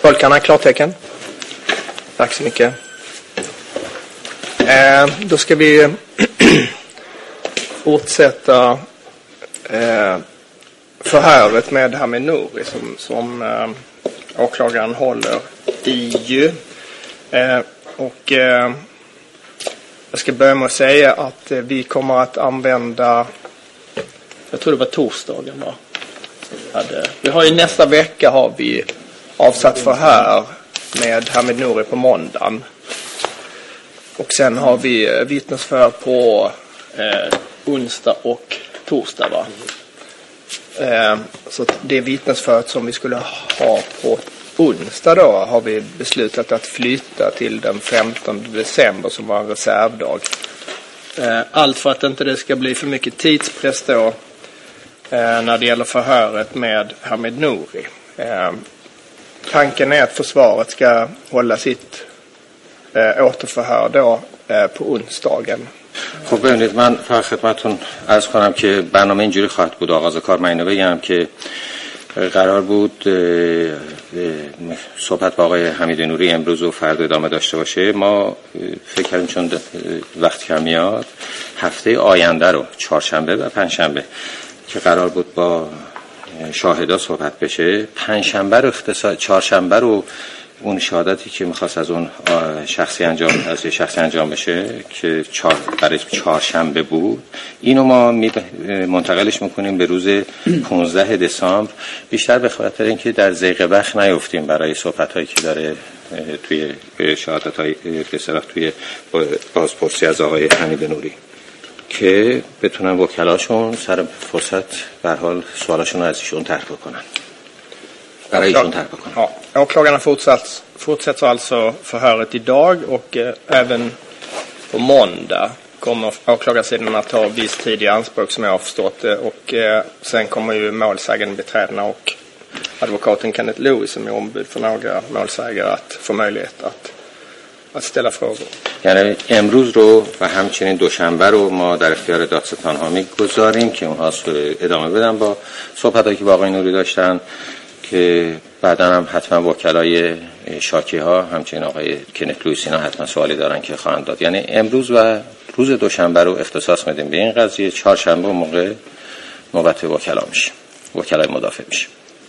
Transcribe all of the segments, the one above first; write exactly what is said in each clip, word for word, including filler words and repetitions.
Tolkarna klartecken. Tack så mycket. Eh, då ska vi fortsätta eh, förhöret med Hamid Nouri som, som eh, åklagaren håller i ju. Eh, och eh, jag ska börja med att säga att eh, vi kommer att använda, jag tror det var torsdagen va? Hade, vi har ju nästa vecka har vi avsatt förhör med Hamid Nouri på måndagen. Och sen har vi vittnesförhör på eh, onsdag och torsdag va? Eh, så det vittnesförhöret som vi skulle ha på onsdag då har vi beslutat att flytta till den femtonde december som var en reservdag. Eh, allt för att inte det ska bli för mycket tidspress då eh, när det gäller förhöret med Hamid Nouri. Eh, tanken är att försvaret ska hålla sitt eh, återförhör då eh, på onsdagen. خب ببینید من فقط خدمتتون عرض کنم که برنامه اینجوری خواهد بود. آغاز کار من اینو بگم که قرار بود صحبت با آقای حمید نوری امروز و فردا ادامه داشته باشه. ما فکر کردیم چون وقتی که میاد هفته آینده رو چهارشنبه و پنجشنبه که قرار بود با شاهدا صحبت بشه، پنجشنبه رو اختصاص چهارشنبه رو اون شهادتی که میخواست از اون شخصی انجام از شخصی انجام بشه که چهار برای چهارشنبه بود، اینو ما منتقلش میکنیم به روز پانزده دسامبر، بیشتر به خاطر اینکه در ضیق وقت نیفتیم برای صحبتایی که داره توی شهادتایی که صرف توی بازپرسی از آقای حمید نوری که بتونن وکلاشون سر فرصت به هر حال سوالاشون رو از ایشون طرح بکنن. Ja, åklagarna fortsatt, fortsätter alltså förhöret idag och eh, även på måndag kommer åklagarsidan att ta viss tid i anspråk som jag har förstått det, och eh, sen kommer ju målsägande beträdena och advokaten Kenneth Lewis som är ombud för några målsägare att få möjlighet att, att ställa frågor. یعنی امروز رو و همچنین دوشنبه رو ما در اختیار دادستان ها میگذاریم که اونها ادامه بدن با صحبتایی که با آقای نوری داشتن، که بعدا هم حتما وکلای شاکی ها همچنین آقای کنت لوئیس اینا حتما سوالی دارن که خواهند داد. یعنی امروز و روز دوشنبه رو اختصاص میدیم به این قضیه. چهارشنبه موقع نوبت وکلا میشه، وکلای مدافع میشه.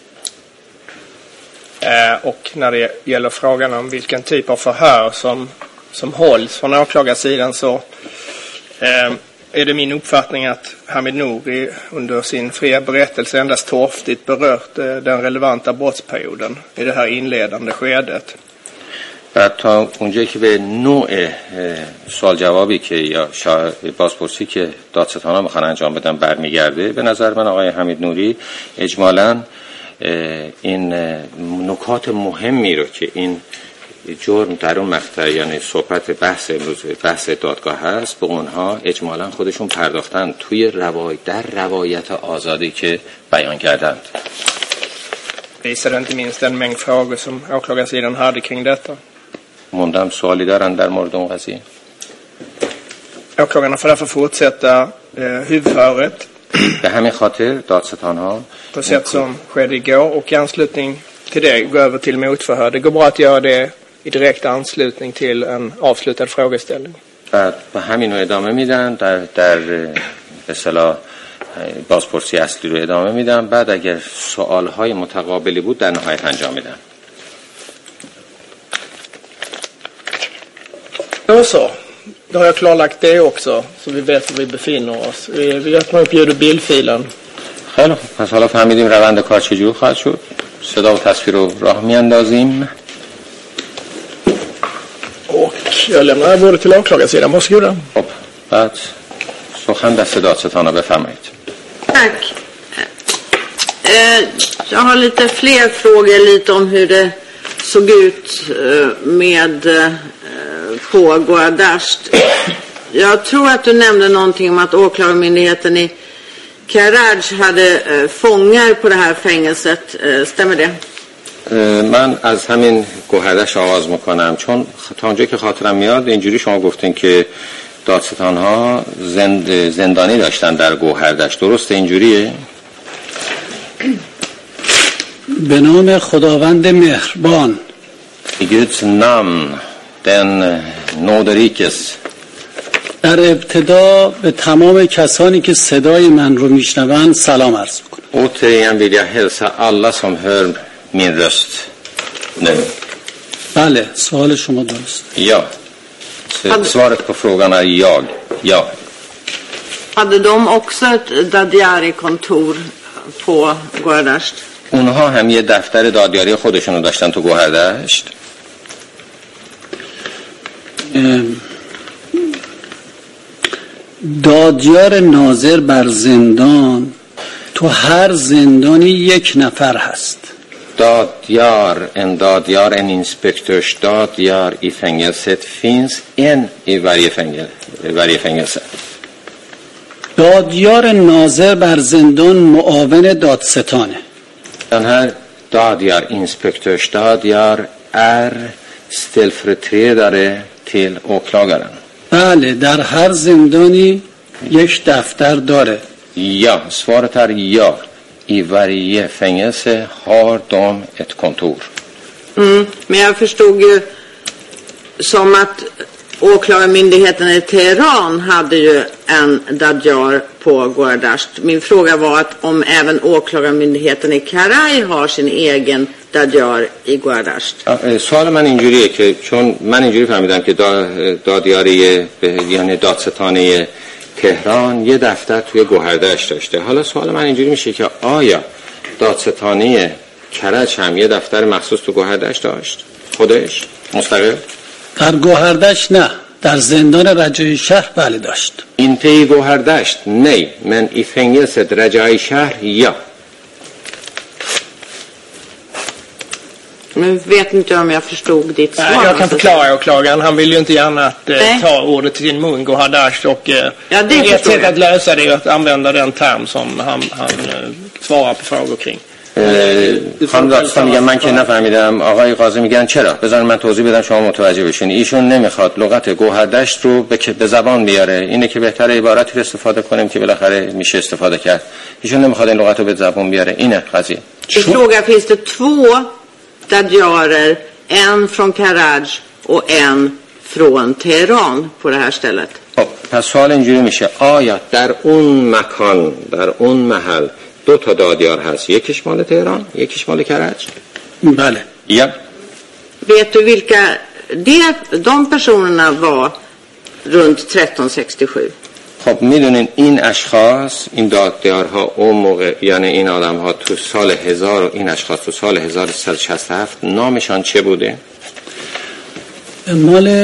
Och när det gäller frågan om vilken typ av förhör som, som hålls från åklagarsidan så eh, är det min uppfattning att Hamid Nouri under sin fria berättelse endast torftigt berört eh, den relevanta brottsperioden i det här inledande skedet. بعد تا اونجایی که به نوع سوال جوابی که یا بازپرسی که دادستانا میخوان انجام بدن برمیگرده، به نظر من آقای حمید نوری اجمالاً این نکات مهمی رو که این جرم در اون مقطع یعنی صحبت بحث امروز بحث دادگاه هست به اونها اجمالاً خودشون پرداختن توی روای در روایت آزادی که بیان کردند. Visade inte minst en mängd frågor som åklagarsidan hade kring detta. موندم سوالی دارن در مورد اون قضیه. Åklagarna får därför fortsätta eh, huvudförhöret. به همین خاطر دادستان ها på sätt som skedde igår och i anslutning till det gå över till motförhör. Det går bra att göra det i direkt anslutning till en avslutad frågeställning. بعد به همین رو ادامه میدن در در به اصطلاح بازپرسی اصلی رو ادامه میدن، بعد اگر سوالهای متقابلی بود در نهایت انجام میدن. Då så. Då har jag klarlagt det också så vi vet var vi befinner oss. Vi, vi öppnar upp ljud- och bildfilen. خیلی خوب، پس حالا فهمیدیم روند کار چجور خواهد شد. صدا و تصویر رو راه میاندازیم. Och jag lämnar här både till åklagarsidan. Varsågoda. خب بعد سخن دست دادستانا بفرمایید. Tack. Eh, jag har lite fler frågor lite om hur det såg ut eh, med eh, på Goadasht. Jag tror att du nämnde någonting om att åklagarmyndigheten i Karaj hade eh, fångar på det här fängelset. Eh, stämmer det? من از همین گوهردش آغاز میکنم، چون تا اونجایی که خاطرم میاد اینجوری شما گفتین که دادستان ها زند زندانی داشتن در گوهردش، درسته اینجوریه؟ به نام خداوند مهربان I Guds namn, den nåderikes. در ابتدا به تمام کسانی که صدای من رو میشنون سلام عرض میکنم. Återigen vill jag hälsa alla som hör min röst nu. بله، سوال شما درست. Ja. Svaret på frågan är jag. Ja. Hade de också ett Dadjari-kontor på Gohardasht? اونها هم یه دفتر دادیاری خودشونو داشتن تو گوهردشت. دادیار ناظر بر زندان تو هر زندانی یک نفر هست. Dadjar, en dadjar, en inspektörsdadjar i fängelset finns en i varje fängelse. varje fängelse. دادیار ناظر بر زندان معاون دادستانه. Den här dadjar, inspektörsdadjar, är ställföreträdare till åklagaren. بله، در هر زندانی یک دفتر داره. Ja, svaret är ja. I varje fängelse har de ett kontor. Mm, men jag förstod ju som att åklagarmyndigheten i Teheran hade ju en Dadjar på Gohardasht. Min fråga var att om även åklagarmyndigheten i Karaj har sin egen Dadjar i Gohardasht. سوال من اینجوریه که چون من اینجوری فهمیدم که دادیاری یعنی دادستانه تهران یه دفتر توی گوهردشت داشته. حالا سوال من اینجوری میشه که آیا دادستانه کرج هم یه دفتر مخصوص تو گوهردشت داشت؟ خودش؟ مستقل؟ در گوهردشت نه، در زندان رجایی شهر بله داشت. Inte i Gohardasht, nej, men i fängelset Rajai Shahr, ja. Men vet inte om jag förstod ditt svar. Jag kan förklara åklagaren. Han vill ju inte gärna att eh, ta ordet till sin mun, Gohardasht. Och eh, ja, det ett sätt att lösa det är att använda den term som han, han eh, svarar på frågor kring. خانم دادستان میگن من که نفهمیدم. آقای قاضی میگن چرا؟ بذارید من توضیح بدم شما متوجه بشین. ایشون نمیخواد لغت گوهردشت رو به زبان بیاره. اینه که بهتره عبارتی رو استفاده کنیم که بالاخره میشه استفاده کرد. ایشون نمیخواد این لغت رو به زبان بیاره. اینه قضیه. I fråga finns det två dadjarer, en från Karaj och en från Teheran på det här stället. خب پس سوال اینجوری میشه آیا در اون مکان در اون محل دو تا دادیار هست، یکیش مال تهران یکیش مال کرج؟ بله. Ja. Vet du vilka det, de personerna var runt tretton sextiosju? خب میدونین این اشخاص این دادیارها اون موقع یعنی این آدم ها تو سال هزار و این اشخاص تو سال هزار و سیصد و شصت و هفت نامشان چه بوده؟ مال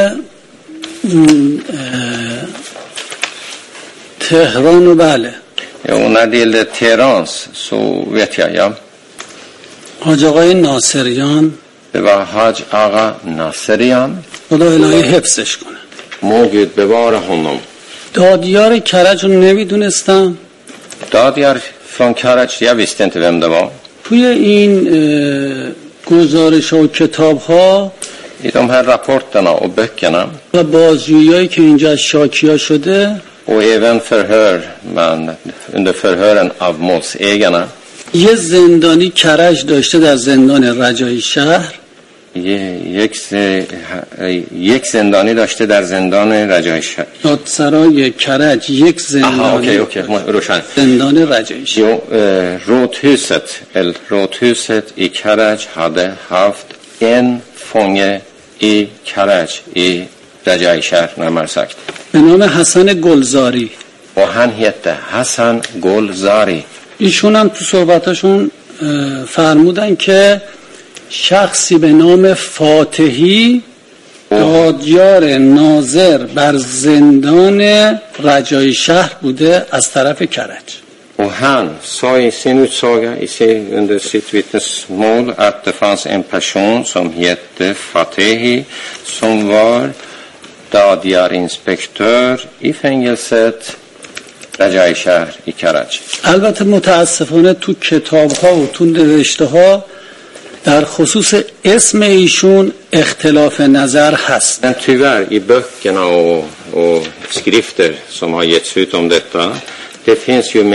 تهران و بله. Och när det gällde Teherans så vet jag, ja. حاج آقای ناصریان. Det var Haj Aga Naserian. خدا الهی حفظش کنه. Må Gud bevara honom. دادیار کرج رو نمیدونستم. دادیار från Karaj, jag visste inte vem det var. توی این گزارش و کتاب ها I de här rapporterna och böckerna و بازجویی‌هایی که اینجا شاکیا شده och även förhör man under förhören av målsägarna یه زندانی کرج داشته در زندان رجایی شهر. یک یک زندانی داشته در زندان رجایی شهر. دادسرای کرج یک زندانی. اوکی اوکی روشن. زندان رجایی شهر. Jo, rådhuset eller rådhuset i Karaj hade haft en fånge i Karaj i Rajai Shahr närmare sagt. به نام حسن گلزاری. Och han hette Hassan Golzari. ایشون هم تو صحبتاشون فرمودن که شخصی به نام فاتحی دادیار ناظر بر زندان رجایی شهر بوده از طرف کرج. Och han sa i sin utsaga i sin, under sitt vittnesmål att det fanns en person som hette Fatehi som var dadjarinspektör i fängelset Rajai Shahr i Karaj. البته متاسفانه تو کتاب ها و تو نوشته ها در خصوص اسم ایشون اختلاف نظر هست. Men tyvärr i böckerna och, och skrifter som har getts ut om detta det finns ju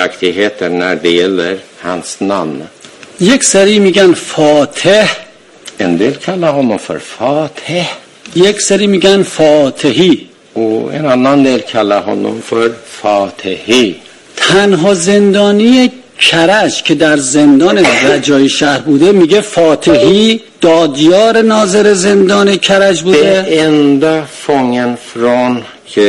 meningsskiljaktigheter när det gäller hans namn. یک سری میگن فاتح En del kallar honom för Fateh. یک سری میگن فاتحی. Och en annan del kallar honom för Fatehi. تنها زندانی کرج که در زندان رجای شهر بوده میگه فاتحی دادیار ناظر زندان کرج بوده. Det enda fången från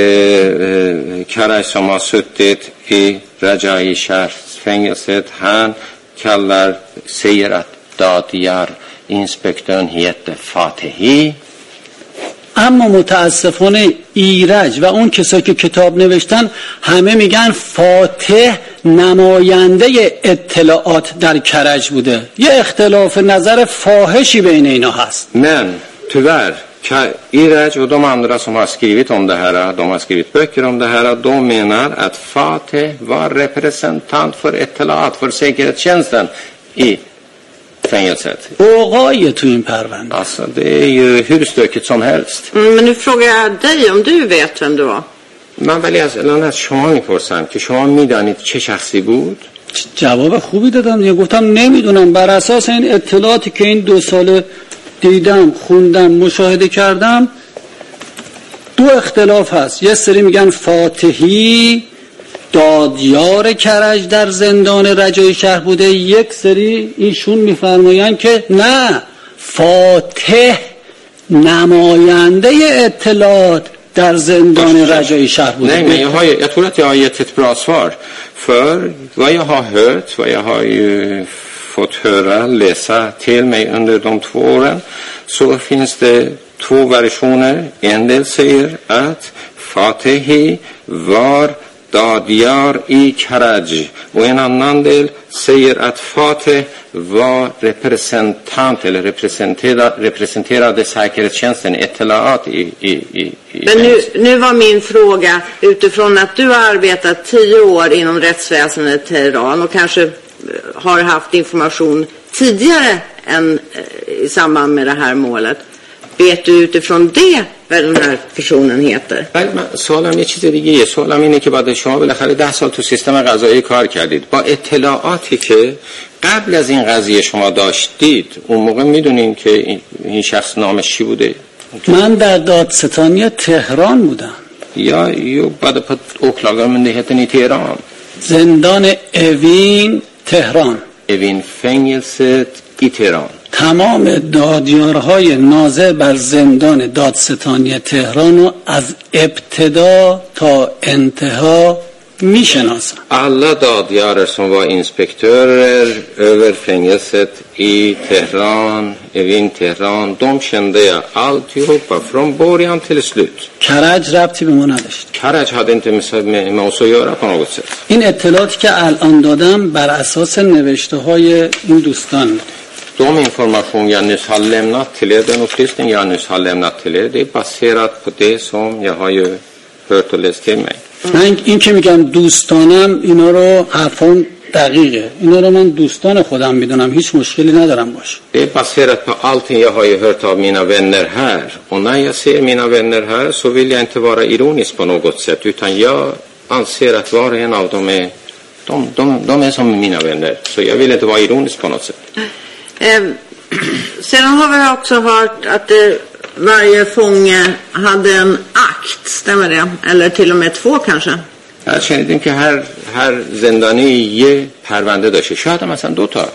Karaj som har suttit i Rajai Shahrs-fängelset, han kallar, säger att Dadiyar, inspektören, heter Fatehi. اما متاسفانه ایرج و اون کسایی که کتاب نوشتن همه میگن فاتح نماینده اطلاعات در کرج بوده. یه اختلاف نظر فاحشی بین اینا هست. Men tyvärr, Iraj och de andra som har skrivit om det här, de har skrivit böcker om det här, de menar att Fateh var representant för اطلاعات, för säkerhetstjänsten i fängelset. اوقای تو این پرونده. Alltså det är ju hur stökigt som helst. Mm, men nu frågar jag dig om du vet vem du var. من ولی از الان از شما میپرسم که شما میدانید چه شخصی بود؟ جواب خوبی دادم دیگه. گفتم نمیدونم، بر اساس این اطلاعاتی که این دو سال دیدم، خوندم، مشاهده کردم، دو اختلاف هست. یه سری میگن فاتحی دادیار کرج در زندان رجای شهر بوده، یک سری ایشون میفرماین که نه، فاتح نماینده اطلاعات در زندان رجای شهر بوده. Nej, men jag, har, jag tror att jag har gett ett bra svar. För vad jag har hört, vad jag har ju fått höra, läsa till mig under de två åren, så finns det två versioner. En del säger att Fatehi var Dadiyar i Karaj, och en annan del säger att Fateh var representant eller representerade, representerade säkerhetstjänsten Etellaat i, i, i, i Men nu, nu var min fråga utifrån att du har arbetat tio år inom rättsväsendet i Teheran och kanske har haft information tidigare än i samband med det här målet. Vet du utifrån det vad den här personen heter؟ سوالم یه چیز دیگه. سوالم اینه که بعد شما بالاخره ده سال تو سیستم قضایی کار کردید، با اطلاعاتی که قبل از این قضیه شما داشتید، اون موقع میدونین که این شخص نامش چی بوده؟ من در دادستانی تهران بودم. یا یا بعد på åklagarmyndigheten i Teheran. زندان اوین تهران. اوین fängelset i Teheran. تمام دادیارهای ناظر بر زندان دادستانی تهران رو از ابتدا تا انتها میشناسم. Alla dadgörare som var inspektörer över fängelset i Teheran, Evin Teheran, de kände jag alltihopa från början till slut. کرج ربطی به ما نداشت. Karaj hade inte med, med oss att göra på något sätt. این اطلاعاتی که الان دادم بر اساس نوشته های این دوستان. De information jag nyss har lämnat till er, den upplysning jag nyss har lämnat till er, det är baserat på det som jag har ju hört och läst till mig. من این که میگم دوستانم، اینا رو حرفان دقیقه، اینا رو من دوستان خودم میدونم، هیچ مشکلی ندارم باش. Det är baserat på allting jag har ju hört av mina vänner här. Och när jag ser mina vänner här så vill jag inte vara ironisk på något sätt, utan jag anser att var och en av dem är, de, de, de är som mina vänner. Så jag vill inte vara ironisk på något sätt. Eh, sedan har vi också hört att eh, varje fånge hade en akt, stämmer det? Eller till och med två kanske? Jag شنیدیم که هر هر زندانی یه پرونده داشته، شاید مثلا دو تا.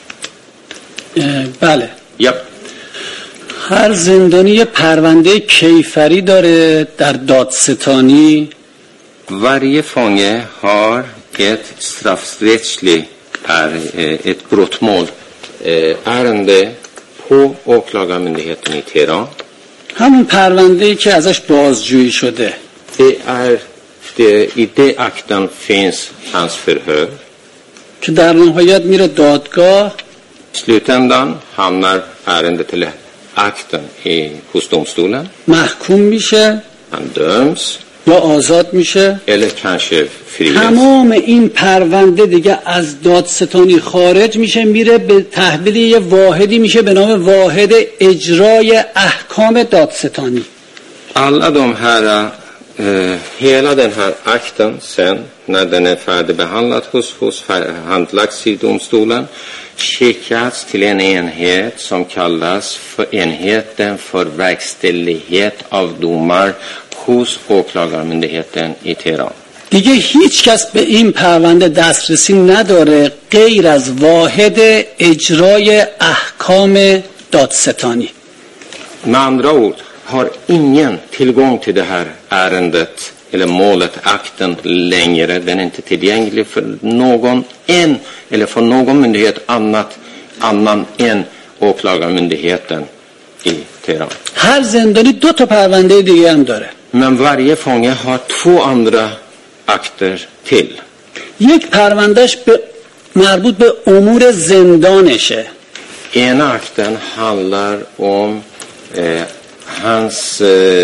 بله. یپ. هر زندانی یه پرونده کیفری داره در دادستانی. Varje fånge har ett straffrättsligt ett brottmål ärende på åklagarmyndigheten i Teheran. همون پرونده‌ای که ازش بازجویی شده. Det är det, i det akten finns hans förhör. که در نهایت میره دادگاه. slutändan hamnar ärendet till akten i hos domstolen. محکوم میشه. Han döms. یا آزاد میشه. eller kanske friges. تمام این پرونده دیگه از دادستانی خارج میشه، میره به تحویل یه واحدی میشه به نام واحد اجرای احکام دادستانی. Alla de här eh, hela den här akten sen när den är färdigbehandlad hos hos handlagts i domstolen skickats till en enhet som kallas för enheten för verkställighet av domar hos åklagarmyndigheten i Teheran. دیگه هیچ کس به این پرونده دسترسی نداره غیر از واحد اجرای احکام دادستانی. Med andra ord har ingen tillgång till det här ärendet eller målet, akten längre. Den är inte tillgänglig för någon än eller för någon myndighet annat, annan än åklagarmyndigheten i Teheran. هر زندانی دو تا پرونده دیگه هم داره. Men varje fånge har två andra akter till. یک پروندهش به مربوط به امور زندانشه. Ena akten handlar om eh, hans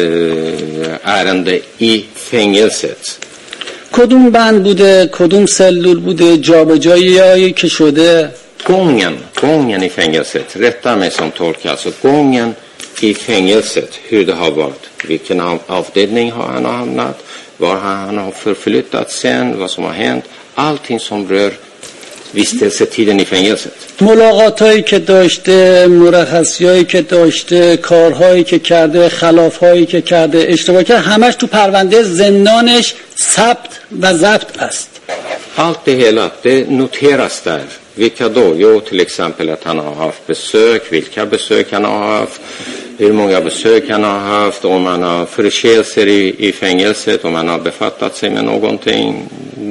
eh, ärende i fängelset. کدوم بند بوده، کدوم سلول بوده، جابجایی که شده. Gången, gången i fängelset, rätta mig som tolkar, alltså gången i fängelset, hur det har varit, vilken av, avdelning har han hamnat, var han har förflyttat sen, vad som har hänt, allting som rör vistelsetiden i fängelset. ملاقاتایی که داشته، مرخصیایی که داشته، کارهایی که کرده، خلافهایی که کرده، اشتباه کرده، همش تو پرونده زندانش ثبت و ضبط است. Allt det hela, det noteras där. Vilka då? Jo, till exempel att han har haft besök, vilka besök han har haft, hur många besök han har haft, om han har förseelser i, i fängelset, om han har befattat sig med någonting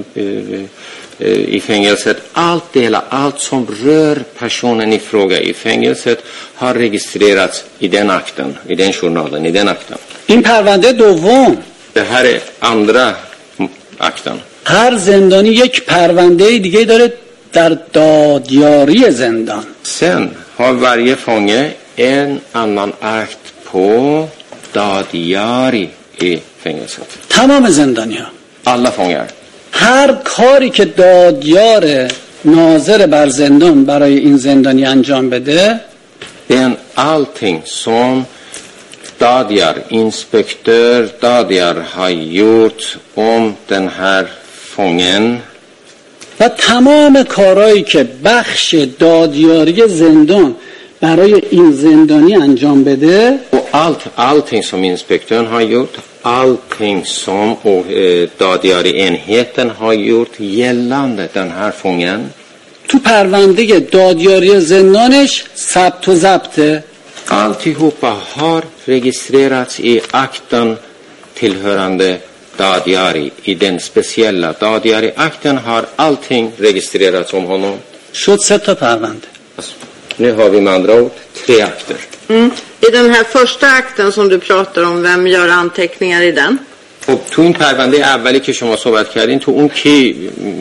i, i fängelset. Allt det hela, allt som rör personen i fråga i fängelset har registrerats i den akten, i den journalen, i den akten. این پرونده دوم. Det här är andra akten. هر زندانی یک پرونده دیگه داره در دادیاری زندان. Sen har varje fånge en annan akt på dadiari i fängelset. تمام زندانی ها. Alla fångar. هر کاری که دادیار ناظر بر زندان برای این زندانی انجام بده، Den allting som dadiar, inspektör dadiar har gjort om den här fången, و تمام کارهایی که بخش دادیاری زندان برای این زندانی انجام بده، och allt, allting som inspektören har gjort, allting som och, eh, dadiari-enheten har gjort gällande den här fången, تو پرونده دادیاری زندانش ثبت و ضبطه. alltihopa har registrerats i akten tillhörande dadiari. I den speciella dadiari-akten har allting registrerats om honom. شد سه تا پرونده. Alltså, nu har vi med andra ord tre akter. Mm. I den här första akten som du pratar om, vem gör anteckningar i den? خب تو این پرونده اولی که شما صحبت کردین، تو اون کی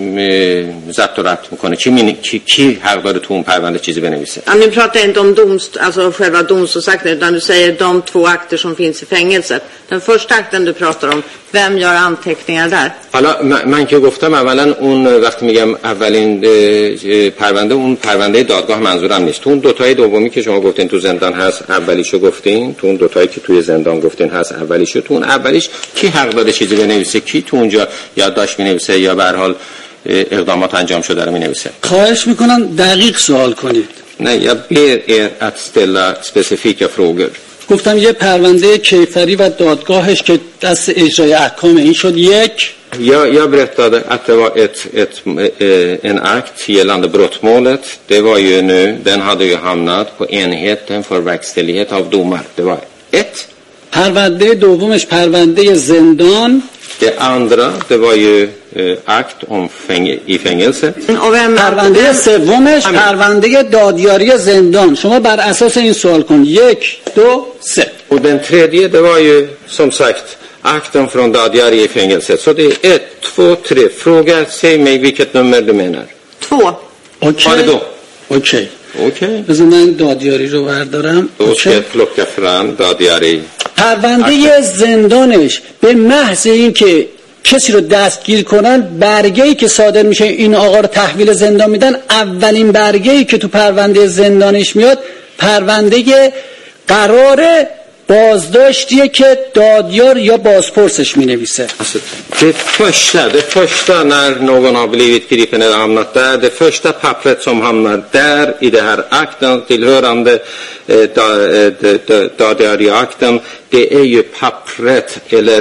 ضبط و ربط میکنه؟ کی, می... کی کی حق داره تو اون پرونده چیزی بنویسه؟ Ja, nu pratar jag inte om domst, alltså själva domstolsakten, utan du säger de två akter som finns i fängelset. Den första akten du pratar om, vem gör anteckningar där? حالا من که گفتم اولا اون وقتی میگم اولین پرونده، اون پرونده دادگاه منظورم نیست. تو اون دو تای دومی که شما گفتین تو زندان هست، اولیشو گفتین، تو اون دو تایی که توی زندان گفتین هست اولیشو، تو اون اولیش کی حق داره چیزی بنویسه؟ کی تو اونجا یادداشت می‌نویسه یا به هر حال اقدامات انجام شده رو می‌نویسه؟ خواهش میکنم دقیق سوال کنید. Nej, jag ber er att ställa specifika frågor. گفتم یه پرونده کیفری و دادگاهش که دست اجرای احکام، این شد یک. Jag, jag berättade att det var ett, ett, en akt gällande brottmålet. Det var ju nu, den hade ju hamnat på enheten för verkställighet av domar. Det var ett. پرونده دومش پرونده زندان. Det andra, det var ju eh, akt om fäng- i fängelset. Och vem, پرونده سومش پرونده دادیاری زندان. شما بر اساس این سوال کن. یک، دو، سه. Och den tredje, det var ju som sagt akten från Dadiari i fängelset. Så det är ett, två, tre. Fråga, säg mig vilket nummer du menar. två. اوکی. Var det då? اوکی. Okej. بذار من دادیاری رو بردارم. Då ska jag plocka fram Dadiari. پرونده زندانش به محض این که کسی رو دستگیر کنن، برگه‌ای که صادر میشه این آقا رو تحویل زندان میدن، اولین برگه‌ای که تو پرونده زندانش میاد پرونده قراره بازداشتیه که دادیار یا بازپرسش می نویسه. Alltså, det första, det första när någon har blivit gripen eller hamnat där, det första pappret som hamnar där i det här akten tillhörande eh, da, da, da, diariakten, det är ju pappret eller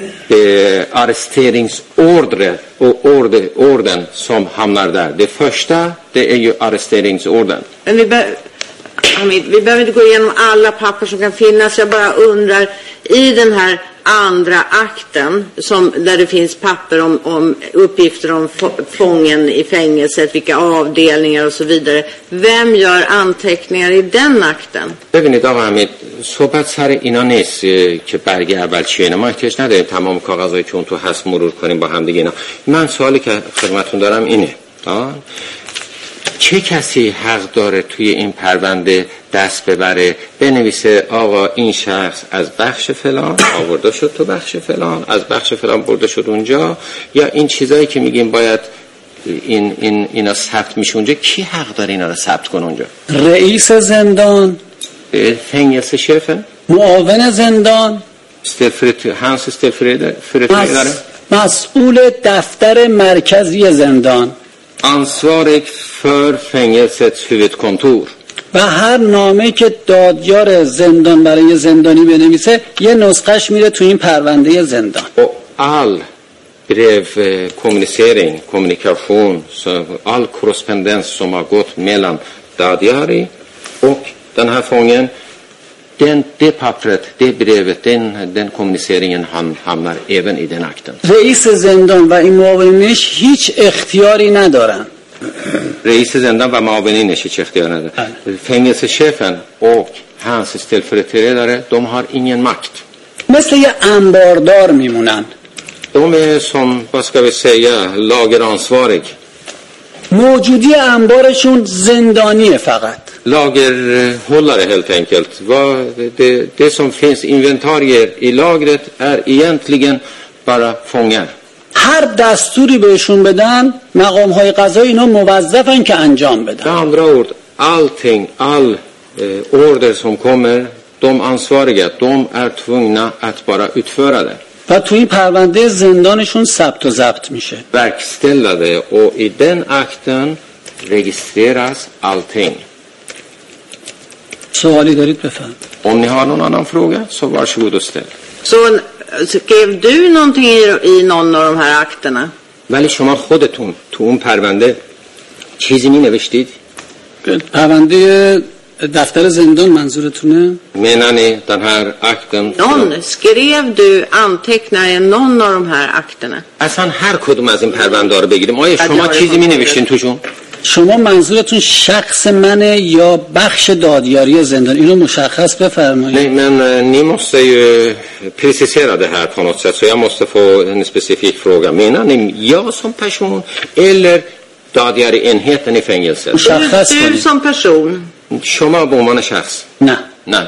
eh, arresteringsordre och order, orden som hamnar där. Det första, det är ju arresteringsorden. Men vi be- Hamid, vi behöver inte gå igenom alla papper som kan finnas. Jag bara undrar, i den här andra akten som, där det finns papper om, om uppgifter om fången i fängelset, vilka avdelningar och så vidare. Vem gör anteckningar i den akten? ببینید آقا حمید، صحبت سر اینا نیست که برگ اول چیه. اینا ما احتیاج نداریم تمام کاغذایی که اون تو هست مرور کنیم با هم دیگه. اینا من سوالی که خدمتتون دارم اینه، آه؟ چه کسی حق داره توی این پرونده دست ببره بنویسه آقا این شخص از بخش فلان آورده شد تو بخش فلان، از بخش فلان برده شد اونجا، یا این چیزایی که میگیم باید این این اینا ثبت میشه اونجا، کی حق داره اینا رو ثبت کنه اونجا؟ رئیس زندان، فنگelse chefen، معاون زندان، hans ställföreträdare، مسئول دفتر مرکزی زندان، ansvarig för fängelsets huvudkontor. و هر نامه که دادیار زندان برای زندانی بنویسه یه نسخش میره تو این پرونده زندان. Och all brevkommunicering, kommunikation, all korrespondens som har gått mellan Dadiari och den här fången, den, det pappret, det brevet, den, den kommuniceringen han hamnar även i den akten. رئیس زندان و این معاونش هیچ اختیاری ندارن. رئیس زندان و معاونینش هیچ اختیار نداره. Fängelsechefen och hans ställföreträdare, de har ingen makt. مثل یه انباردار میمونن. De är som, vad ska vi säga, lageransvarig. موجودی انبارشون زندانیه فقط. Lagerhållare helt enkelt. Vad, det, det som finns inventarier i lagret är egentligen bara fångar. هر دستوری بهشون بدن مقام‌های قضایی اینا موظفن که انجام بدن. Med andra ord, allting, all eh, order som kommer, de ansvariga, de är tvungna att bara utföra det. و توی این پرونده زندانشون ثبت و ضبط میشه. Verkställa det, och i den akten registreras allting. سوالی دارید بفهم. Om ni har någon annan fråga så varsågod och ställ. Så skrev du någonting i, i någon av de här akterna? ولی شما خودتون تو اون پرونده چیزی می نوشتید؟ پرونده دفتر زندان منظورتونه؟ Menar ni den här akten? Någon, skrev du anteckningar i någon av de här akterna? اصلا هر کدوم از این پرونده رو بگیریم آیا شما چیزی می نوشتین توشون؟ شما منظورتون شخص منه یا بخش دادیاری زندان؟ اینو مشخص بفرمایید. Nej, men ni måste ju precisera det här på något sätt, så jag måste få en specifik fråga. Menar ni jag som person eller دادیاری-enheten i fängelset? مشخص Du, du کنید. som person? شما به عنوان شخص؟ نه. Nej.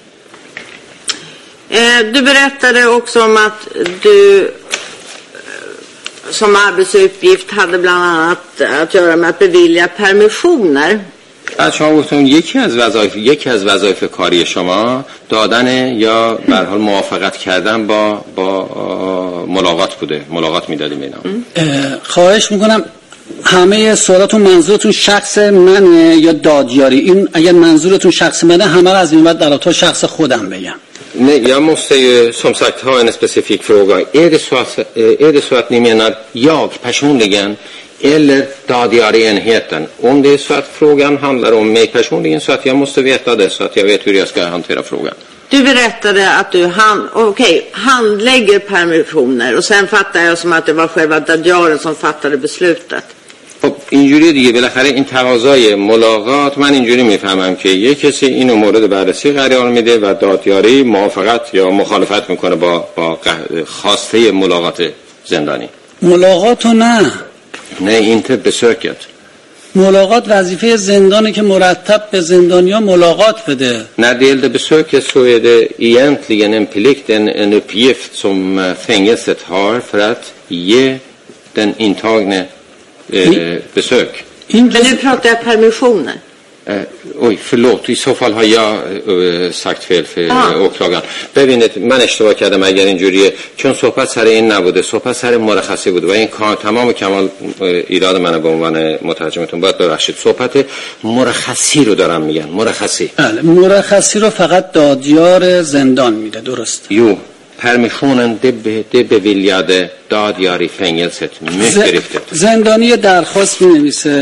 Eh, du berättade också om att du som arbetsuppgift hade bland annat att göra med att bevilja permissioner. از شما گفتم یکی از وظایف یکی از وظایف کاری شما دادن یا به هر حال موافقت کردن با با ملاقات بوده. ملاقات میدادیم اینا. خواهش میکنم همه سوالاتون منظورتون شخص منه یا دادیاری؟ این اگر منظورتون شخص منه همه رو از این بعد در تا شخص خودم بگم. Nej, jag måste ju som sagt ha en specifik fråga. Är det så att, är det så att ni menar jag personligen eller dadiari-enheten? Om det är så att frågan handlar om mig personligen, så att jag måste veta det så att jag vet hur jag ska hantera frågan. Du berättade att du hand, okay, handlägger permissioner och sen fattar jag som att det var själva dadiaren som fattade beslutet. خب اینجوری دیگه بالاخره این تقاضای ملاقات من اینجوری میفهمم که یه کسی اینو مورد بررسی قرار میده و دادیاری موافقت یا مخالفت میکنه با با خواسته ملاقات زندانی. ملاقات و نه. نه inte besöket. ملاقات وظیفه زندانه که مرتب به زندانیا ملاقات بده. När det gäller besöket så är det egentligen en plikt, en, en uppgift som fängelset har för att ge den intagne eh, besök. Men nu pratar jag permissioner. oj, förlåt, i så fall har jag uh, sagt fel för uh, åklagaren. ببینید من اشتباه کردم اگر اینجوریه، چون صحبت سر این نبوده، صحبت سر مرخصی بود و این تمام کمال ایراد منه به عنوان مترجمتون، باید ببخشید. صحبت مرخصی رو دارم میگن، مرخصی. بله، مرخصی رو فقط دادیار زندان میده، درست؟ Jo, permissionen det, be, det beviljade dadjar i fängelset. Mycket riktigt. زندانی درخواست مینویسه.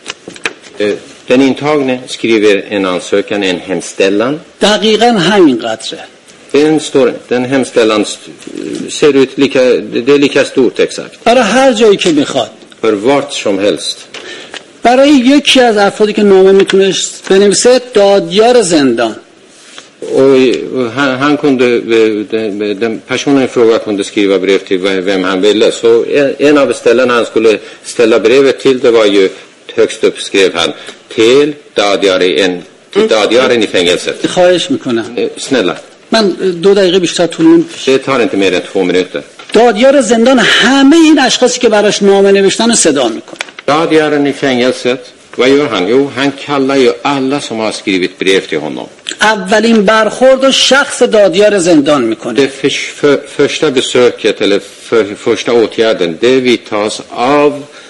Den intagne skriver en ansökan, en hemställan. دقیقاً همین قدره. Den står, den hemställan ser ut lika, det är lika stort exakt. برای هر جایی که بخواد. För vart som helst. برای یکی از افرادی که نامه میتونه بنویسه دادیار زندان. Och han, han kunde, den personen i fråga kunde skriva brev till vem han ville. Så en av ställen han skulle ställa brevet till, det var ju högst upp skrev han till dadjaren, till dadjaren i fängelset. خواهش میکنم. Snälla. من دو دقیقه بیشتر طول نمیکشه. Det tar inte mer än två minuter. دادیار زندان همه این اشخاصی که براش نامه نوشتن رو صدا میکنه. Dadjaren i fängelset, vad gör han? Jo, han kallar ju alla som har skrivit brev till honom. اولین برخورد و شخص دادیار زندان میکنه. Det för, för, första besöket eller för, första åtgärden, det vidtas av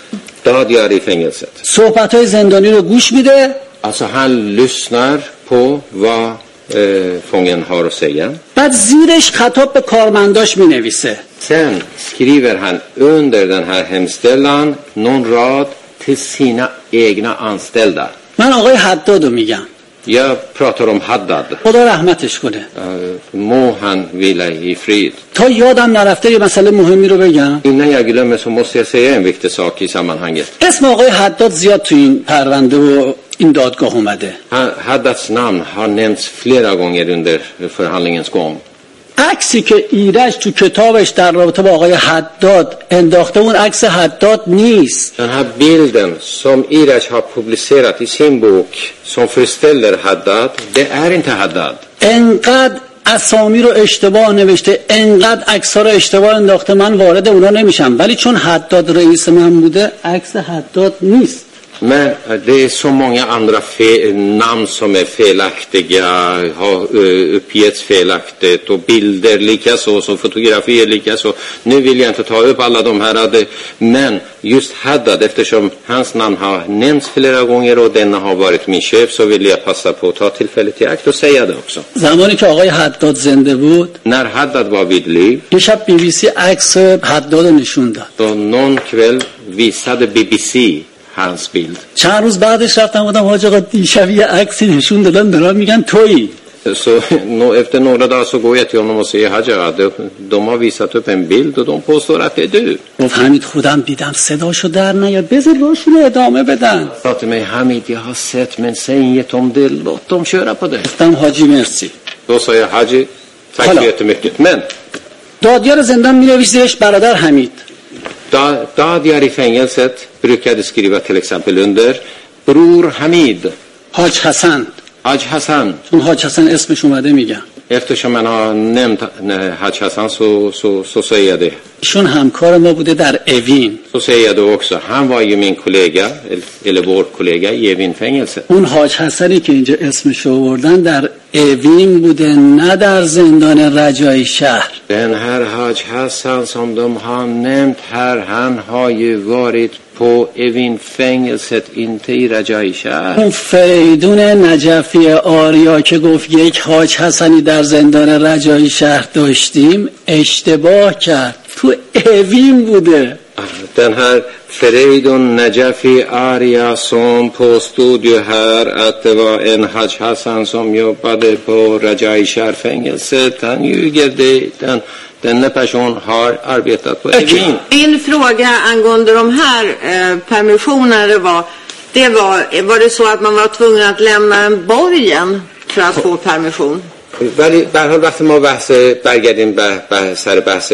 dadjar i fängelset. صحبت‌های زندانی رو گوش میده. Alltså han lyssnar på vad eh, fången har att säga. بعد زیرش خطاب به کارمنداش مینویسه. Sen skriver han under den här hemställan någon rad till sina egna anställda. من آقای حداد رو میگم. Jag pratar om Haddad. خدا رحمتش کنه. Uh, må han vila i frid. تا یادم نرفته یه مسئله مهمی رو بگم. Innan jag glömmer så måste jag säga en viktig sak i sammanhanget. اسم آقای حداد زیاد تو این پرونده و این دادگاه اومده. Haddads namn har nämnts flera gånger under förhandlingens gång. عکسی که ایرج تو کتابش در رابطه با آقای حداد انداخته اون عکس حداد نیست. Den här bilden som Iraj har publicerat i sin bok som föreställer Haddad, det är inte Haddad. انقدر اسامی رو اشتباه نوشته، انقدر عکس‌ها رو اشتباه انداخته، من وارد اونا نمیشم، ولی چون حداد رئیس من بوده عکس حداد نیست. Men det är så många andra fe- namn som är felaktiga, har uh, uppgetts felaktigt och bilder lika så, så fotografier lika så. Nu vill jag inte ta upp alla de här, men just Haddad, eftersom hans namn har nämnts flera gånger och denna har varit min chef, så vill jag passa på att ta tillfället i akt och säga det också. زمانی که آقای حداد زنده بود، När Haddad var vid liv, یه شب بی بی سی عکس حداد رو نشون داد. då någon kväll visade B B C hans bild. چند روز بعدش رفتم گفتم حاج آقا دیشب یه عکسی نشون دادن دارن میگن تویی. Så no, efter några dagar så går jag till honom och säger Haja, de, de har visat upp en bild och de påstår att det är du. گفت حمید خودم دیدم صداشو در نیاد، بذار باشون ادامه بدن. Sa till mig Hamid, jag har sett men säg inget om det, låt dem köra på det. گفتم حاجی مرسی. Då sa jag Haji, tack så jättemycket. Men دادیار زندان مینویسهش برادر حمید. Dadjar i fängelset brukade skriva till exempel under Bror Hamid. حاج حسن. Haj Hassan. چون حاج حسن اسمش اومده میگم. Eftersom man har nämnt Haj Hassan så, så, så säger jag det. ایشون همکار ما بوده در اوین. Så säger jag då också, han var ju min kollega, eller vår kollega i Evin-fängelset. اون حاج حسنی که اینجا اسمش آوردن در اوین بوده، نه در زندان رجایی شهر. Den här Haj Hassan som de har nämnt här, han har ju varit på Evin-fängelset, inte i Rajai Shah. اون فریدون نجفی آریا که گفت یک حاج حسنی در زندان رجایی شهر داشتیم اشتباه کرد، تو اوین بوده. Den här Feridun Najafi Arya som påstod ju här att det var en Haj Hassan som jobbade på Rajai Shah-fängelset. Han ljuger, det, den, denna person har arbetat på Evin. Min fråga angående de här eh, permissionerna var, det var, var det så att man var tvungen att lämna en borgen för att få permission? ولی به هر حال وقتی ما بحث برگردیم به سر بحث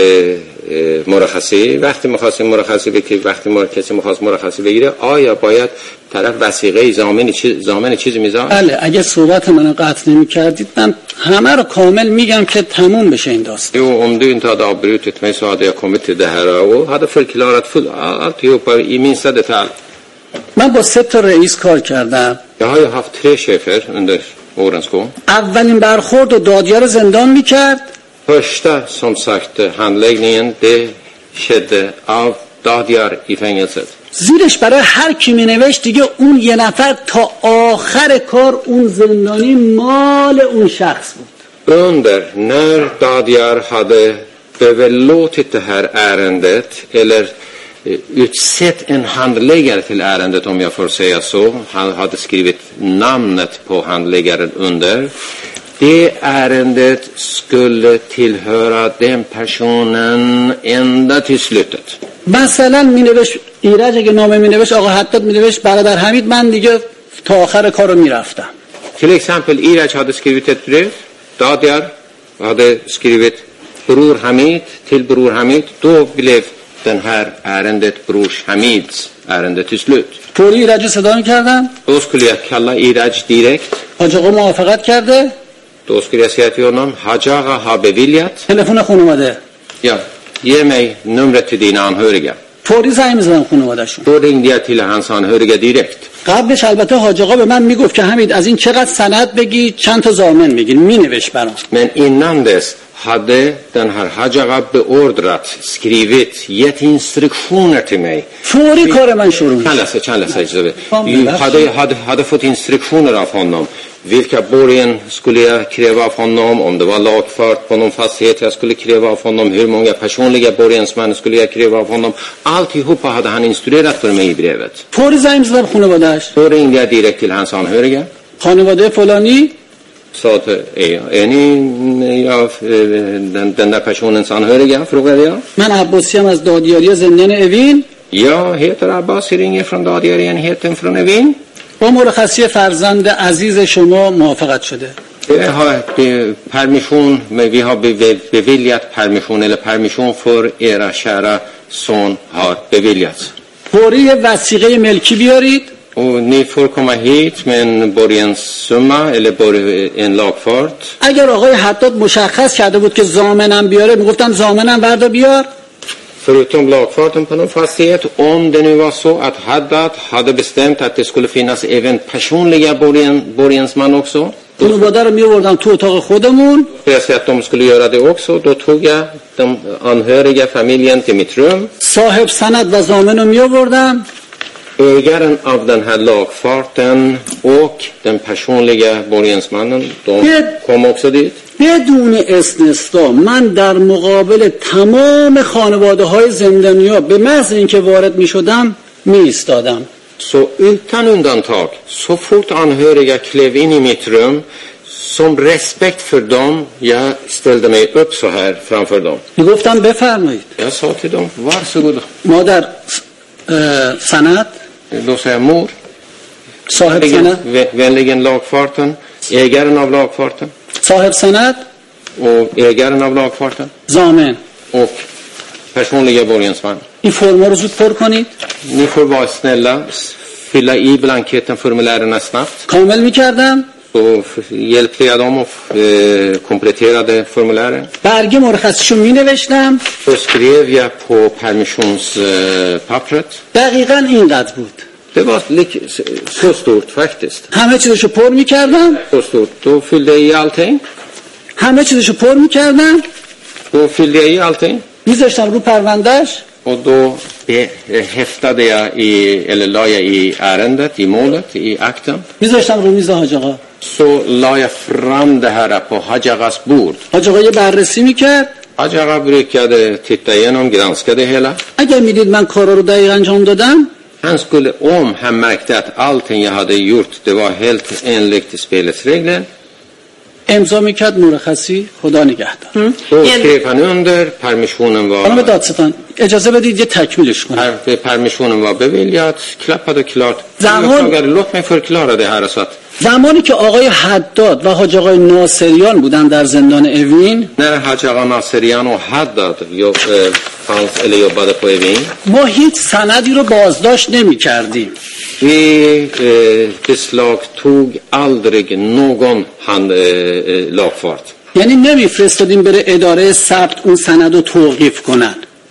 مرخصی، وقتی می‌خواستیم مرخصی بگیریم، وقتی ما کسی می‌خواست مرخصی بگیره، آیا باید طرف وثیقه ضامن چیز ضامن چیزی میذاره؟ بله، اگه صحبت منو قطع نمی‌کردید من همه رو کامل میگم که تموم بشه این داستان. Jo, om du inte hade avbrutit mig så hade jag kommit till det här och hade förklarat full alltihopa i minsta detalj. من با سه تا رئیس کار کردم. Jag har ju haft tre chefer under årens gång. اولین برخورد و دادیار زندان میکرد. Första som sagt handläggningen det skedde av Dadiar i fängelset. زیرش برای هر کی مینوشت دیگه اون یه نفر تا آخر کار اون زندانی مال اون شخص بود. Under när Dadiar hade överlåtit det här ärendet eller utsett en handläggare till ärendet, om jag får säga så. Han hade skrivit namnet på handläggaren under. Det ärendet skulle tillhöra den personen ända till slutet. مثلا مینوشت ایرج اگه نامه مینوشت آقا حداد مینوشت برادر حمید، من دیگه تا آخر کارو میرفتم. Till exempel Iraj hade skrivit ett brev. Dadiar hade skrivit Bror Hamid till Bror Hamid. Då blev den här ärendet Bror Hamids ärende till slut. فوری ایرج صدا میکردم. Då skulle jag kalla Iraj direkt. حاج آقا موافقت کرده. Då skulle jag säga till honom, Hajaga har beviljat. تلفن خانواده. Ja, ge mig numret till dina anhöriga. فوری زنگ میزدم خانواده‌شون. Då ringde jag till hans anhöriga direkt. قبلش البته حاج آقا به من میگفت که حمید از این چقدر سند بگی، چند تا ضامن میگین، مینوشت برام. Men innan dess hade den här Hajaga beordrat, skrivit, gett instruktioner till mig. فوری کار من شروع Kan läsa, kan läsa. Jag hade, hade, hade fått instruktioner av honom. Vilka borgen skulle jag kräva av honom, om det var lagfart på någon fastighet jag skulle kräva av honom, hur många personliga borgensmän skulle jag kräva av honom. Alltihopa hade han instruerat för mig i brevet. فوری زنگ زدم خانواده‌اش. Då ringde jag direkt till hans anhöriga. خانواده فلانی Sa att, är, är ni ja, den, den där personens anhöriga, frågade jag. من عباسی ام از دادیاری زندان اوین. Jag heter Abbas, ringer från Dadiar-enheten från Evin. با مرخصی فرزند عزیز شما موافقت شده. Vi har permission, men vi har beviljat permission, eller permission för era kära son har beviljats. فوری وثیقه ملکی بیارید. Och ni får komma hit med en borgenssumma eller en lagfart. اگر آقای حداد مشخص کرده بود که ضامنم بیاره، میگفتم ضامنم بردا بیار. Förutom lagfarten på någon fastighet, om det nu var så att Haddad hade bestämt att det skulle finnas även personliga borgen, borgensman också. خانواده رو میوردم تو اتاق خودمون. Jag säger att de skulle göra det också. Då tog jag de anhöriga familjen till mitt rum. صاحب سند و ضامن رو میوردم. Ägaren av den här lagfarten och den personliga borgensmannen, de kom också dit. بدون استثنا من در مقابل تمام خانواده های زندانیا به محض اینکه وارد می شدم می ایستادم. Så utan undantag, så fort anhöriga klev in i mitt rum, som respekt för dem, jag ställde mig upp så här framför dem. می گفتم بفرمایید. Jag sa till dem, varsågod. مادر سند Då säger jag, mor, صاحب سند vänligen lagfarten, ägaren av lagfarten صاحب سند och ägaren av lagfarten ضامن och personliga borgensman. این فرما رو زود پر کنید. Ni får vara snälla, fylla i blanketten, formulärerna snabbt. کامل میکردم. Så hjälpte jag dem och eh, kompletterade formulären. برگه مرخصیشو می نوشتم. Så skrev jag på permissionspappret. دقیقاً اینقدر بود. Det var lik, så stort faktiskt. همه چیزشو پر میکردم. Så stort. Då fyllde jag i allting. همه چیزشو پر میکردم. Då fyllde jag i allting. میذاشتم رو پروندهش. Och då häftade jag i, eller la jag i ärendet, i målet, i akten. میذاشتم رو میز حاج آقا. Så la jag fram det här på Hajagas bord. حاج آقا یه بررسی میکرد. Hajaga brukade titta igenom, granska det hela. اگر میدید من کارا رو دقیق انجام دادم، Han skulle, om han märkte att allting jag hade gjort, det var helt enligt spelets regler. امضا میکرد مرخصی خدا نگهدار. Då skrev han under, permissionen خانم var, دادستان اجازه بدید یه تکمیلش کنم. per, permissionen var beviljad, klappad och klart. Zaman- Jag, låt mig förklara det här så att زمانی که آقای حداد و حاج آقای ناصریان بودن در زندان اوین، när Hajaga Naserian och Haddad jobb, eh, fanns, eller jobbade på Evin, ما هیچ سندی رو بازداشت نمی کردیم. vi eh, beslagtog aldrig någon hand, eh, eh, lagfart. یعنی نمیفرستادیم بره اداره ثبت اون سند رو توقیف کنن.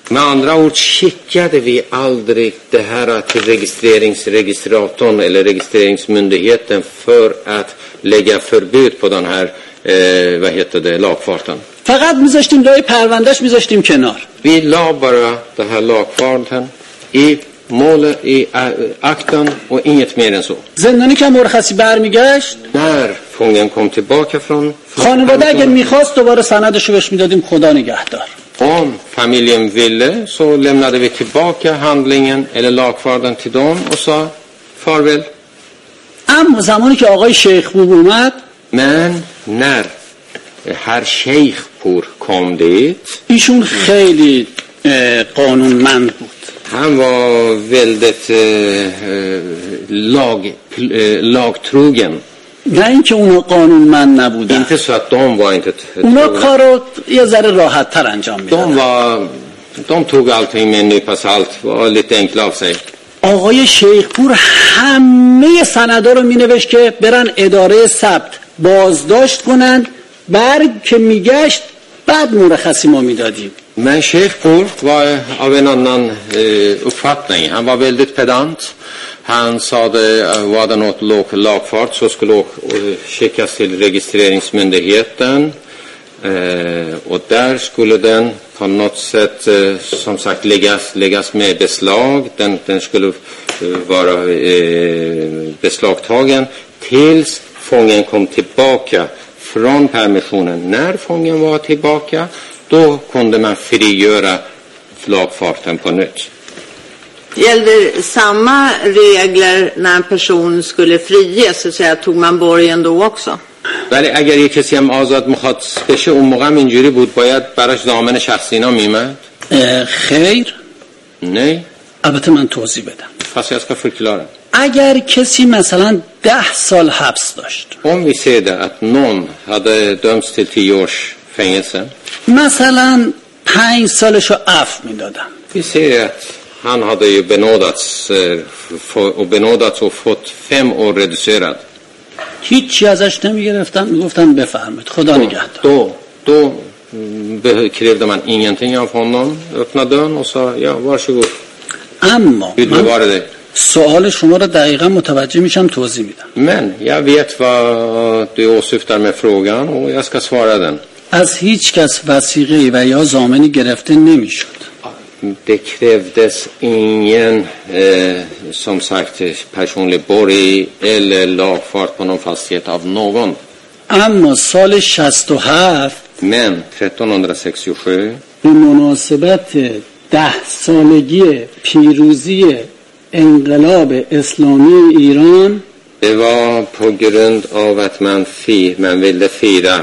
Med andra ord skickade vi aldrig det här till registreringsregistratorn eller registreringsmyndigheten för att lägga förbud på den här eh, vad heter det, lagfarten. فقط میذاشتیم لای پروندهش میذاشتیم کنار. Vi la bara det här lagfarten i mål i akten och inget mer än så. زندانی که مرخصی برمیگشت När fången kom tillbaka från خانواده اگه میخواست دوباره سندشو بهش میدادیم خدا نگهدار. Om familjen ville så lämnade vi tillbaka handlingen eller lagfarten till dem och sa farväl. اما زمانی که آقای شیخ پور اومد Men när herr Sheikhpur kom dit, ایشون خیلی قانونمند بود. han var väldigt eh, lag, eh, lagtrogen. نه اینکه اونا قانونمند نبودن، Inte så att de var inte اونا trogna. کارو یه ذره راحت تر انجام De میدادن. var, de tog allting med en nypa salt, var lite enkla av sig. آقای شیخ پور همه سندا رو مینوشت که برن اداره ثبت بازداشت کنند، برگ که میگشت بعد مرخصی ما میدادیم. Men Sheikhpur var av en annan eh, uppfattning. Han var väldigt pedant. Han sa det, var det något lagfart så skulle det skickas till registreringsmyndigheten. Eh, och där skulle den på något sätt eh, som sagt läggas, läggas med beslag. Den, den skulle eh, vara eh, beslagtagen tills fången kom tillbaka från permissionen. När fången var tillbaka då kunde man frigöra lagfarten på nytt. Gällde samma regler när en person skulle friges, så att säga, tog man borgen då också? ولی اگر یک کسی هم آزاد میخواد بشه اون موقع هم اینجوری بود باید براش ضامن شخصی اینا میمد؟ خیر، نه. البته من توضیح بدم. Fast jag ska förklara. اگر کسی مثلا ده سال حبس داشت، Om vi ser det att någon hade dömts till tio års fängelse. مثلا پنج سالشو عفو میدادن. Vi ser att han hade ju benådats och benådats och fått fem år reducerad. هیچی ازش نمیگرفتن، میگفتن بفرمایید خدا نگهدار. Då, då mm, krävde man ingenting av honom, öppnade dörren och sa ja, varsågod. اما Gud bevare dig. سوال شما رو دقیقا متوجه میشم، توضیح میدم. Men jag vet vad du åsyftar med frågan och jag ska svara den. از هیچ کس وثیقه‌ای و یا ضامنی گرفته نمیشد. Det krävdes ingen eh, som sagt personlig borg eller lagfart på någon fastighet av någon. اما سال شصت و هفت Men trettonhundrasextiosju به مناسبت ده سالگی پیروزی انقلاب اسلامی ایران det var på grund av att man, fir, man ville fira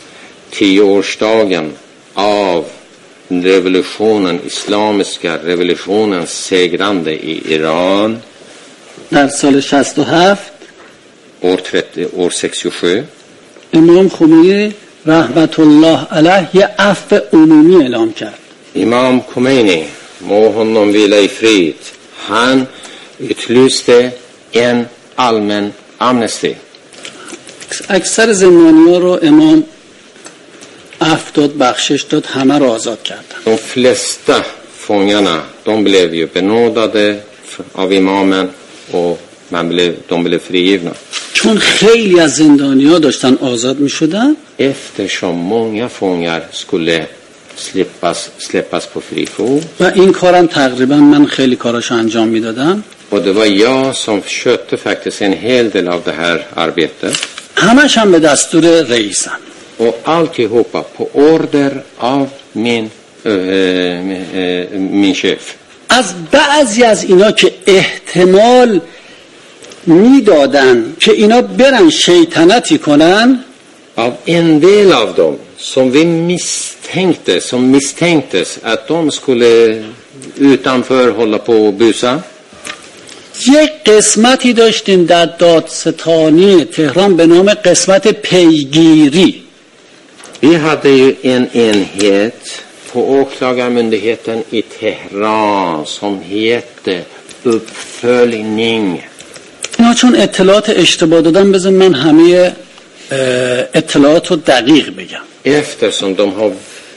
tioårsdagen av revolutionen, islamiska revolutionens segrande i Iran در سال شصت و هفت år, trettio, år sextiosju. امام خمینی رحمت الله علیه یه عفو عمومی اعلام کرد. Imam Khomeini, må honom vila i frid, han utlyste en allmän amnesti. اکثر زندانی‌ها رو امام عفو داد، بخشش داد، همه رو آزاد کردن. De flesta fångarna, de blev ju benådade av imamen och man blev, de blev frigivna. چون خیلی از زندانی‌ها داشتن آزاد می‌شدن، Eftersom många fångar skulle släppas, släppas på fri fot. و این کارم تقریبا من خیلی کاراشو انجام میدادم. Och det var jag som skötte faktiskt en hel del av det här arbetet. همش هم به دستور رئیسم. Och alltihopa på order av min, äh, äh, min chef. از بعضی از اینا که احتمال میدادن که اینا برن شیطنتی کنن، Av en del av dem som vi misstänkte, som misstänktes att de skulle utanför hålla på och busa. یک قسمتی داشتیم در دادستانی تهران به نام قسمت پیگیری. Vi hade ju en enhet på åklagarmyndigheten i Teheran som hette uppföljning. اینا چون اطلاعات اشتباه دادن، بذار من همه اطلاعات رو دقیق بگم. Eftersom de har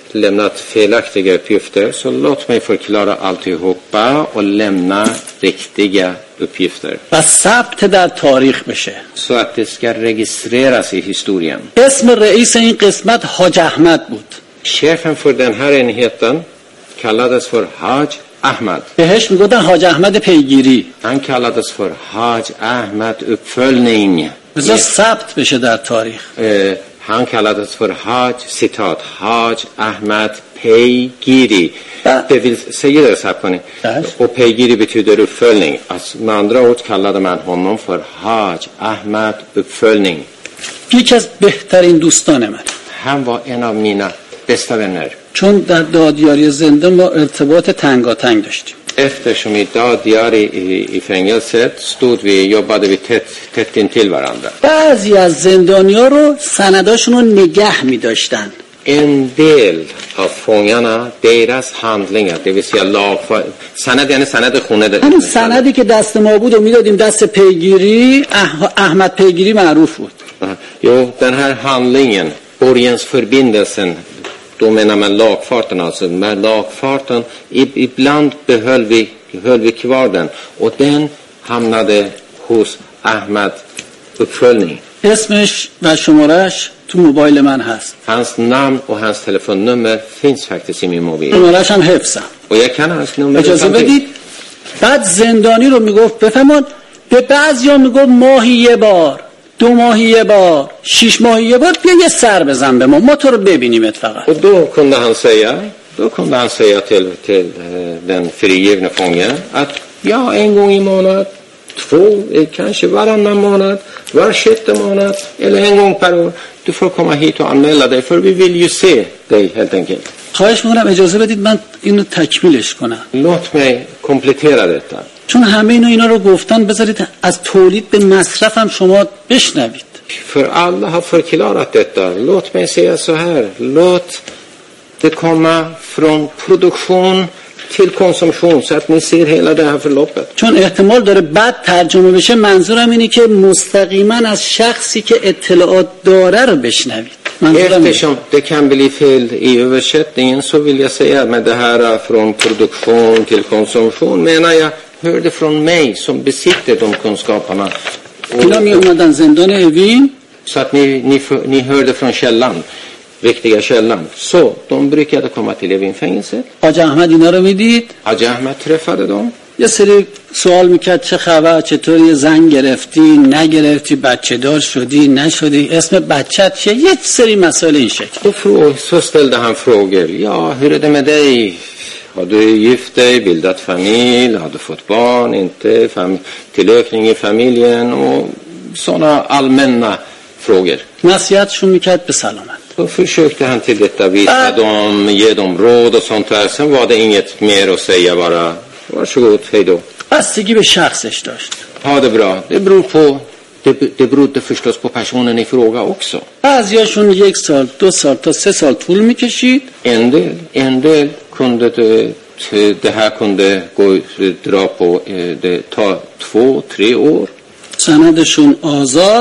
lämnat felaktiga uppgifter, så låt mig förklara alltihopa och lämna riktiga uppgifter. و ثبت در تاریخ بشه. Så att det ska registreras i historien. اسم رئیس این قسمت حاج احمد بود. Chefen för den här enheten kallades för Haj Ahmad. بهش میگفتن حاج احمد پیگیری. Han kallades för Haj Ahmad uppföljning. بذار ثبت بشه در تاریخ. Eh, han kallades för Haj, citat, Haj Ahmad Peygiri. Ja. Det vill säga det så här på ni. Ja. Och Peygiri betyder uppföljning. Alltså, med andra ord kallade man honom för Haj Ahmad uppföljning. یکی از بهترین دوستان من. Han var en av mina bästa vänner. چون در دادیاری زنده ما ارتباط تنگاتنگ داشتیم. Eftersom i dagdiari i, i fängelset stod vi, jobbade vi tätt, tätt intill varandra. بعضی از زندانیا رو سنداشون رو نگه می داشتن. En del av fångarna, deras handlingar, det vill säga lag, sanad yani sanad khune. همون سندی که دست ما بود و میدادیم دست پیگیری، اح... احمد پیگیری معروف بود. Jo, den här handlingen, borgensförbindelsen, då menar man lagfarten alltså. Med lagfarten, ibland behöll vi, höll vi kvar den. Och den hamnade hos Ahmad uppföljning. اسمش و شمارش تو موبایل من هست. Hans namn och hans telefonnummer finns faktiskt i min mobil. شمارش هم حفظم. Och jag kan hans nummer. اجازه بدید. بعد زندانی رو میگفت بفهمون، به بعضیا میگفت ماهی یه بار، دو ماهی یه بار، شش ماهی یه بار، بیا یه سر بزن به ما، ما تو رو ببینیمت فقط. Och då kunde han säga, då kunde han säga till, till uh, den frigivna fången att ja, en gång i månad, två, kanske varannan månad, var sjätte månad eller en gång per år. Du får komma hit och anmäla dig, för vi vill ju se dig helt enkelt. خواهش میکنم اجازه بدید من اینو تکمیلش کنم. Låt mig komplettera detta. چون همه اینو اینا رو گفتن، بذارید از تولید به مصرف هم شما بشنوید. För alla har förklarat detta. Låt mig säga så här. Låt det komma från produktion till konsumtion så att ni ser hela det här förloppet. چون احتمال داره بعد ترجمه بشه، منظورم اینه که مستقیما از شخصی که اطلاعات داره رو بشنوید. Eftersom det kan bli fel i översättningen så vill jag säga med det här från produktion till konsumtion menar jag, hör det från mig som besitter de kunskaperna. اینا می اومدن زندان اوین، så att ni, ni, ni hörde från källan, riktiga källan. Så de brukade komma till Evinfängelset. حاج احمد اینا رو میدید. Haj Ahmad träffade dem. یه سری سوال میکرد، چه خبر، چطوری، زن گرفتی، نگرفتی، بچه دار شدی، نشدی، اسم بچت چیه، یه سری مسائل این شکل. Och så ställde han frågor. Ja, hur är det med dig? Har du gift dig, bildat familj, har du fått barn, inte, fam- tillökning i familjen och sådana allmänna frågor. نصیحتشون میکرد به سلامت. Då försökte han till detta visa dem, ge dem råd och sånt där. Sen var det inget mer att säga, bara varsågod, hej då. بستگی به شخصش داشت. Ha det bra. Det beror på, det, det berodde förstås på personen i fråga också. بعضیاشون یک سال، دو سال تا سه سال طول میکشید. En del, en del kunde det, det här kunde gå, dra på, det ta två, tre år. سندشون آزاد.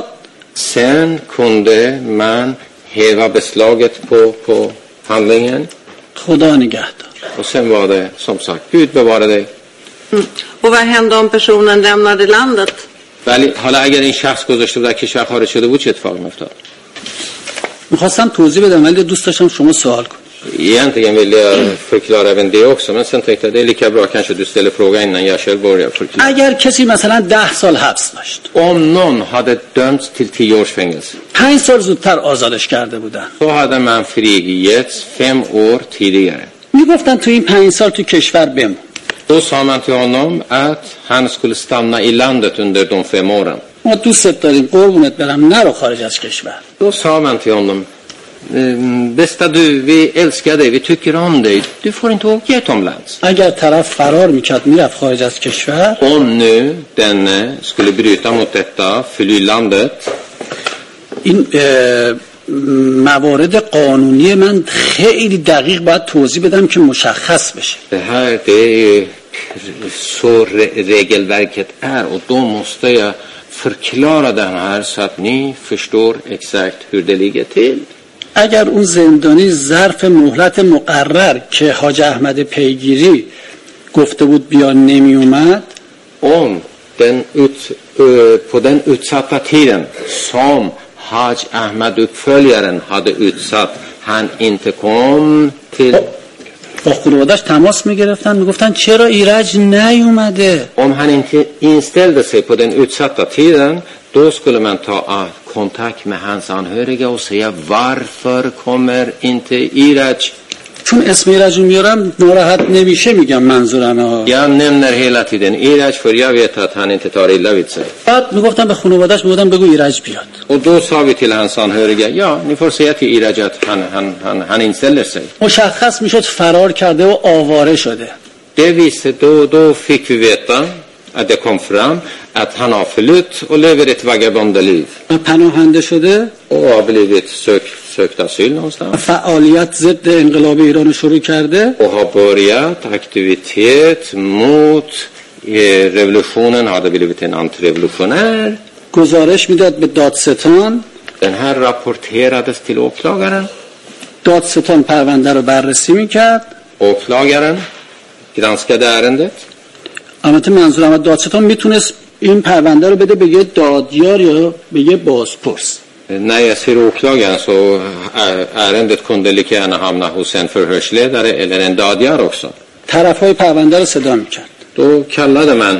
Sen kunde man häva beslaget på, på handlingen. خدا نگهدار. Och sen var det, som sagt, Gud bevara dig. Mm. Och vad hände om personen lämnade landet? ولی حالا اگر این شخص گذاشته بود در کشور خارج شده بود چه اتفاقی میافتاد؟ میخواستم توضیح بدم ولی دوست داشتم شما سوال کنید. Egentligen vill jag förklara även det också, men sen tänkte jag det är lika bra kanske du ställer frågan innan jag själv börjar förklara. اگر کسی مثلا ده سال حبس داشت، Om någon hade dömts till tio års fängelse, پنج سال زودتر آزادش کرده بودن، så hade man frigetts fem år tidigare. میگفتن تو این پنج سال تو کشور بمون. Då sa man till honom att han skulle stanna i landet under de fem åren. ما دوستت داریم، قربونت برم، نرو خارج از کشور. Då sa man till honom, bästa du, vi älskar dig, vi tycker om dig, du får inte åka utomlands. اگر طرف فرار میکرد میرفت خارج از کشور، Om nu denne skulle bryta mot detta, fly landet, این موارد قانونی من خیلی دقیق باید توضیح بدم که مشخص بشه. det här det är ju så regelverket är, och då måste jag förklara det här så att ni förstår exakt hur det ligger till. اگر اون زندانی ظرف مهلت مقرر که حاج احمد پیگیری گفته بود بیا نمی اومد، Om den ut, uh, på den utsatta tiden som Haj Ahmad-uppföljaren hade utsatt, han inte kom till... با خانواده‌اش تماس میگرفتن میگفتن چرا ایرج نیومده؟ Om han inte inställde sig på den utsatta tiden, då skulle man ta uh, kontakt med hans anhöriga och säga varför kommer inte Iraj? چون اسم ایرج میارم ناراحت نمیشه میگم منظورمه ها. Jag nämner hela tiden Iraj för jag vet att han inte tar illa vid sig. بعد میگفتن به خانواده‌اش میگفتن بگو ایرج بیاد. Och då sa vi till hans anhöriga, ja, ni får säga till Iraj att han, han, han, han inställer sig. مشخص میشد فرار کرده و آواره شده. Det visste, då, då fick vi veta att det kom fram att han har förlytt och lever ett vagabondeliv. پناهنده شده Och har blivit sök, sökt asyl någonstans. فعالیت ضد انقلاب ایران شروع کرده Och har börjat aktivitet mot eh, revolutionen, hade blivit en antirevolutionär. گزارش میداد به دادستان. Den här rapporterades till åklagaren. دادستان پرونده رو بررسی میکرد. Åklagaren granskade ärendet. البته منظورم از دادستان میتونست این پرونده رو بده به یه دادیار یا به یه بازپرس. När jag ser åklagaren så ärendet kunde lika gärna hamna hos en förhörsledare eller en dadjar också. طرفای پرونده رو صدا میکرد. Då kallade man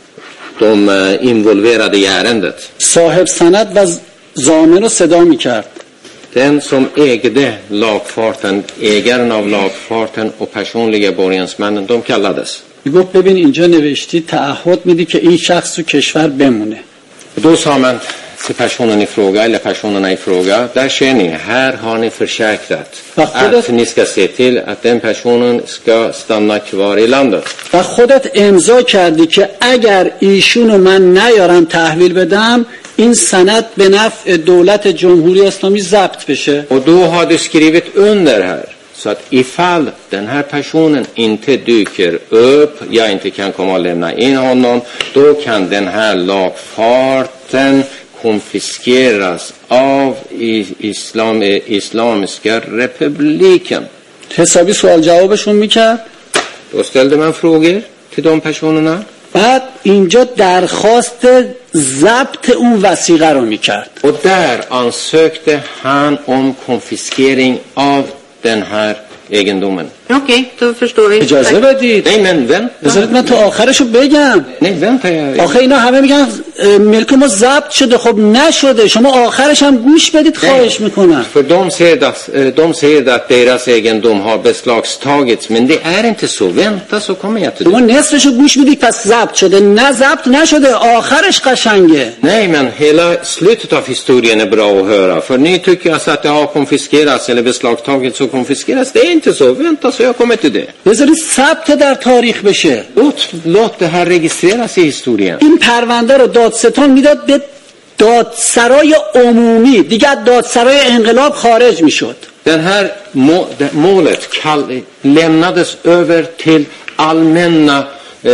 de involverade i ärendet. صاحب سند و ضامن رو صدا میکرد. Den som ägde lagfarten, ägaren av lagfarten och personliga borgensmännen, de kallades. میگفت ببین اینجا نوشتی تعهد میدی که این شخص تو کشور بمونه. Då sa man till personen i fråga eller personerna i fråga, där ser ni, här har ni försäkrat att ni ska se till att den personen ska stanna kvar i landet. و خودت امضا کردی که اگر ایشونو من نیارم تحویل بدم این سند به نفع دولت جمهوری اسلامی ضبط بشه. Och då har du skrivit under här. Så att ifall den här personen inte dyker upp, jag inte kan komma och lämna in honom, då kan den här lagfarten konfiskeras av islam, Islamiska republiken. حسابی سوال جوابشون میکرد. Då ställde man frågor till de personerna. بعد اینجا درخواست ضبط اون وثیقه رو میکرد. Och där ansökte han om konfiskering av den här egendomen. Okej, okay, då förstår vi. اجازه بدید. Nej men vänta. بذارید من تا آخرشو بگم. Nej vänta. Jag... آخه اینا همه میگن ملک ما ضبط شده، خب نشده. شما آخرش هم گوش بدید خواهش میکنم. För de säger att de säger att deras egendom har beslagtagits, men det är inte så. Vänta så kommer jag till det. شما نصفشو گوش میدید پس ضبط شده، نه ضبط نشده. آخرش قشنگه. Nej men hela slutet av historien är bra att höra. För ni tycker alltså att det har konfiskerats eller beslagtagits och konfiskeras. Det är inte så. Vänta så jag kommer till det. بذارید ثبت در تاریخ بشه. Låt, låt det här registreras i historien. این پرونده رو دادستان میداد به دادسرای عمومی، دیگه دادسرای انقلاب خارج میشد. Den här må, det, målet kall, lämnades över till allmänna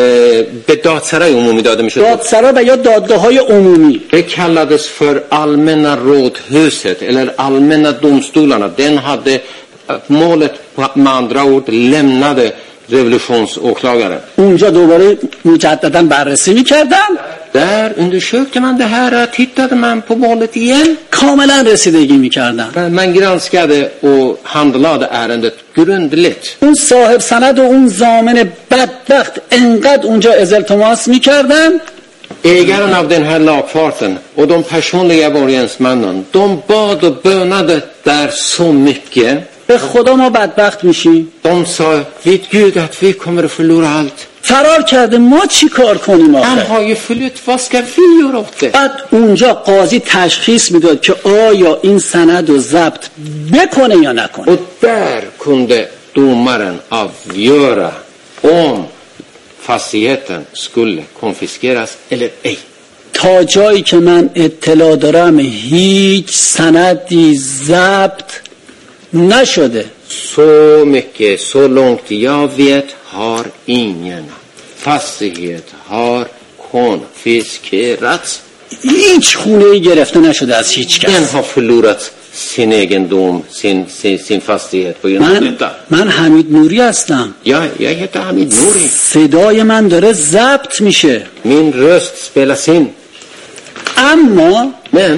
دادسرای عمومی داده میشد. دادسرا و یا دادگاه‌های عمومی. Det kallades för allmänna rådhuset eller allmänna domstolarna. Den hade målet med andra ord lämnade revolutionsåklagaren. اونجا دوباره مجددا بررسی می‌کردن. Där undersökte man det här, tittade man på målet igen. کاملا رسیدگی می‌کردن. Man granskade och handlade ärendet grundligt. اون صاحب سند و اون ضامن بدبخت انقدر اونجا ازالتماس می‌کردن. Ägaren av den här lagfarten och de personliga borgensmännen, de bad och bönade där så mycket. به خدا ما بدبخت میشیم. De sa vid Gud att vi kommer att förlora allt. فرار کرده، ما چی کار کنیم Han آخه؟ har ju förlytt, vad ska vi göra åt det? بعد اونجا قاضی تشخیص میداد که آیا این سند رو ضبط بکنه یا نکنه. Och där kunde domaren avgöra om fastigheten skulle konfiskeras eller ej. تا جایی که من اطلاع دارم هیچ سندی ضبط نشده. Så mycket, så långt jag vet har ingen fastighet har konfiskerats. هیچ خونه ای گرفته نشده از هیچ Den کس. har förlorat sin egendom, sin, sin, sin fastighet på grund av من detta. من حمید نوری هستم. Jag, jag heter Hamid Nouri. صدای من داره ضبط میشه. Min röst spelas in. اما Men,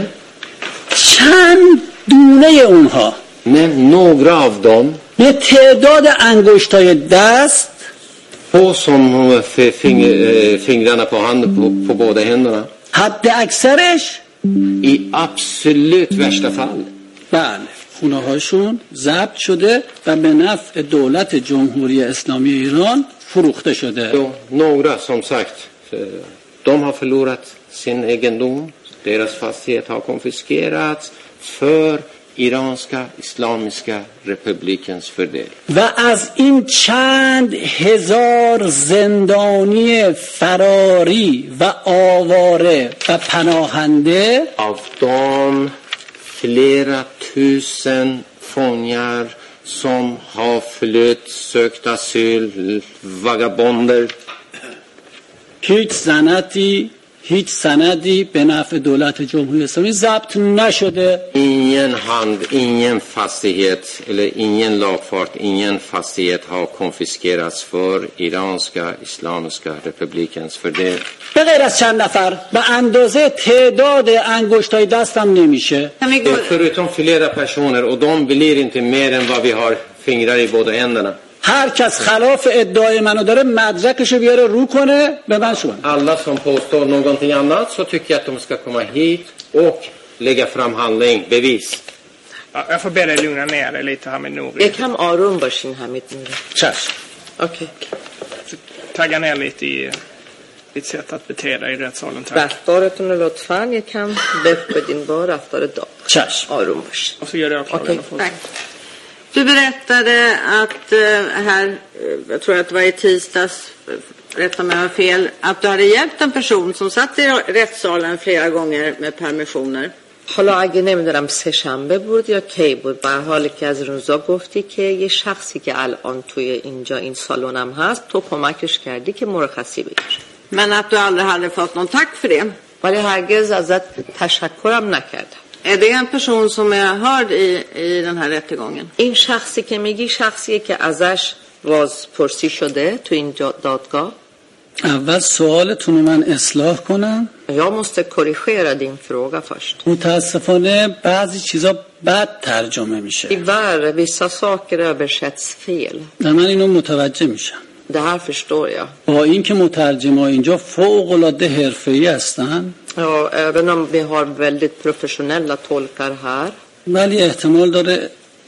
چند دونه اونها men några av dem به تعداد انگشتای دست på som f- fing, eh, fingrarna på handen på, på båda händerna. حد اکثرش I absolut värsta fall. بله خونه هاشون ضبط شده و به نفع دولت جمهوری اسلامی ایران فروخته شده. Så, några som sagt, eh, de har förlorat sin egendom. Deras fastighet har konfiskerats för iranska islamiska republikens fördel. و از این چند هزار زندانی فراری و آواره و پناهنده Av de flera tusen fångar som har flytt, sökt asyl, vagabonder. هیچ سندی هیچ سندی به نفع دولت جمهوری اسلامی ضبط نشده. Ingen hand, ingen fastighet eller ingen lagfart, ingen fastighet har konfiskerats för iranska islamiska republikens fördel. به غیر از چند نفر به اندازه تعداد انگشتای دستم نمیشه. Kan vi gå, Förutom flera personer och de blir inte mer än vad vi har fingrar i båda händerna. هر کس خلاف ادعای منو داره مدرکشو بیاره رو کنه به من شون. Alla som påstår någonting annat så tycker jag att de ska komma hit och lägga fram handling, bevis. Ja, jag får be dig lugna ner dig lite här med Nouri. یکم آروم باشین حمید نوری. چشم. اوکی. Tagga ner lite i ditt sätt att bete dig i rättssalen. Tack. رفتارتون رو لطفاً یکم دق بدین با رفتار داغ. چشم. آروم باشین. Och så gör det åklagaren. Okej, tack. Du berättade att eh, här, eh, jag tror att det var i tisdags, eh, rätta mig om jag har fel, att du hade hjälpt en person som satt i rättssalen flera gånger med permissioner. حالا اگه نمیدونم سه شنبه بود یا کی بود، به هر حال که از روزا گفتی که یه شخصی که الان توی اینجا این سالونم هست تو کمکش کردی که مرخصی بگیره. Men att du aldrig hade fått någon tack för det. ولی هرگز ازت تشکرم نکردم. Är det en person som är hörd i, i den här rättegången? این شخصی که میگی شخصیه که ازش بازپرسی شده تو این دادگاه؟ اول سوالتون رو من اصلاح کنم. Jag måste korrigera din fråga först. متاسفانه بعضی چیزا بد ترجمه میشه. Tyvärr, vissa saker översätts fel. و من اینو متوجه میشم. Det här förstår jag. با اینکه مترجم‌ها اینجا فوق‌العاده حرفه‌ای هستن، Ja, även om vi har väldigt professionella tolkar här. ولی احتمال داره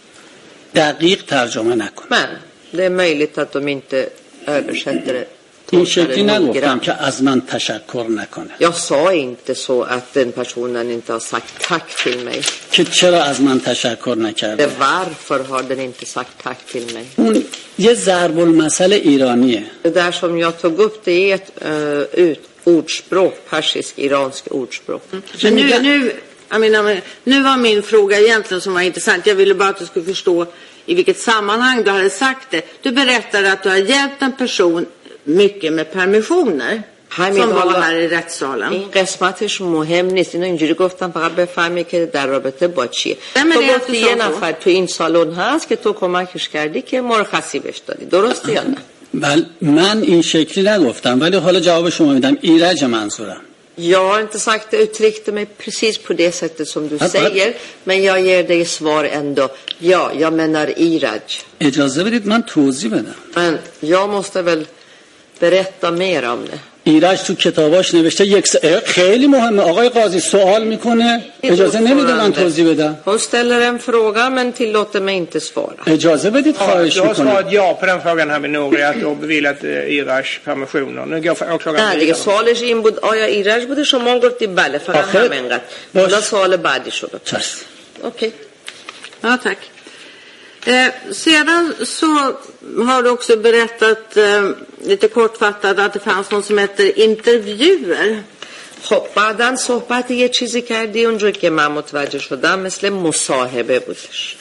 دقیق ترجمه نکنه. Men det är möjligt att de inte översätter det. این شکلی نگفتم که از من تشکر نکنه. Jag sa inte så att den personen inte har sagt tack till mig. که چرا از من تشکر نکرده؟ Varför har den inte sagt tack till mig? اون یه ضرب المثل ایرانیه. Det där som jag tog upp, det är ett uh, ut, ordspråk, persisk, iransk ordspråk. Men nu, nu, jag menar, nu var min fråga egentligen som var intressant. Jag ville bara att du skulle förstå i vilket sammanhang du hade sagt det. Du berättade att du har hjälpt en person mycket med permissioner som var här i rättssalen. این قسمتش مهم نیست. اینو اینجوری گفتم فقط بفهمی که در رابطه با چیه. تو گفتی یه نفر تو این سالن هست که تو کمکش کردی که مرخصی بهش دادی. درسته یا نه؟ بله من این شکلی نگفتم ولی حالا جواب شما میدم. ایرج منظورم. Jag har inte sagt det, uttryckte mig precis på det sättet som du säger, men jag ger dig svar ändå. Ja, jag menar Iraj. اجازه بدید من توضیح بدم. Men jag måste väl berätta mer om det. ایرج تو کتاباش نوشته یک س... خیلی مهمه. آقای قاضی سوال میکنه اجازه نمیده من توضیح بدم. Hon ställer en fråga men tillåter mig inte svara. اجازه بدید خواهش Du har میکنم. svarat ja på den frågan här med Nouri att du har beviljat Iraj permissioner. Nu går för åklagaren نه دیگه سوالش این بود آیا ایرج بوده شما گفتی بله فقط همینقدر. حالا سوال بعدی شد. چشم. Okej. Ja, tack. Eh, sedan så har du också berättat eh, lite kortfattat att det fanns något som heter intervjuer. خب بعدن صحبت یه چیزی کردی اونجور که من متوجه شدم مثل مصاحبه بودش.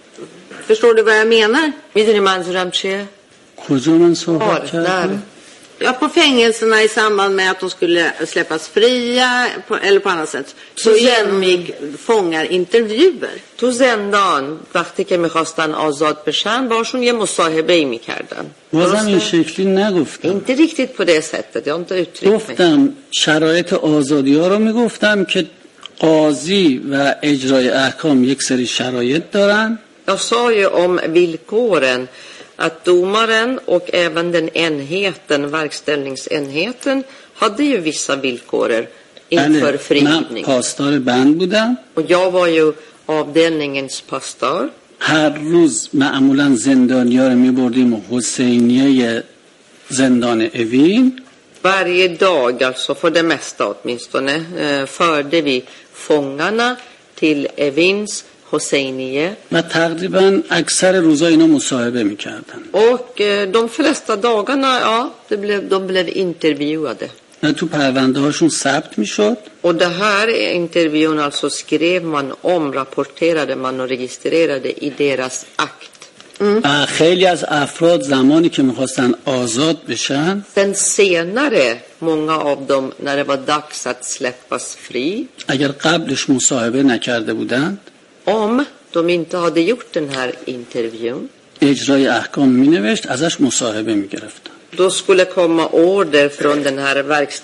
Förstår du vad jag menar? میدونی منظورم چیه؟ کجا من صحبت آره کردم؟ Ja, på fängelserna i samband med att de skulle släppas fria på, eller på annat sätt så genomgick fångar intervjuer. تو زندان وقتی که میخواستن آزاد بشن باشون یه مصاحبه‌ای میکردن. بازم این شکلی نگفتم. inte riktigt på det sättet. Jag har inte uttryckt mig. گفتم شرایط آزادی ها رو میگفتم که قاضی و اجرای احکام یک سری شرایط دارن. Jag sa ju om villkoren att domaren och även den enheten, verkställningsenheten, hade ju vissa villkor inför frigivning. من پاسدار بند بودم. Och jag var ju avdelningens pastor. هر روز معمولا زندانیا رو میبردیم حسینیه زندان اوین. Varje dag, alltså för det mesta åtminstone, förde vi fångarna till Evins Hosseiniye. و تقریبا اکثر روزا اینا مصاحبه میکردن. Och de flesta dagarna, ja, det blev, de blev intervjuade. و تو پرونده هاشون ثبت میشد. Och det här intervjun alltså skrev man om, rapporterade man och registrerade i deras akt. و خیلی از افراد زمانی که میخواستن آزاد بشن Sen senare, många av dem, när det var dags att släppas fri, اگر قبلش مصاحبه نکرده بودند om de inte hade gjort den här intervjun, اجرای احکام مینوشت ازش مصاحبه میگرفتن. då skulle komma order från den här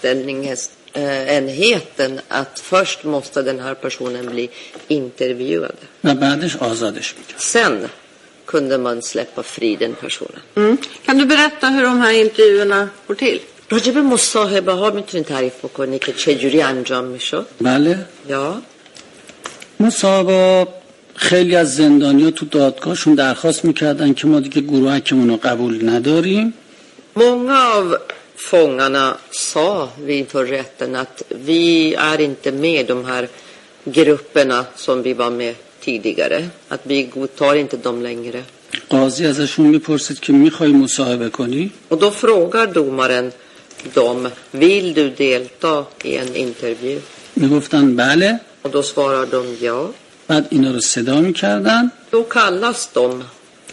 verkställningsenheten att först måste den här personen bli intervjuad. و بعدش آزادش میکرد. Sen kunde man släppa fri den personen. Mm. Kan du berätta hur de här intervjuerna går till? راجب مصاحبه ها میتونید تعریف بکنی که چجوری انجام میشد؟ بله. یا مصاحبه خیلی از زندانیا تو دادگاهشون درخواست میکردن که ما دیگه گروهکمون رو قبول نداریم. Många av fångarna sa vi inför rätten att vi är inte med de här grupperna som vi var med tidigare. Att vi godtar inte dem längre. قاضی ازشون میپرسید که میخوای مصاحبه کنی؟ Och då frågar domaren dem, vill du delta i en intervju? میگفتن بله. Och då svarar de ja. بعد اینا رو صدا میکردن. Då kallas de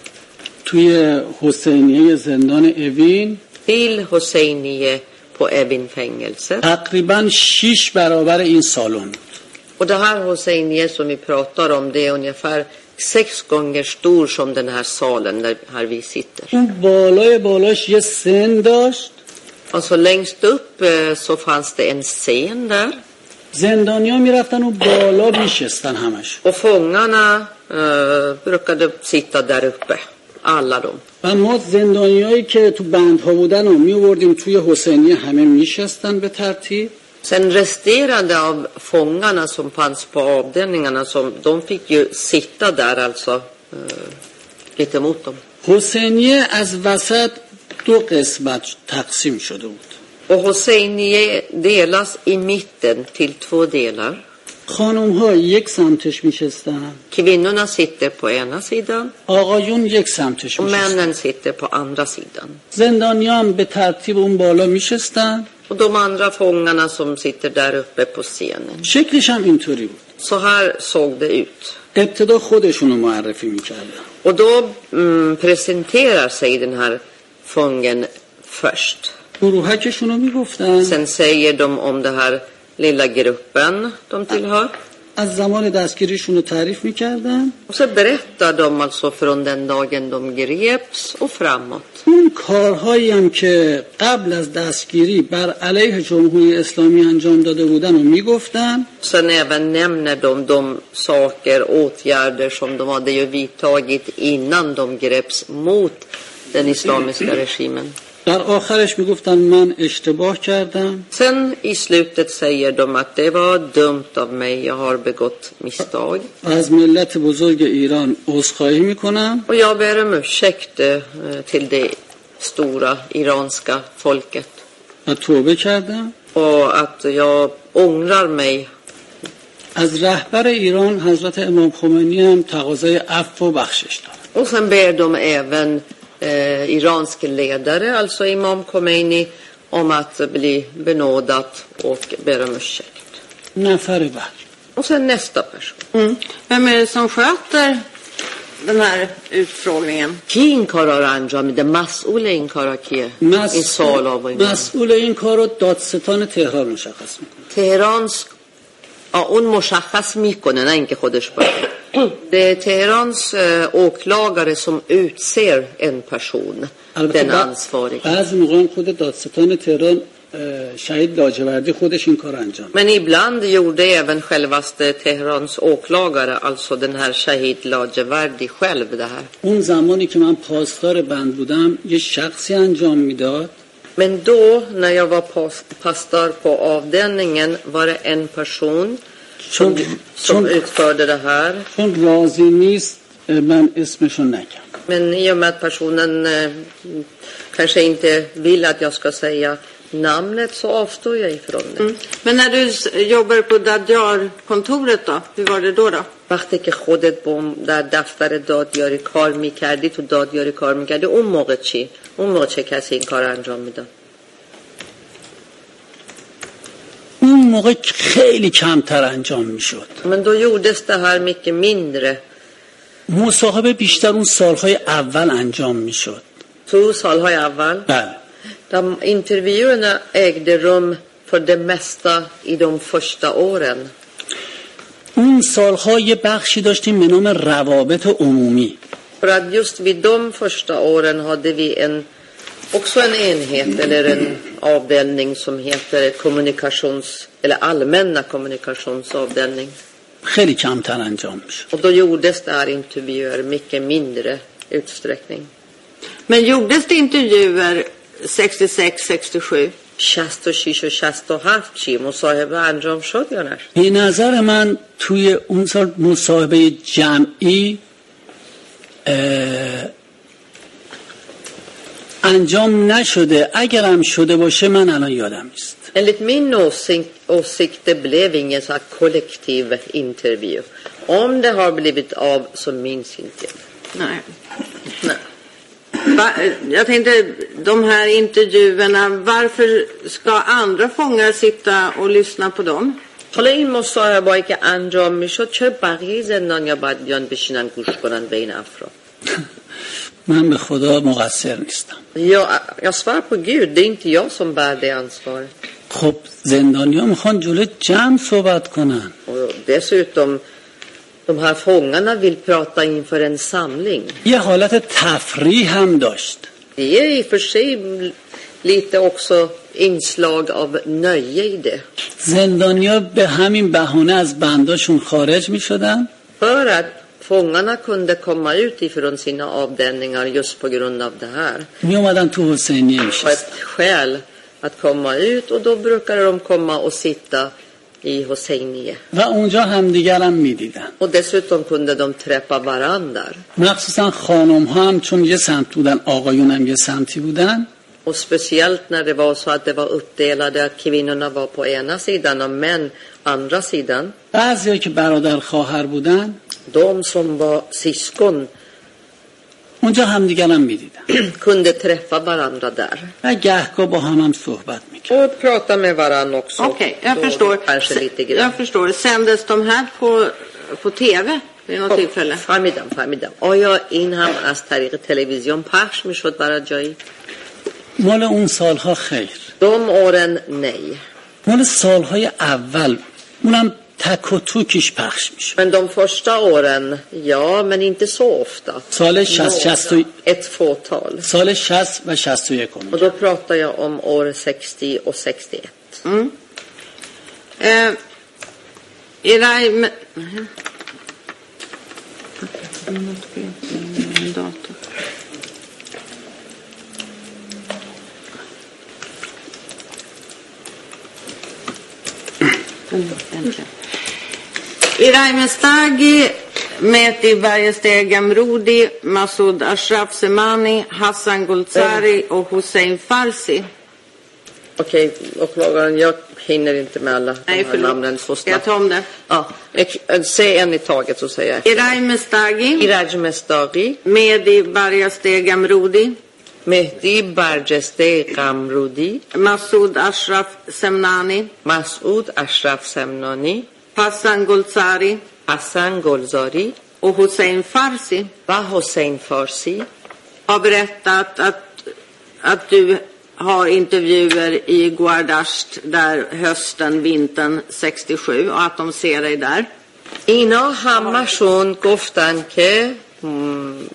توی حسینیه زندان اوین till Hosseiniye på Evin-fängelset. تقریبا شش برابر این سالن. Och det här Hosseiniye som vi pratar om, det är ungefär sex gånger stor som den här salen där här vi sitter. اون بالای بالاش یه سن داشت. Alltså längst upp eh, så fanns det en scen där. زندانیا میرفتن و بالا میشستن همش. Och fångarna eh, brukade sitta där uppe. Alla de. و ما زندانیایی که تو بندها بودن رو میوردیم توی حسینیه همه میشستن به ترتیب. Sen resterande av fångarna som fanns på avdelningarna, som, de fick ju sitta där alltså eh, lite mot dem. حسینیه از وسط دو قسمت تقسیم شده بود. Och Hosseiniye delas i mitten till två delar. خانم ها یک سمتش میشستن. Kvinnorna sitter på ena sidan آقایون یک سمتش och میشستن. männen sitter på andra sidan. زندانیان به ترتیب اون بالا میشستن. Och de andra fångarna som sitter där uppe på scenen. شکلش هم اینطوری بود. Så här såg det ut. ابتدا خودشونو معرفی میکردن. Och då mm, presenterar sig den här fången först. گروهکشونو میگفتن. Sen säger de om det här lilla gruppen de tillhör. از زمان دستگیریشونو تعریف میکردن. Och så berättar de alltså från den dagen de greps och framåt. اون کارهایی هم که قبل از دستگیری بر علیه جمهوری اسلامی انجام داده بودن و میگفتن. Sen även nämner de de saker, åtgärder som de hade ju vidtagit innan de greps mot den islamiska regimen. در آخرش میگفتن من اشتباه کردم. Sen i slutet säger de att det var dumt av mig, jag har begått misstag. از ملت بزرگ ایران عذرخواهی میکنم. Och jag ber om ursäkt eh, till det stora iranska folket. و توبه کردم. Och att jag ångrar mig. از رهبر ایران حضرت امام خمینی هم تقاضای عفو و بخشش دارم. Och sen ber de även eh, iransk ledare, alltså Imam Khomeini, om att bli benådat och ber om ursäkt. نفر بعد. Och sen nästa person. Mm. Vem är det som sköter den här utfrågningen? کی این کارا رو انجام میده؟ مسئول این کارا کیه؟ مس... این سوالا و این مسئول این کار رو دادستان تهران مشخص میکنه. تهرانس اون مشخص میکنه، نه اینکه خودش باشه. Det är Teherans eh, åklagare som utser en person, den ansvarig. بعضی موقع خود دادستان تهران شهید لاجوردی خودش این کار انجام. Men ibland gjorde även självaste Teherans åklagare, alltså den här Shahid Lajevardi själv det här. اون زمانی که من پاسدار بند بودم یه شخصی انجام میداد. Men då när jag var pas, pastor på avdelningen var det en person som, som utförde det här. چون راضی نیست من اسمشو نگم. Men i och med att personen eh, kanske inte vill att jag ska säga namnet så avstår jag ifrån det. Mm. Men när du jobbar på Dadjar-kontoret då, hur var det då då? وقتی که خودت با در دفتر دادیاری کار میکردی، تو دادیاری کار میکردی، اون موقع چی؟ اون موقع چه کسی این کار انجام میداد؟ اون موقع خیلی کمتر انجام میشد. Men då gjordes det här mycket mindre. مصاحبه بیشتر اون سالهای اول انجام میشد. تو سالهای اول؟ بله. De intervjuerna ägde rum för det mesta i de första åren. اون سالها یه بخشی داشتیم به نام روابط عمومی. För att just vid de första åren hade vi en också en enhet eller en avdelning som heter kommunikations eller allmänna kommunikationsavdelning. خیلی کمتر انجام میشد. Och då gjordes det här intervjuer mycket mindre utsträckning. Men gjordes det intervjuer sextiosex sextiosju؟ شصت و شش و شصت و هفت چی مصاحبه انجام شد یا نه؟ به نظر من توی اون سال مصاحبه جمعی انجام نشده. اگرم شده باشه من الان یادم نیست. Enligt min åsikt, åsikt det blev ingen så här kollektiv intervju. Om det har blivit av så minns inte jag. Nej. Nej. Va, jag tänkte, de här intervjuerna, varför ska andra fångar sitta och lyssna på dem? حالا این مصاحبه‌ای که انجام میشد چه بقیه زندانیا باید بیان بشینن گوش کنن به این افراد؟ من به خدا مقصر نیستم. Ja, jag svär på Gud, det är inte jag som bär det ansvaret. خب زندانیا میخوان جلوی جمع صحبت کنن. Och dessutom de här fångarna vill prata inför en samling. یه حالت تفریح هم داشت. Det är i och för sig lite också inslag av nöje i det. زندانیا به همین بهونه از بنداشون خارج میشدن. För att fångarna kunde komma ut ifrån sina avdelningar just på grund av det här. می اومدن تو حسینیه På میشستن. ett skäl att komma ut och då brukade de komma och sitta i Hoseinie. و اونجا همدیگر هم میدیدن. Och dessutom kunde de träffa varandra. مخصوصا خانم ها هم چون یه سمت بودن آقایون هم یه سمتی بودن. Och speciellt när det var så att det var uppdelade att kvinnorna var på ena sidan och män andra sidan. بعضیا که برادر خواهر بودن De som var syskon اونجا همدیگر هم میدیدن. kunde träffa varandra där. و گهگاه با هم هم صحبت میکرد. Och prata med varandra också. Okej, jag Då förstår. Kanske lite grann. Jag förstår. Sändes de här på, på tv vid något tillfälle? فهمیدم فهمیدم. آیا این هم از طریق تلویزیون پخش میشد برای جایی؟ مال اون سالها خیر. De åren nej. مال سالهای اول اونم تک و توکیش پخش میشه. Men de första åren, ja, men inte så ofta. سال شصت شصت و Ett fåtal. سال شصت و شصت و یک. Och då pratar jag om år sextio och sextioett. Mm. Eh, era... Men, dator. Iraim Stagi, Mehdi Bayesteh Gamrudi, Masoud Ashraf Semani, Hassan Golzari och Hussein Farsi. Okej, åklagaren, jag hinner inte med alla de här namnen så Ska jag snabbt. ta om det? Ja, jag, säg en i taget så säger jag. Iraim Stagi, Iraj Mestagi, Mehdi Bayesteh Gamrudi, Mehdi Barjesteh Gamrudi, Masoud Ashraf Semnani, Masoud Ashraf Semnani, Hassan Golzari, Hassan Golzari, och Hussein Farsi و حسین فارسی har berättat att, att du har intervjuer i Guardasht där hösten, vintern sextiosju och att de ser dig där. اینا همشون گفتن که م،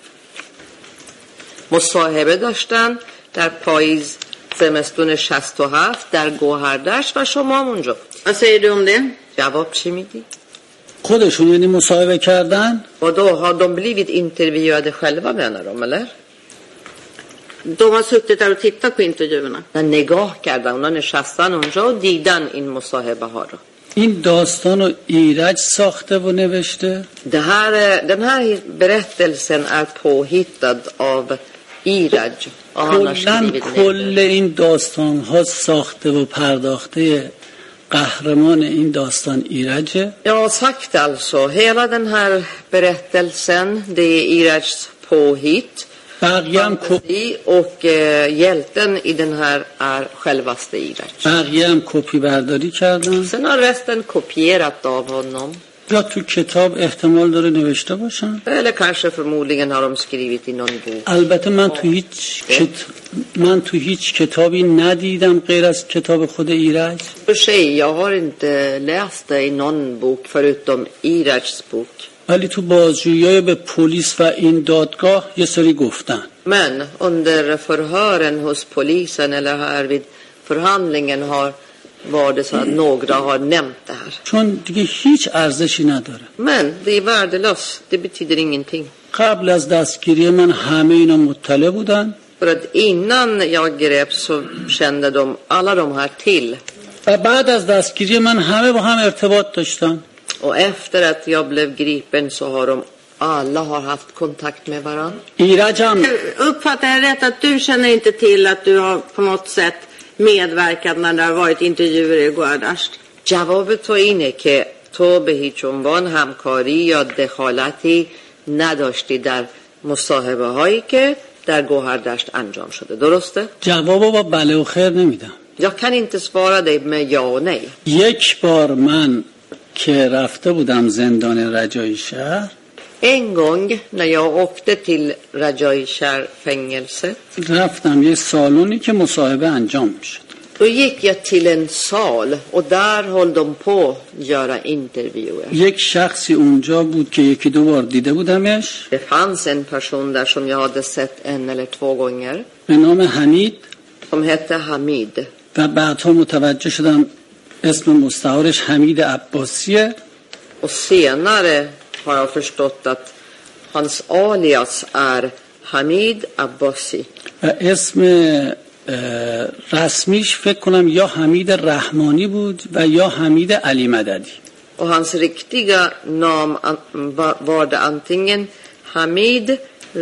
مصاحبه داشتن در پاییز زمستون شصت و هفت در گوهردشت و شما هم اونجا بودی. Vad säger du om det? جواب چی میدی؟ خودشون یعنی مصاحبه کردن؟ Och då har de blivit intervjuade själva menar de, eller? De har suttit där och tittat på intervjuerna. نه نگاه کردن، اونا نشستن اونجا و دیدن این مصاحبه ها رو. این داستان رو ایرج ساخته و نوشته؟ Det här, den här berättelsen är påhittad av Iraj. Och han har کلن skrivit کل ner. این داستان ها ساخته و پرداخته قهرمان این داستان ایرجه؟ Jag har sagt alltså, hela den här berättelsen, det är Irajs påhitt. بقیه هم کپ- Fantasi, och eh, hjälten i den här är självaste Iraj. بقیه هم کپی برداری کردن؟ Sen har resten kopierat av honom. یا تو کتاب احتمال داره نوشته باشن؟ Eller kanske förmodligen har de skrivit i någon bok. البته من تو هیچ کت... من تو هیچ کتابی ندیدم غیر از کتاب خود ایرج. För sig, jag har inte läst det i någon bok förutom Irajs bok. ولی تو بازجویی به پلیس و این دادگاه یه سری گفتن. Men under förhören hos polisen eller här vid förhandlingen har var det så att några har nämnt det här. چون دیگه هیچ ارزشی نداره. Men det är värdelöst, det betyder ingenting. قبل از دستگیری من همه اینا مطلع بودن. För att innan jag greps så kände de alla de här till. و بعد از دستگیری من همه با هم ارتباط داشتن. Och efter att jag blev gripen så har de alla har haft kontakt med varandra. ایرج هم Uppfattar jag rätt att du känner inte till att du har på något sätt medverkat när det har varit intervjuer i Guardasht? جواب تو اینه که تو به هیچ عنوان همکاری یا دخالتی نداشتی در مصاحبه هایی که در گوهردشت انجام شده، درسته؟ جوابو با بله و خیر نمیدم. Jag kan inte svara dig med ja och nej. یک بار من که رفته بودم زندان رجایی شهر، En gång när jag åkte till Rajai-Shar-fängelset, رفتم یه سالونی که مصاحبه انجام میشد. då gick jag till en sal och där höll de på att göra intervjuer. یک شخصی اونجا بود که یکی دو بار دیده بودمش، Det fanns en person där som jag hade sett en eller två gånger به نام حمید، som hette Hamid. و بعدها متوجه شدم اسم مستعارش حمید عباسیه. Och senare har jag förstått att hans alias är Hamid Abbasi. و اسم اه، رسمیش فکر کنم یا حمید رحمانی بود و یا حمید علی مددی. Och hans riktiga namn an- va- var det antingen Hamid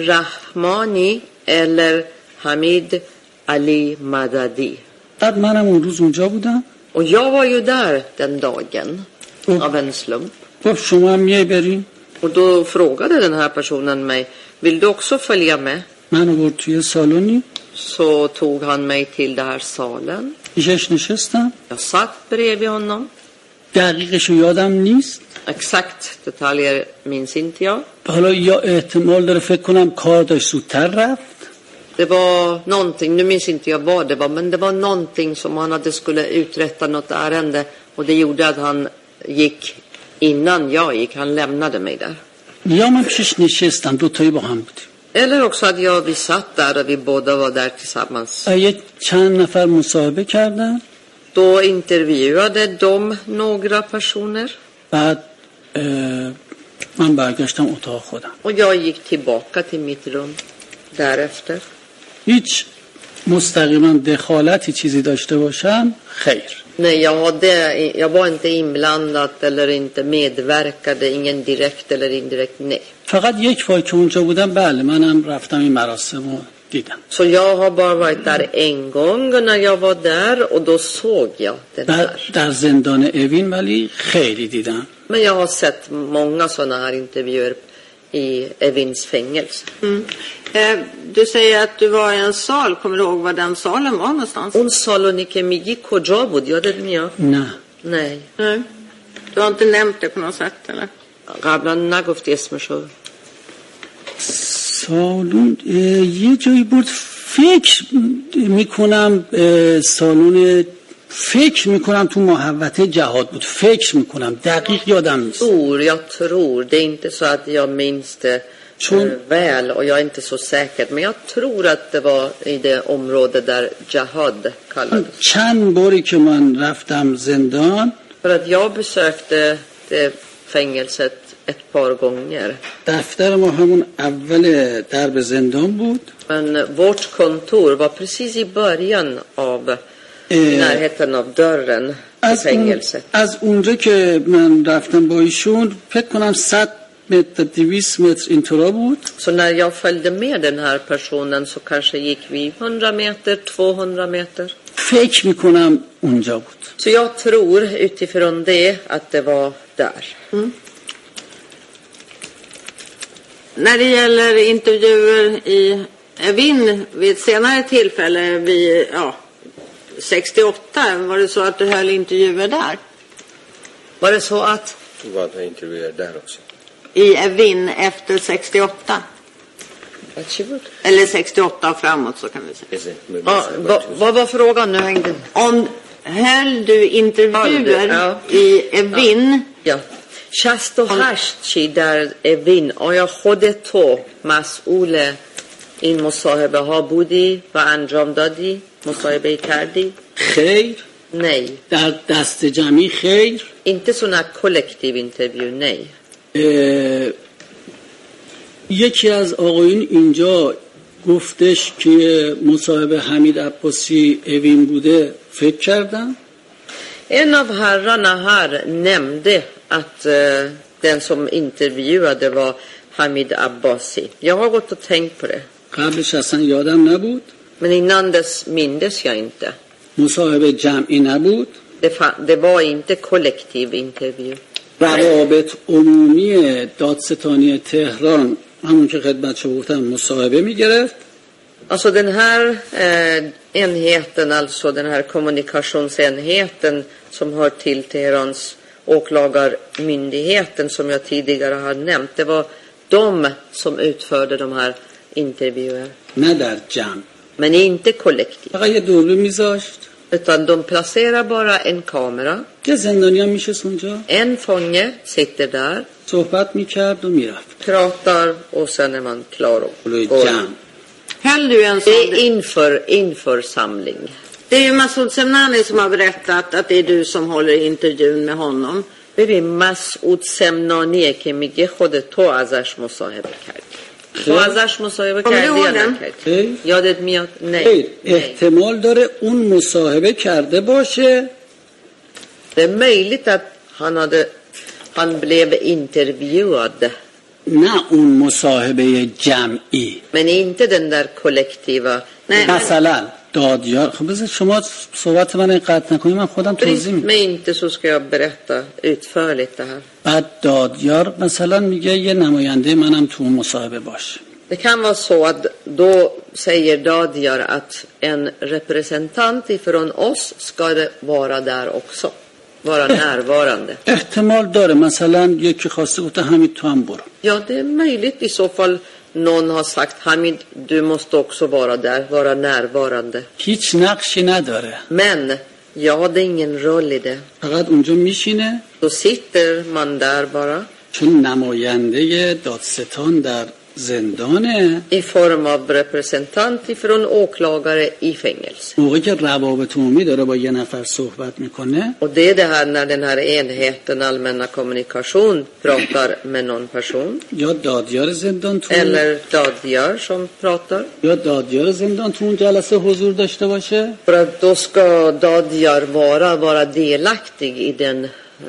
Rahmani eller Hamid Ali Madadi. بعد منم اون روز اونجا بودم. Och jag var ju där den dagen av en slump. گفت شما هم میای بریم؟ Och då frågade den här personen mig, vill du också följa med? منو برد توی سالونی، Så tog han mig till den här salen. پیشش نشستم. Jag satt bredvid honom. دقیقشو یادم نیست. Exakt detaljer minns inte jag. حالا یا احتمال داره فکر کنم کار داشت زودتر رفت، Det var någonting, nu minns inte jag vad det var, men det var någonting som han hade skulle uträtta något ärende och det gjorde att han gick innan jag gick. Han lämnade mig där. یا من پیشش نشستم، دوتایی با هم بودیم. Eller också att jag, vi satt där och vi båda var där tillsammans. و یه چند نفر مصاحبه کردن. Då intervjuade de några personer بعد اه، من برگشتم اتاق خودم. och jag gick tillbaka till mitt rum därefter. هیچ مستقیما دخالتی چیزی داشته باشم خیر. Nej, jag, hade, jag var inte inblandad eller inte medverkade, ingen direkt eller indirekt, nej. فقط یک بار که اونجا بودم بله منم رفتم این مراسم رو دیدم. Så jag har bara varit där en gång när jag var där och då såg jag den در, här. در زندان اوین ولی خیلی دیدم. Men jag har sett många sådana här intervjuer i Evins fängelse. Mm. Eh, du säger att du var i en sal. Kommer du ihåg var den salen var någonstans? اون سالونی که میگی کجا بود؟ یادت میاد؟ نه. Nej. Nej. Du har inte nämnt det på något sätt, eller? قبلا نگفتی اسمشو. سالون یه جایی بود فکر میکنم سالون فکر میکنم تو محوطه جهاد بود فکر میکنم دقیق یادم نیست. Tror, jag tror. Det är inte så att jag minns det Chon- väl och jag är inte så säker. Men jag tror att det var i det område där Jahad kallades. چند باری که من رفتم زندان För att jag besökte det fängelset ett par gånger. دفتر ما همون اول درب زندان بود. Men vårt kontor var precis i början av i närheten av dörren till از, اون، fängelset. از اونجا که من رفتم با ایشون فکر کنم صد متر دویست متر اینطورا بود. Så när jag följde med den här personen så kanske gick vi hundra meter, tvåhundra meter. فکر میکنم اونجا بود. Så jag tror utifrån det att det var där. Mm. När det gäller intervjuer i Evin vid ett senare tillfälle vid ja, sextioåtta, var det så att du höll intervjuer där? Var det så att تو واقعا اینترویو در också. I Evin efter sextioåtta? Varsågod. Eller sextioåtta och framåt så kan vi säga. Ja, vad, vad var frågan nu hängde? Om höll du intervjuer Ja. i Evin? Ja. شصت و هشت چی در اوین آیا خود تو مسئول این مصاحبه ها بودی و انجام دادی؟ مصاحبه کردی؟ خیر Nej. در دست جمعی خیر. Inte såna kollektiv intervju, nej. اه، یکی از آقایون اینجا گفتش که مصاحبه حمید عباسی اوین بوده فکر کردم. En av herrarna här nämnde att eh, den som intervjuade var Hamid Abbasi. Jag har gått och tänkt på det. قبلش اصلا یادم نبود. Men innan dess mindes jag inte. مصاحبه جمعی نبود. Det, fa- det var inte kollektiv intervju. روابط عمومی دادستانی تهران همون که خدمت شما گفتم مصاحبه میگرفت. Alltså den här eh, enheten, alltså den här kommunikationsenheten som hör till Teherans åklagarmyndigheten som jag tidigare har nämnt. Det var de som utförde de här intervjuerna. نه در جمع. Men inte kollektiv. فقط یه دوربین میذاشت. Utan de placerar bara en kamera. یه زندانی هم میشست اونجا. En fånge sitter där. صحبت میکرد و میرفت. Pratar och sen är man klar och جلوی går. جمع. Höll du en Det sån? är inför, inför samling. Det är ju Masoud Semnani som har berättat att det är du som håller intervjun med honom. ببین مسعود سمنانیه که میگه خود تو ازش مصاحبه کردی. تو ازش مصاحبه کردی یا نکردی؟ یادت میاد؟ نه. خیر احتمال داره اون مصاحبه کرده باشه. Det är möjligt att han hade han blev intervjuad. نه اون مصاحبه جمعی. Men inte den där kollektiva. Nej. مثلا دادیار. خب بذار شما صحبت من قطع نکنید من خودم توضیح Bryt میدم. mig inte så ska jag berätta utförligt det här. بعد دادیار مثلا میگه یه نماینده منم تو اون مصاحبه باشه. Det kan vara så att då säger Dadiar att en representant ifrån oss ska det vara där också. Vara närvarande. احتمال داره مثلا یکی خواسته گفته حمید تو هم برو. Ja, det är möjligt i så fall någon har sagt Hamid, du måste också vara där, vara närvarande. هیچ نقشی نداره. Men jag hade ingen roll i det. فقط اونجا میشینه. Då sitter man där bara. چون نماینده دادستان در زندانه. I form av representant ifrån åklagare i fängelse. موقعی که روابط عمومی داره با یه نفر صحبت میکنه. Och det är det här när den här enheten allmänna kommunikation pratar med någon person. یا دادیار زندان تو Eller Dadiar som pratar. یا دادیار زندان تو اون جلسه حضور داشته باشه. För att då ska Dadiar vara, vara delaktig i, den,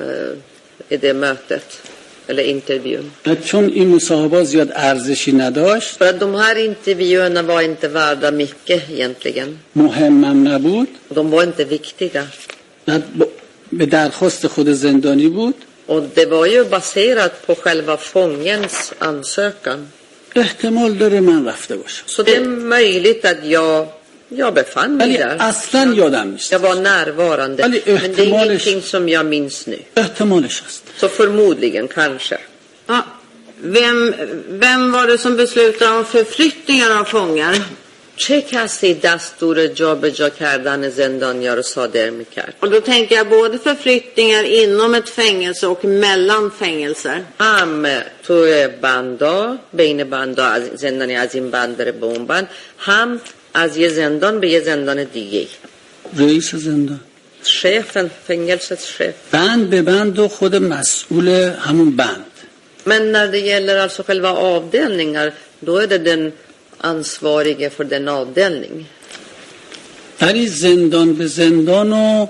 uh, i det mötet. Eller intervjun. چون این مصاحبه زیاد ارزشی نداشت. För att de här intervjuerna var inte värda mycket egentligen. مهمم نبود. De var inte viktiga. بعد به درخواست خود زندانی بود. Och det var ju baserat på själva fångens ansökan. احتمال داره من رفته باشم. Så det är möjligt att jag, jag befann mig ولی där. اصلا یادم نیست. Jag var närvarande. ولی Men det är احتمالش ingenting som jag minns nu. احتمالش هست. Så förmodligen, kanske. vem, vem var det som beslutade om förflyttningar av fångar? چه کسی دستور جابجا کردن زندانیا رو صادر میکرد؟ Och då tänker jag både förflyttningar inom ett fängelse och mellan fängelser. هم توی بندا، بین بندا، از زندانی از این بند بره به اون بند، هم از یه زندان به یه زندان دیگه. رئیس زندان chefen, fängelsets chef. بند به بند و خود مسئول همون بند. Men när det gäller alltså själva avdelningar, då är det den ansvarige för den avdelning. ولی زندان به زندان و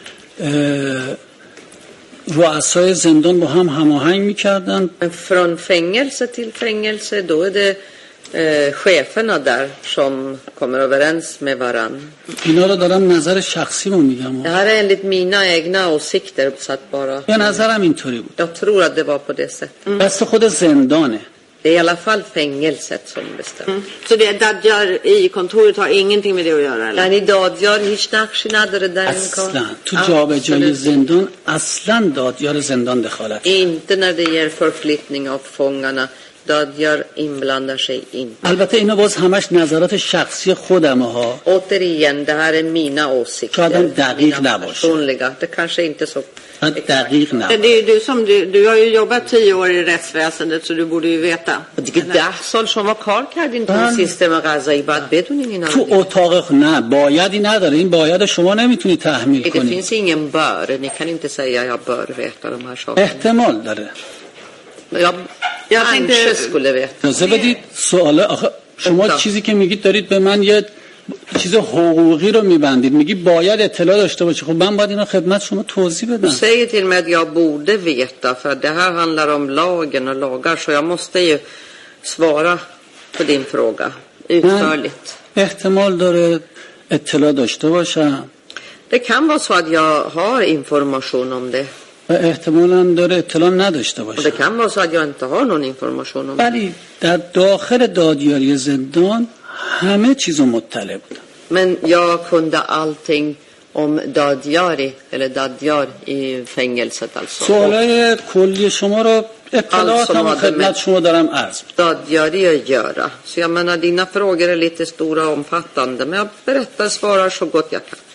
رؤسای زندان با هم هماهنگ می‌کردن. Men från fängelse till fängelse, då är det eh, cheferna där som kommer överens med varann. اینا رو دارم نظر شخصیمو میگم. Det här är enligt mina egna åsikter, så att bara. به نظرم اینطوری بود. Jag tror att det var på det sättet. دست خود زندانه. Det är i alla fall fängelset som bestämmer. Mm. Så det Dadjar i kontoret har ingenting med det att göra, eller? یعنی دادیار هیچ نقشی نداره در این کار. اصلا تو جابجایی زندان اصلا دادیار زندان دخالت. Inte när det gäller förflyttning av fångarna. دادیار inblandar sig inte. البته اینا باز همش نظرات شخصی خودمه ها. Återigen, det här är mina åsikter. شاید دقیق نباشه. Personliga. Det kanske inte så. دقیق نباشه. Det är ju du som du, du har ju jobbat tio år i rättsväsendet, så du borde ju veta. دیگه ده سال شما کار کردین تو سیستم قضایی، باید بدونین اینا. تو اتاق نه بایدی نداره، این باید شما نمیتونی تحمیل Det کنی. finns ingen bör. Ni kan inte säga jag bör veta de här sakerna. احتمال داره. Jag kanske skulle veta. تازه بدید سواله آخه شما چیزی که میگید دارید به من یه چیز حقوقی رو میبندید، میگی باید اطلاع داشته باشی. خب من باید اینا خدمت شما توضیح بدم. Du säger till mig att jag borde veta, för det här handlar om lagen och lagar, så jag måste ju svara på din fråga utförligt. احتمال داره اطلاع داشته باشم. Det kan vara så att jag har information om det. و احتمالاً داره اطلاع نداشته Och det باشه. kan vara så att jag inte har någon information om det. ولی در داخل دادیاری زندان همه چیزو مطلع بودم. Men jag kunde allting om dadjari eller dadjar i fängelset alltså. سوالای کلی شما رو اطلاعاتم خدمت شما دارم عرض می‌کنم. Dadjari att göra. Så jag menar, dina frågor är lite stora och omfattande, men jag berättar, svarar så gott jag kan.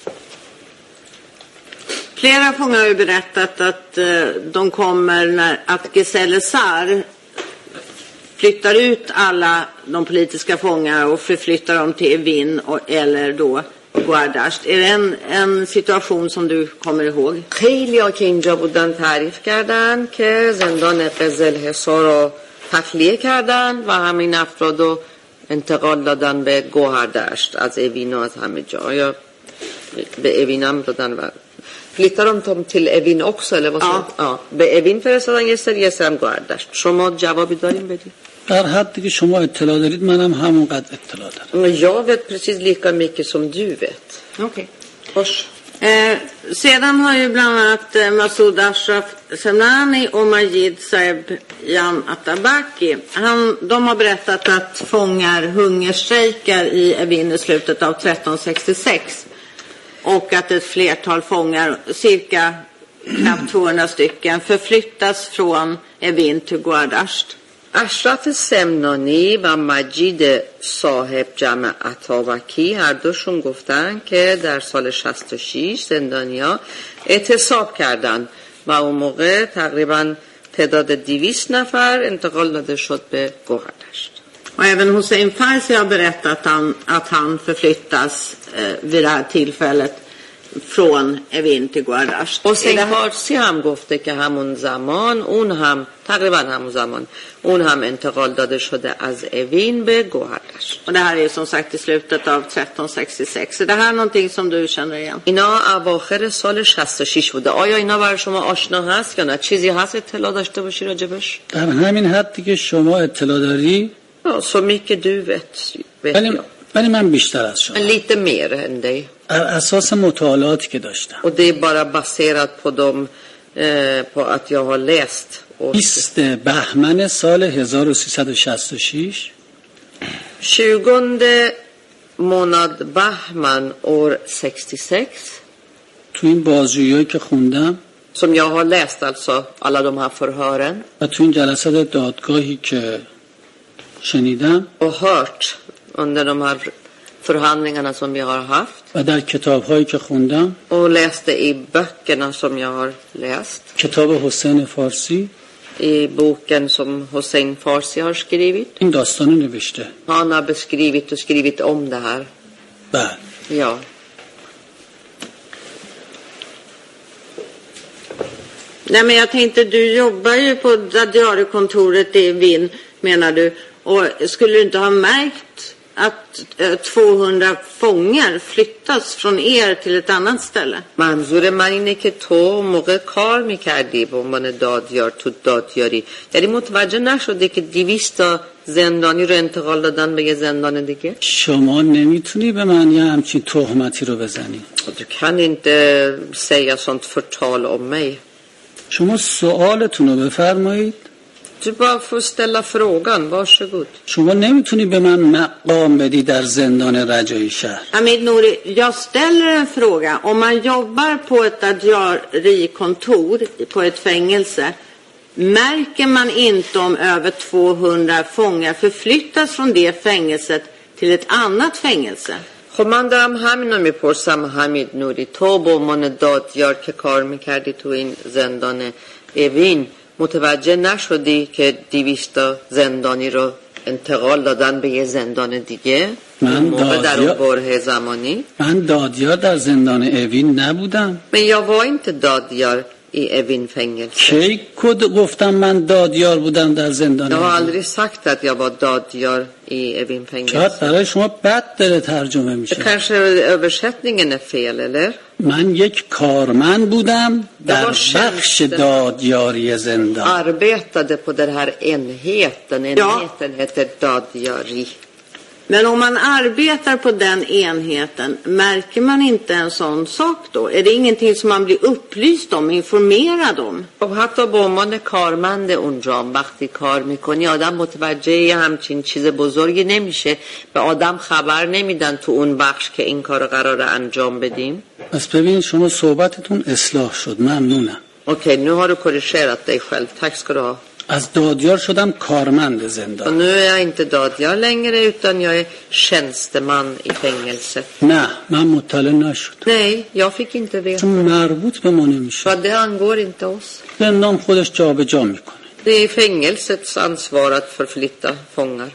Flera fångar har ju berättat att eh, de kommer när att Geselle Sarr flyttar ut alla de politiska fångar och förflyttar dem till Evin och, eller då Goardasht. Är det en, en situation som du kommer ihåg? خیلی‌ها که اینجا بودن تعریف کردن که زندان قزل حصار رو تخلیه کردن و همین افراد رو انتقال دادن به گوهردشت از اوین و از همه جا. یا به اوین هم دادن و flyttar de dem till Evin också, eller vad så? Ja. Be Evin فرستادن یه سری، یه سری هم گوهردشت. شما جوابی داریم بدید؟ در حدی که شما اطلاع دارید منم همونقدر اطلاع دارم. Jag vet precis lika mycket som du vet. Okej. Okay. Eh, sedan har ju bland annat eh, Masoud Ashraf Semnani och Majid Saeb Jan Atabaki, han, de har berättat att fångar hungerstrejkar i Evin i slutet av tretton sextiosex. Och att ett flertal fångar, cirka knappt tvåhundra stycken, förflyttas från Evin till Goardasht. اشرف سمنانی و مجید صاحب جمع عطاوکی هر دوشون گفتن که در سال شصت و شش زندانیا اعتصاب کردن و اون موقع تقریبا تعداد دویست نفر انتقال داده شد به گوهردشت. Och även Hussein Farsi har berättat att han, att han förflyttas eh, vid det här tillfället från Evin till Goardasht. حسین فارسی هم گفته که همون زمان اون هم تقریبا همون زمان اون هم انتقال داده شده از اوین به گوهردشت. Och det här är som sagt i slutet av tretton sextiosex. Så det här är någonting som du känner igen. اینا اواخر سال شصت و شش بوده. آیا اینا برای شما آشنا هست یا نه؟ چیزی هست اطلاع داشته باشی راجبش؟ در همین حدی که شما اطلاع داری. Ja, så mycket du vet, vet ولی jag. ولی من بیشتر از شما. Men lite mer än dig. بر اساس مطالعاتی که داشتم. Och det är bara baserat på dem eh, på att jag har läst. بیست بهمن سال هزار و سیصد و شصت و شش tjugonde månad Bahman år sextiosex. تو این بازجویی‌هایی که خوندم som jag har läst alltså alla de här förhören و تو این جلسات دادگاهی که شنیدم och hört under de här förhandlingarna som vi har haft و در کتاب‌هایی که خوندم، och läste i böckerna som jag har läst, کتاب حسین فارسی i boken som Hossein Farsi har skrivit. این داستانو نوشته. Han har beskrivit och skrivit om det här. بله. Ja. Nej, men jag tänkte, du jobbar ju på diariekontoret i Wien, menar du. Och skulle du inte ha märkt att eh, tvåhundra fångar flyttas från er till ett annat ställe? منظور من اینه که تو موقع کار میکردی به عنوان دادیار تو دادیاری، یعنی متوجه نشده که دویست تا زندانی رو انتقال دادن به یه زندان دیگه؟ شما نمیتونی به من یه همچین تهمتی رو بزنی. Du kan inte säga sånt förtal om mig. شما سوالتون رو بفرمایید. Du bara får ställa frågan, varsågod. شما نمیتونی به من مقام بدی در زندان رجایی شهر. Hamid Nouri, jag ställer en fråga. Om man jobbar på ett diarikontor på ett fängelse, märker man inte om över tvåhundra fångar förflyttas från det fängelset till ett annat fängelse? خب من دارم همین رو میپرسم حمید نوری، تو به عنوان دادیار که کار میکردی تو این زندان اوین متوجه نشدی که دویست زندانی رو انتقال دادن به یه زندان دیگه؟ من موقع در اون دادیار بره زمانی؟ من دادیار در زندان اوین نبودم. Men jag var inte دادیار i Evin fängelse. کی کد گفتم من دادیار بودم در زندان Jag har اوین؟ aldrig sagt att jag var دادیار i Evin شاید fängelse. برای شما بد داره ترجمه Det میشه. kanske översättningen är fel, eller? من یک کارمند بودم در var tjänste- بخش دادیاری زندان. Arbetade på den här enheten. Enheten heter dadiari. Men om man arbetar på den enheten, märker man inte en sån sak då? Är det ingenting som man blir upplyst om, informerad om? خب حتی به عنوان کارمند اونجا وقتی کار میکنی آدم متوجه همچین چیز بزرگی نمیشه، به آدم خبر نمیدن تو اون بخش که این کار قراره انجام بدیم. پس ببین شما صحبتتون اصلاح شد، ممنونم. Okej, nu har du korrigerat dig själv. Tack ska du ha. از دادیار شدم کارمند Och زندان. nu är jag inte dadjar längre utan jag är tjänsteman i fängelset. نه من مطلع نشد، Nej, jag fick inte veta. چون مربوط به ما نمیشه. För det angår inte oss. زندان خودش جابجا میکنه. Det är fängelsets ansvar att förflytta fångar.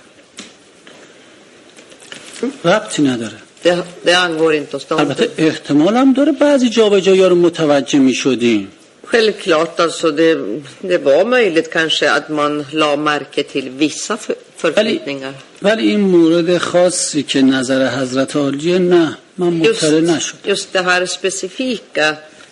ربطی نداره. Det, det angår inte oss. البته احتمالم داره بعضی جابجایی رو متوجه میشدیم. Självklart, alltså det, det var möjligt kanske att man la märke till vissa för, förflyttningar. ولی این مورد خاصی که نظر حضرت عالیه نه، من Just, مطلع نشد. just det här specifika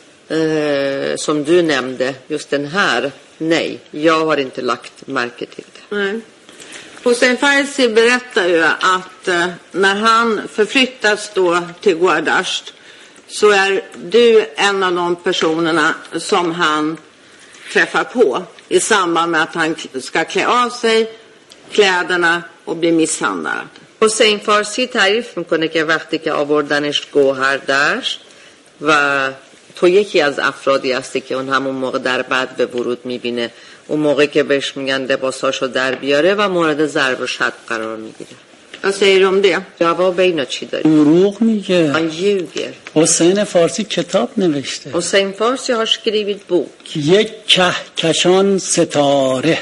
eh, som du nämnde, just den här, nej, jag har inte lagt märke till det. Nej. Hossein Farsi berättar ju att eh, när han förflyttas då till Guardasht, så är du en av de personerna som han träffar på i samband med att han ska klä av sig kläderna och bli misshandlad. حسین فارسی تعریف میکنه که وقتی که آوردنش گوهردشت و تو یکی از افرادی هستی که اون همون موقع در بعد به ورود میبینه، اون موقع که بهش میگن لباساشو در بیاره و مورد ضرب و شتم قرار میگیره. Vad säger du om det? جواب اینا چی داری؟ دروغ میگه. Han ljuger. حسین فارسی کتاب نوشته. Hossein Farsi har skrivit bok. یک کهکشان ستاره.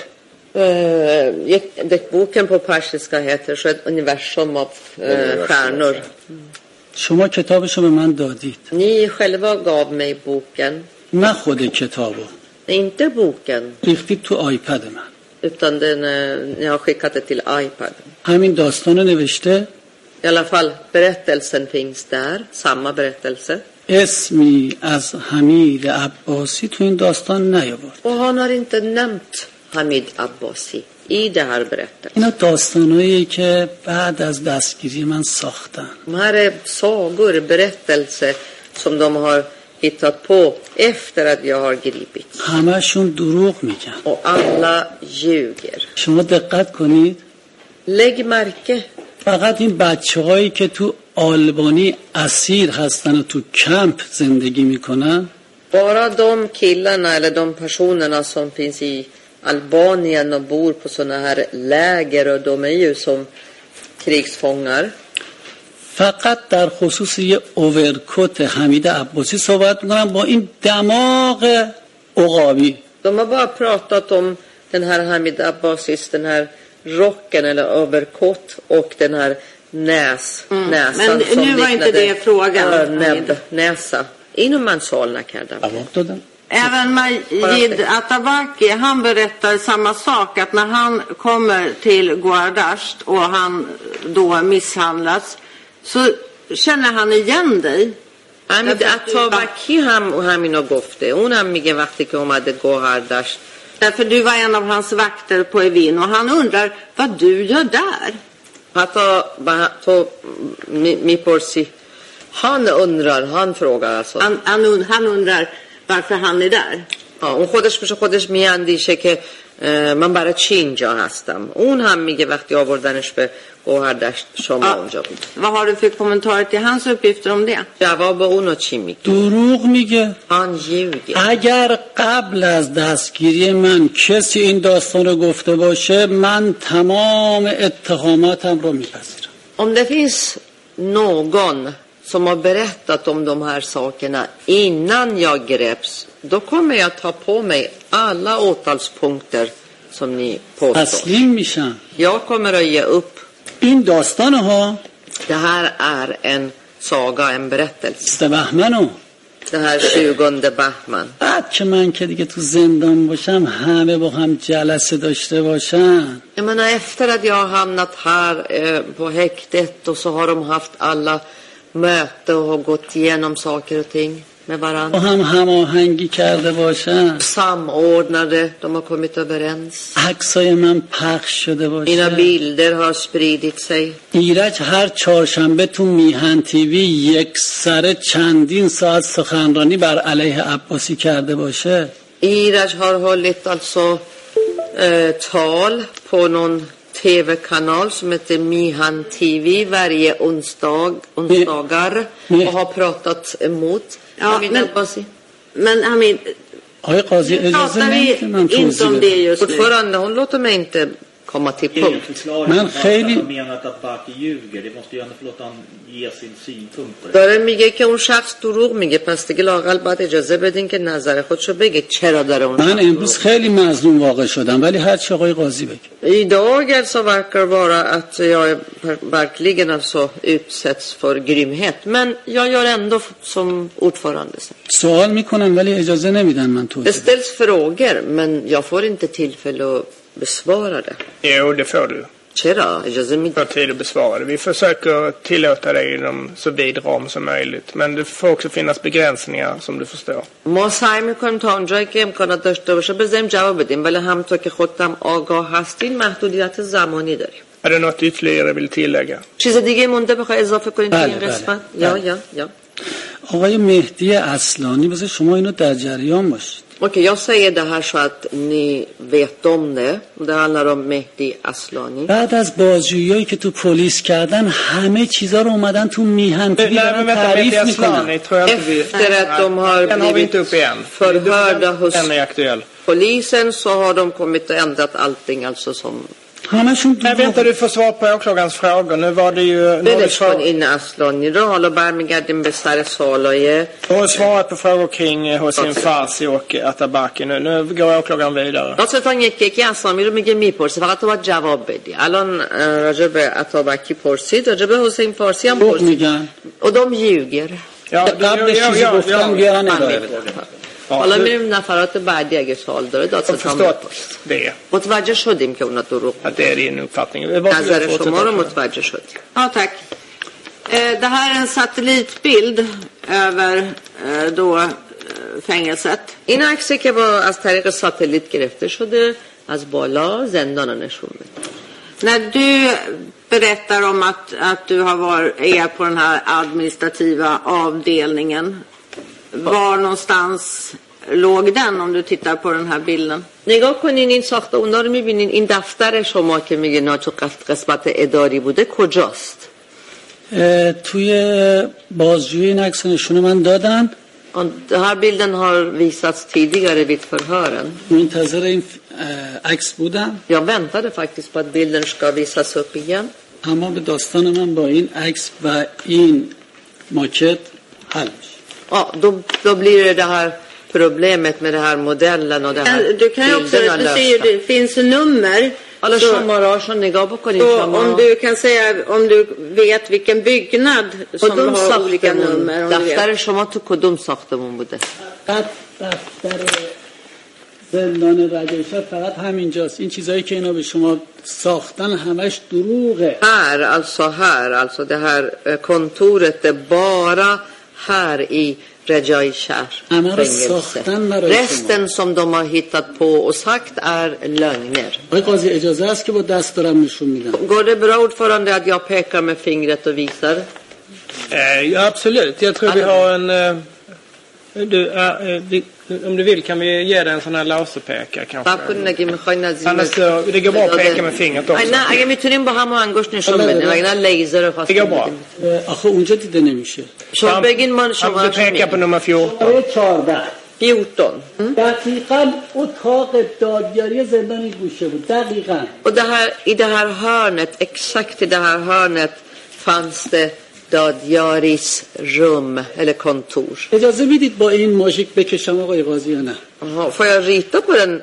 Uh, det boken på persiska heter så ett universum av uh, stjärnor. شما کتابشو به من دادید. Ni själva gav mig boken. نه خود کتابو. Inte boken, ریختید تو آیپد من. utan den, uh, jag har skickat det till iPad. همین داستانو نوشته. I alla fall, berättelsen finns där, samma berättelse. اسمی از حمید عباسی تو این داستان نیاورد. Och han har inte nämnt Hamid Abbasi i det här berättelsen. اینا داستانایی که بعد از دستگیری من ساختن. De här är sagor, berättelser som de har hittat på efter att jag har gripits. همشون دروغ میگن. Och alla ljuger. شما دقت کنید. Lägg märke. فقط این بچه هایی که تو آلبانی اسیر هستن و تو کمپ زندگی میکنن Bara de killarna eller de personerna som finns i Albanien och bor på såna här läger och de är ju som krigsfångar. فقط در خصوص یه اوورکوت حمید عباسی صحبت میکنم با این دماغ عقابی. De har bara pratat om den här Hamid Abbasis, den här rocken eller överkott och den här näs, mm. näsan men som nu var inte det frågan. Örnäbb, näsa. Inom mansalna kardam. Även Majid Atabaki, han berättar samma sak, att när han kommer till Goardasht och han då misshandlas så känner han igen dig. Hamid Atabaki ham och hamino gofte. Hon har mycket vakti که اومده Goardasht. Därför du var en av hans vakter på Evin och han undrar vad du gör där. Hatta to miporsi. Han undrar, han frågar alltså. Han, han, han undrar varför han är där. Ja, اون خودش پیش خودش میاندیشه که من برای چی اینجا هستم. اون هم میگه وقتی آوردنش به گوهردشت شما اونجا بود. Vad har du för kommentarer till hans uppgifter om det? جواب اونو چی میگه؟ دروغ میگه. han ljuger. اگر قبل از دستگیری من کسی این داستان رو گفته باشه من تمام اتهاماتم رو میپذیرم. Om det finns någon som har berättat om de här sakerna innan jag greps, då kommer jag ta på mig alla åtalspunkter som ni påstår. تسلیم میشم. Jag kommer att ge upp. این داستان ها Det här är en saga, en berättelse. بهمنو Det här tjugonde Bahman. بعد که من که دیگه تو زندان باشم همه با هم جلسه داشته باشن. Jag menar, efter att jag har hamnat här eh, på häktet och så har de haft alla möte och har gått igenom saker och ting med varandra. با هم هماهنگی کرده باشن. Samordnade, de har kommit överens. عکسای من پخش شده باشه. Mina bilder har spridit sig. ایرج هر چهارشنبه تو میهن تیوی یک سره چندین ساعت سخنرانی بر علیه عباسی کرده باشه. Iraj har hållit alltså eh, tal på någon tv-kanal som heter Mihan T V varje onsdag, onsdagar Nej. och har pratat emot. Ja, men, men Hamid, آقای قاضی اجازه نمیده من توضیح بدم. Fortfarande, hon låter mig inte komma till punkt. من خیلی menar att Baki ljuger. Det måste ju ändå låta han ge sin synpunkt på det. داره میگه که اون شخص دروغ میگه، پس دیگه لااقل باید اجازه بدین که نظر خودشو بگه چرا داره اون. من امروز خیلی مظلوم واقع شدم ولی هر چی آقای قاضی بگه. Idag alltså verkar vara att jag verkligen alltså utsätts för grymhet, men jag gör ändå som ordförande. سوال میکنم ولی اجازه نمیدن من توضیح Det ställs frågor, men jag får inte tillfälle att besvara det. Jo, det får du. Chera, اجازه میدی. Får tid att besvara det. Vi försöker tillåta dig inom så vid ram som möjligt. Men det får också finnas begränsningar som du förstår. ما سعی میکنیم تا اونجایی که امکانات داشته باشه بذاریم جواب بدیم، ولی همونطور که خودتم آگاه هستین محدودیت زمانی داریم. Är det något ytterligare vill tillägga? چیز دیگه مونده بخوای اضافه کنین بله، تو این بله، قسمت؟ بله. یا یا یا. آقای مهدی اصلانی بذار شما اینو در جریان باشید. Okej, jag säger det här så att ni vet om det. Det handlar om Mehdi Aslani. بعد از بازجوییایی که تو پلیس کردن همه چیزا رو اومدن تو میهن تیوی دارن تعریف میکنن. Efter att de har blivit förhörda hos polisen så har de kommit och ändrat allting alltså som... همشون Nej, vänta, du får svar på åklagarens frågor. Nu var det ju... Telefon in Aslani رو حالا برمیگردیم به سر سوالای. Du har svarat på frågor kring Hossein Farsi och Atabaki. Nu, nu går åklagaren vidare. داستان یکی یکی اسامی رو میگه میپرسه، فقط تو باید جواب بدی. الان راجع به اتابکی پرسید، راجع به حسین فارسی هم پرسید. و de ljuger. Ja, قبلش چیزی گفتم بیارن اداره. حالا میریم نفرات بعدی اگه سوال داره داستان det. متوجه شدیم که اونا دروغ Att det är din uppfattning. نظر شما رو متوجه شدیم. ja tack. Eh, det här är en satellitbild över eh, då eh, fängelset. این عکسی که با از طریق ساتلیت گرفته شده از بالا زندان نشون میده. När du berättar om att, att du har varit, är på den här administrativa avdelningen, var någonstans låg den om du tittar på den här bilden? نگاه کنین این ساخته اونا رو میبینین، این دفتر شما که میگه ناچو قسمت اداری بوده کجاست؟ توی بازجویی این عکس نشون من دادن Och den här bilden har visats tidigare vid förhören. منتظر این اه، عکس بودم Jag väntade faktiskt på att bilden ska visas upp igen. اما به داستان من با این عکس و این ماکت حل میشه. Ja, då, då blir det det här problemet med den här modellen och det här Du kan ju också, bilderna du ser ju, lösta. det finns nummer. حالا Så- شما را شو نگاه بکنید Så شما om du kan säga, om du vet vilken byggnad som کدوم har olika ساختمون nummer. Om du vet. دفتر شما تو کدوم ساختمون بوده فقط دفتر زندان رجایشات فقط همینجاست. این چیزایی که اینا به شما ساختن همش دروغه. här, alltså här, alltså det här eh, kontoret är bara här i Rajai Shah Amma رو fängelse. ساختن برای شما. Resten som de har hittat på och sagt är lögner. آقای قاضی اجازه است که با دست دارم نشون میدم. Går det bra ordförande att jag pekar med fingret och visar? Eh, ja, absolut. Jag tror vi har en... Eh, du, eh, vi, om du vill kan vi ge dig en sån här laserpekare kanske. باکن نگی میخواین از Annars så, det går bra att peka med fingret också. نه اگه میتونیم با هم انگشت نشون بدیم اگه نه لیزر رو Det خواستیم går bra. بدیم اه، آخه اونجا دیده نمیشه. شما بگین من Han شما får peka på nummer fjorton. برای چهارده fjorton دقیقاً اتاق دادگاری زندان این گوشه بود. دقیقاً. och det här, i det här hörnet, exakt i det här hörnet fanns det Dadjaris rum eller kontor. اجازه میدید با این ماژیک بکشم آقای قاضی یا نه؟ Aha, får jag rita på den?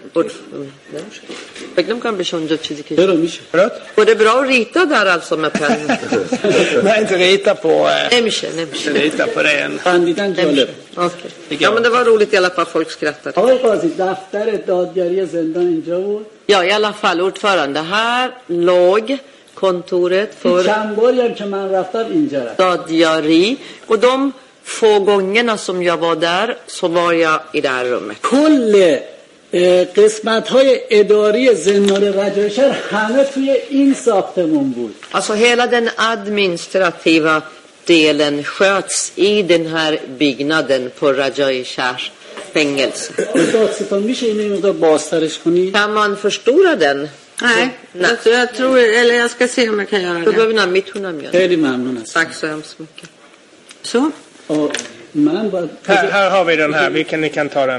Bägge kan bli sån چیزی که چرا میشه؟ Förlåt? Går det bra att rita där alltså med pennan? Nej, inte rita på... Eh, نمیشه نمیشه rita på det än. خندیدن جالب. Okej. Ja men det var roligt i alla fall, folk skrattar. آقای قاضی دفتر دادگری زندان اینجا بود. Ja i alla fall ordförande, här låg kontoret för چند باری هم که من رفتم اینجا رفت. Dadjari och de få gångerna som jag var där så var jag i det här rummet. کل قسمت های اداری زندان رجایشهر همه توی این ساختمون بود. Alltså hela den administrativa delen sköts i den här byggnaden på Rajai Shah fängelse. دادستان میشه این مقدار بازترش کنی؟ Kan man förstora den? Nej, Nej. Jag, tror- jag tror, eller jag ska se om jag kan göra Då det. behöver ni ha mitt hunamjöl. خیلی ممنون است. Tack så hemskt mycket. Så. آه، من با Här, här har vi den här. Vilken ni kan ta den.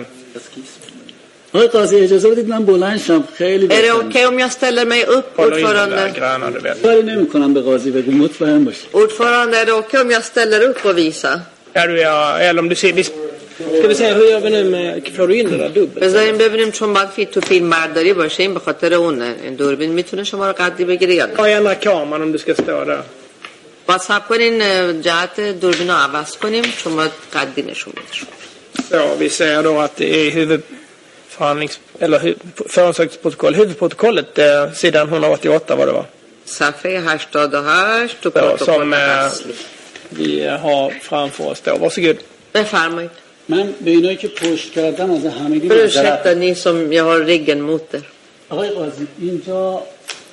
آقای قاضی اجازه بدید من بلند شم. خیلی Är det بسنم. okej om jag ställer mig upp, Håller in den där ordförande? gröna du vet. کاری نمی کنم به قاضی بگو مطمئن باش. Ordförande, är det okej om jag ställer upp och visar? Ja, du, ja, eller om du ser... Vi, ska vi se, hur gör vi nu med... Får du in det där dubbelt? بذاریم ببینیم چون باید فی تو فیلم برداری باشه این به خاطر اونه این دوربین میتونه شما رو قدی بگیره یا نه Ta gärna kameran om du ska stå där. باید صبر کنین اه، جهت دوربین رو عوض کنیم چون باید قدی نشون بده Så, vi ser då att det är huvudförhandlings... Eller hu, förundersökningsprotokoll. Huvudprotokollet, eh, sidan hundraåttioåtta var det va? صفحه هشتاد و هشت تو Så, som پروتکل eh, اصلی vi har framför oss då. Varsågod. بفرمایید من به اینایی که پشت کردم از همگی ursäkta معذرت. ni som jag har ryggen mot er آقای قاضی اینجا اه،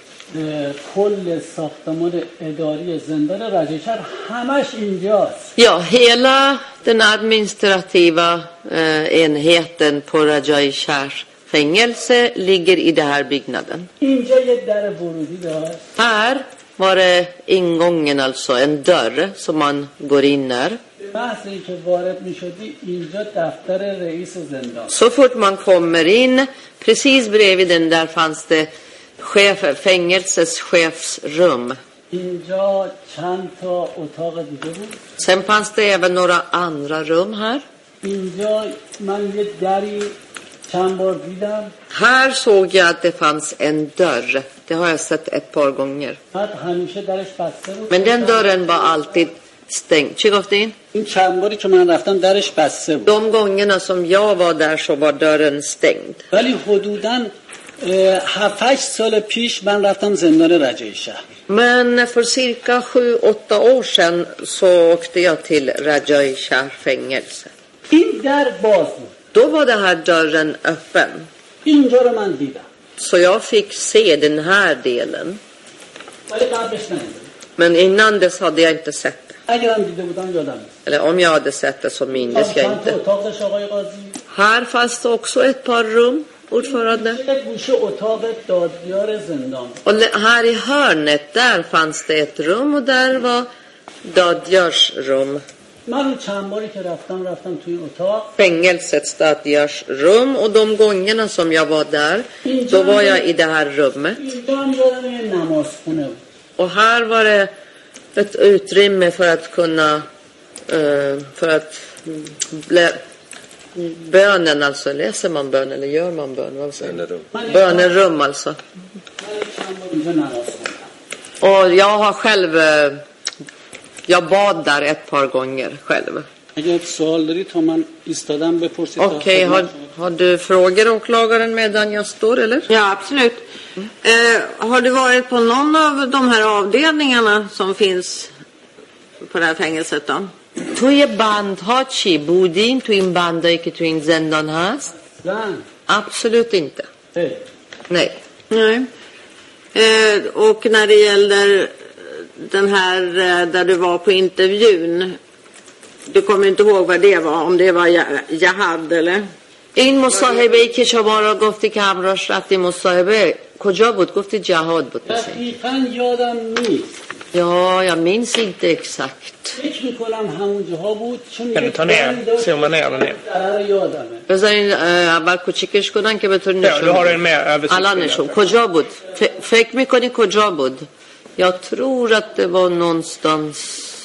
کل ساختمان اداری زندان رجایشهر همش اینجاست. ja hela den administrativa eh, enheten på Rajai Shah fängelse ligger i den här byggnaden اینجا یه در ورودی داشت. här var det ingången alltså en dörr som man går in där بحث این که وارد می شدی اینجا دفتر رئیس زندان. Så fort man kommer in, precis bredvid den där fanns det chef, fängelses chefsrum. اینجا چند تا اتاق دیگه بود. Sen fanns det även några andra rum här. اینجا من یه دری چند بار دیدم. Här såg jag att det fanns en dörr. Det har jag sett ett par gånger. بعد همیشه درش بسته بود. Men den dörren var alltid stängd. Chigoftin? این چند باری که من رفتم درش بسته بود. De gångerna som jag var där så var dörren stängd. ولی حدوداً هفت هشت سال پیش من رفتم زندان رجایشهر. Men för cirka sju, åtta år sedan så åkte jag till Rajai Shah fängelse. این در باز بود. Då var den här dörren öppen. اینجا رو من دیدم. Så jag fick se den här delen. ولی قبلش ندیدم. Men innan dess hade jag inte sett det. اگرم دیده بودم یادم نیست. Eller om jag hade sett det så mindes jag چند تا inte. اتاق داشت آقای قاضی. Här fanns det också ett par rum, ordförande. یک گوشه اتاق دادیار زندان. Och le- här i hörnet, där fanns det ett rum och där var Dadjars rum. من چند باری که رفتم رفتم توی اتاق Fängelsets stadgars rum, och de gångerna som jag var där, då var jag i det här rummet. اینجا هم یادم یه نمازخونه بود. Och här var det ett utrymme för att kunna eh, för att blä, bönen, alltså läser man bön eller gör man bön? Vad säger du? Bönerum alltså. من چند بار اینجا نماز خوندم. Och jag har själv eh, jag bad där ett par gånger själv. اگه سوال داری تا من ایستادم بپرسید. تا Okej, har, خدمت شما. har du frågor åklagaren medan jag står eller? Ja, absolut. Eh, har du varit på någon av de här avdelningarna som finns på det här fängelset då? توی بندها چی؟ بودین توی این بندایی که توی این زندان هست؟ نه. Absolut inte. اه. Nej. Nej. Eh, och när det gäller den här eh, där du var på intervjun, du kommer inte ihåg vad det var, om det var Jihad eller? این مصاحبه ای که شما را گفتی که همراهش رفتی مصاحبه کجا بود؟ گفتی جهاد بود مثلا. دقیقاً یادم نیست. Ja, jag minns inte exakt. فکر میکنم همون جاها بود چون Kan du ta ner, zooma ner den ner? قرار یادمه. بذارین اول کوچیکش کنن که بتونین Ja, du har en نشون mer الان نشون översiktlig. کجا بود؟ ف- فکر میکنی کجا بود؟ Jag tror att det var någonstans.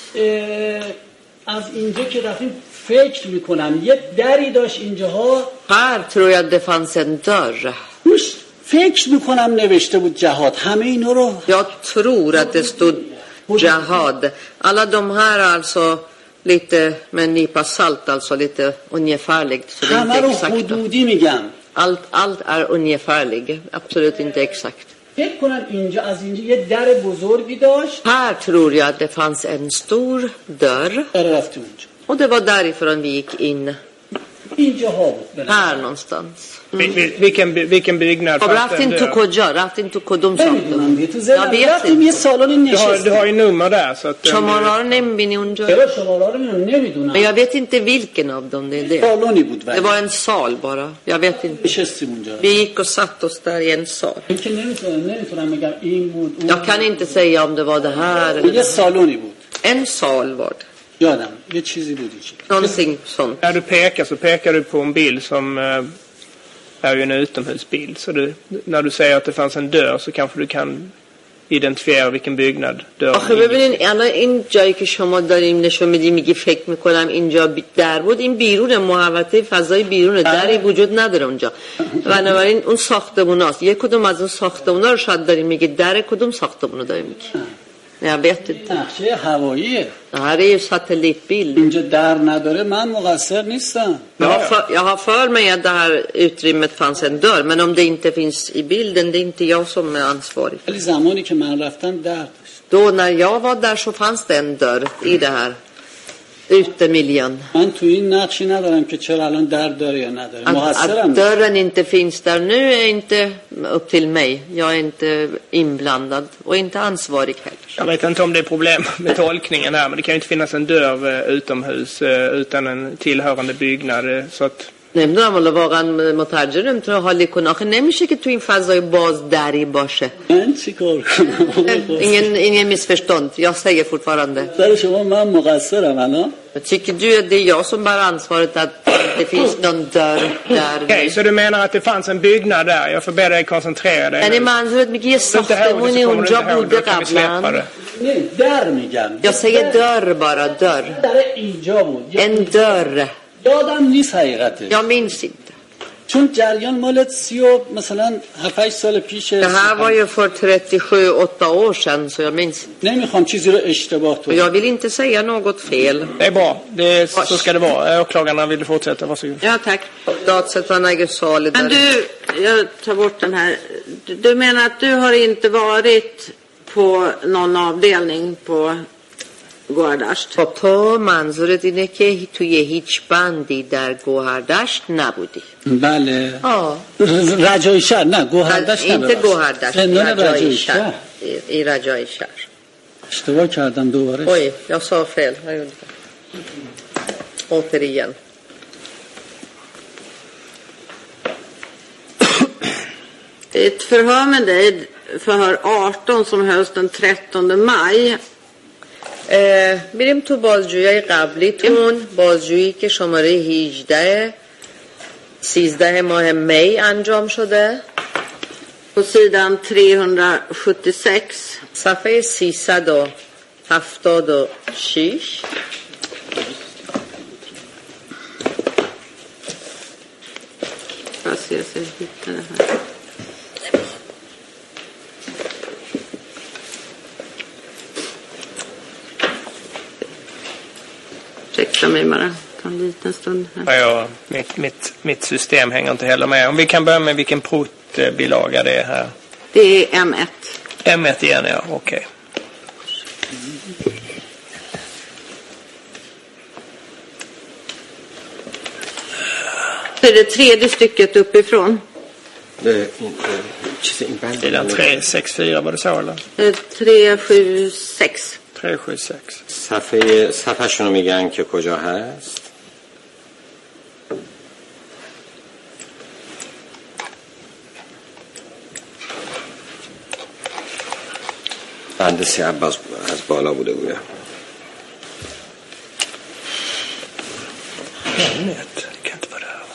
اه، از اینجا که رفتیم فکر میکنم یه دری داشت اینجاها Här tror jag det fanns en dörr. روش فکر میکنم نوشته بود جهاد. همه اینا رو Jag tror att det stod Jihad. Alla de här alltså lite med en nypa salt, alltså lite ungefärligt. Så det är همه inte رو exakt. حدودی میگم. Allt, allt är ungefärligt. Absolut inte exakt. فکر کنم اینجا از اینجا یه در بزرگی داشت. Här tror jag att det fanns en stor dörr. در رفتیم اونجا. Och det var därifrån vi gick in. اینجاها بود. به نظر. Här någonstans. Vil- vil- Vilken, by- vilken byggnad Och fanns raftin det to där? کجا؟ رفتین تو کدوم ساختمون؟ نمیدونم دیگه تو Jag زدم vet رفتیم یه inte. سالن Du har, du har نشستیم. ju nummer där så att... شماره رو نمیبینی اونجا؟ چرا شماره رو نمیدونم. Men jag vet inte vilken av dem det är det. سالونی بود Det ولی var en sal bara. Jag vet inte. نشستیم اونجا. Vi gick och satt oss där i en sal. این که نمیتونم نمیتونم بگم این بود اون Jag kan inte säga om det var det här eller یه det. سالونی بود. En sal var det. یادم یه چیزی بود این چیز. Någonting sånt. När du pekar så pekar du på en bild som eh, är ju en utomhusbild. Så du, när du säger att det fanns en dörr så kanske du kan identifiera vilken byggnad dörren آخه ببینین الان این جایی که شما داریم نشون میدی میگی فکر میکنم اینجا بی- در بود، این بیرون محوطه فضای بیرونه، دری وجود نداره اونجا. بنابراین اون ساختموناست. یک کدوم از اون ساختمونا رو شاید داریم میگی. در کدوم ساختمونو داریم میگی؟ Jag vet inte. نقشه هواییه. Det här är ju satellitbild. اینجا در نداره من مقصر نیستم. Jag har, för, jag har för mig att det här utrymmet fanns en dörr, men om det inte finns i bilden, det är inte jag som är ansvarig. ولی زمانی که من رفتم در داشت. Då när jag var där så fanns det en dörr i det här utemiljön. من تو این نقشی ندارم که چرا الان در داره یا نداره. Att, مقصرم att dörren inte finns där nu är inte upp till mig. Jag är inte inblandad och inte ansvarig heller. Jag vet inte om det är problem med tolkningen här, men det kan ju inte finnas en dörr eh, utomhus eh, utan en tillhörande byggnad. eh, Så att نمیدونم ولی واقعا مترجم نمیتونه حالی کنه. آخه نمیشه که تو این فضای باز دری باشه. من چی کار کنم؟ Ingen, ingen missförstånd. Jag säger fortfarande. سر شما من مقصرم الان. Jag tycker du att det är jag som bär ansvaret att det finns någon dörr där. Okej, så du menar att det fanns en byggnad där? Jag får be dig koncentrera dig. یعنی nu. منظورت میگه یه Om du inte ihåg det ساختمونی så kommer du اونجا inte ihåg det, بوده då kan vi släppa قبلا. det. نه در میگم. Jag säger dörr bara, dörr. در اینجا بود. En dörr. یادم نیست حقیقتش. Jag minns inte. چون جریان مال سی و مثلا هفت هشت سال پیشه. Det här var ju för trettiosju åtta år sedan, så jag minns. نمیخوام چیزی رو اشتباه Och تو. jag vill inte säga något fel. Det är bra. Det är, så ska det vara. Åklagarna vill fortsätta. Varsågod. Ja, tack. Datasättaren äger salet Men där. du, jag tar bort den här. Du, du menar att du har inte varit på någon avdelning på گوهردشت؟ خب تو منظورت اینه که توی هیچ بندی در گوهردشت نبودی؟ بله. آه. رجای شهر نه گوهردشت نه. inte گوهردشت، زندان رجای رجای شهر. شهر. I, I رجای شهر. اشتباه کردم دوباره. Oj, jag sa fel. Jag gjorde det. Återigen. Ett förhör med dig, förhör arton som hölls den trettonde maj. میریم تو بازجویی قبلیتون، بازجویی که شماره هجده سیزده ماه می انجام شده. På sidan trehundrasjuttiosex. صفحه سیصد و هفتاد و شش. Fast jag ska hitta det här. Ursäkta mig bara. Ta en liten stund här. Ja, ja, mitt, mitt, mitt system hänger inte heller med. Om vi kan börja med vilken pruttbilaga det är här. Det är M ett. M ett igen, ja. Okej. Okay. Det är det tredje stycket uppifrån. Det är inte... Sidan tre sex fyra var det så, eller? tre sju sex. tre sju sex. صفحه صفحه‌شون رو میگن که کجا هست. بند سی عباس از بالا بوده بوده. Nät, det kan inte vara det här.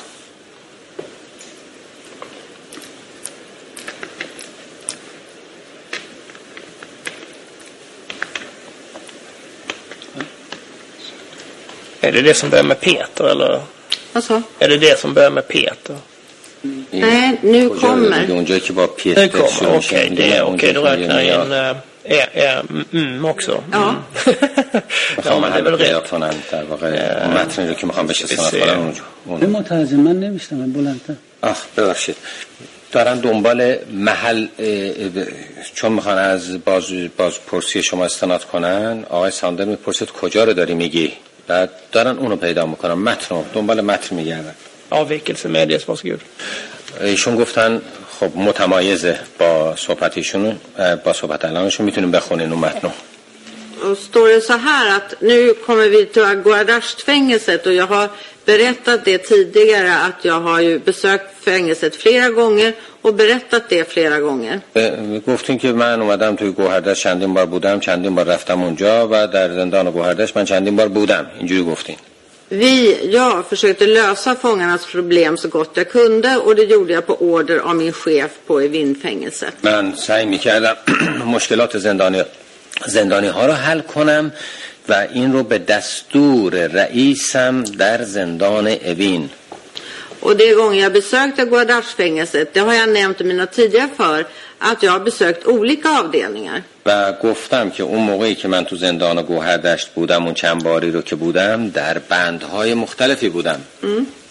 Är det det som börjar med Peter, eller? Vad så? Är det det som börjar med Peter? Nej, nu kommer. اونجا که با پیتر Det kommer, okej. Okay, det är okej. Okay, då räknar jag in äh, är, är, mm, också. Ja. Ja, men det är väl rätt. در واقع متنی رو که میخوام بهش استناد کنم اون مترجم من نمیشتم بلندتر. آخ ببخشید. دارن دنبال محل چون میخوان از باز باز پرسی شما استناد کنن. آقای ساندر میپرسید کجا رو داری میگی؟ بعد دارن اونو پیدا میکنن، متن رو دنبال متن میگردن. Avvikelse medges, varsågod. ایشون گفتن خب متمایزه با صحبتیشون، با صحبت الانشون میتونیم بخونین اون متن. Och står det så här att nu kommer vi till Guardasht-fängelset, och jag har berättat det tidigare att jag har ju besökt fängelset flera gånger och berättat det flera gånger. گفتین که من اومدم توی گوهردشت چندین بار بودم، چندین بار رفتم اونجا و در زندان گوهردشت من چندین بار بودم. اینجوری گفتین. Vi, jag försökte lösa fångarnas problem så gott jag kunde, och det gjorde jag på order av min chef på Evinfängelset. من سعی می‌کردم مشکلات زندانی زندانی ها رو حل کنم و این رو به دستور رئیسم در زندان اوین. Och det gången jag besökte Guardasht-fängelset, det har jag nämnt i mina tidigare för, att jag har besökt olika avdelningar. و گفتم که اون موقعی که من تو زندان گوهردشت بودم، اون چند باری رو که بودم در بندهای مختلفی بودم. Mm.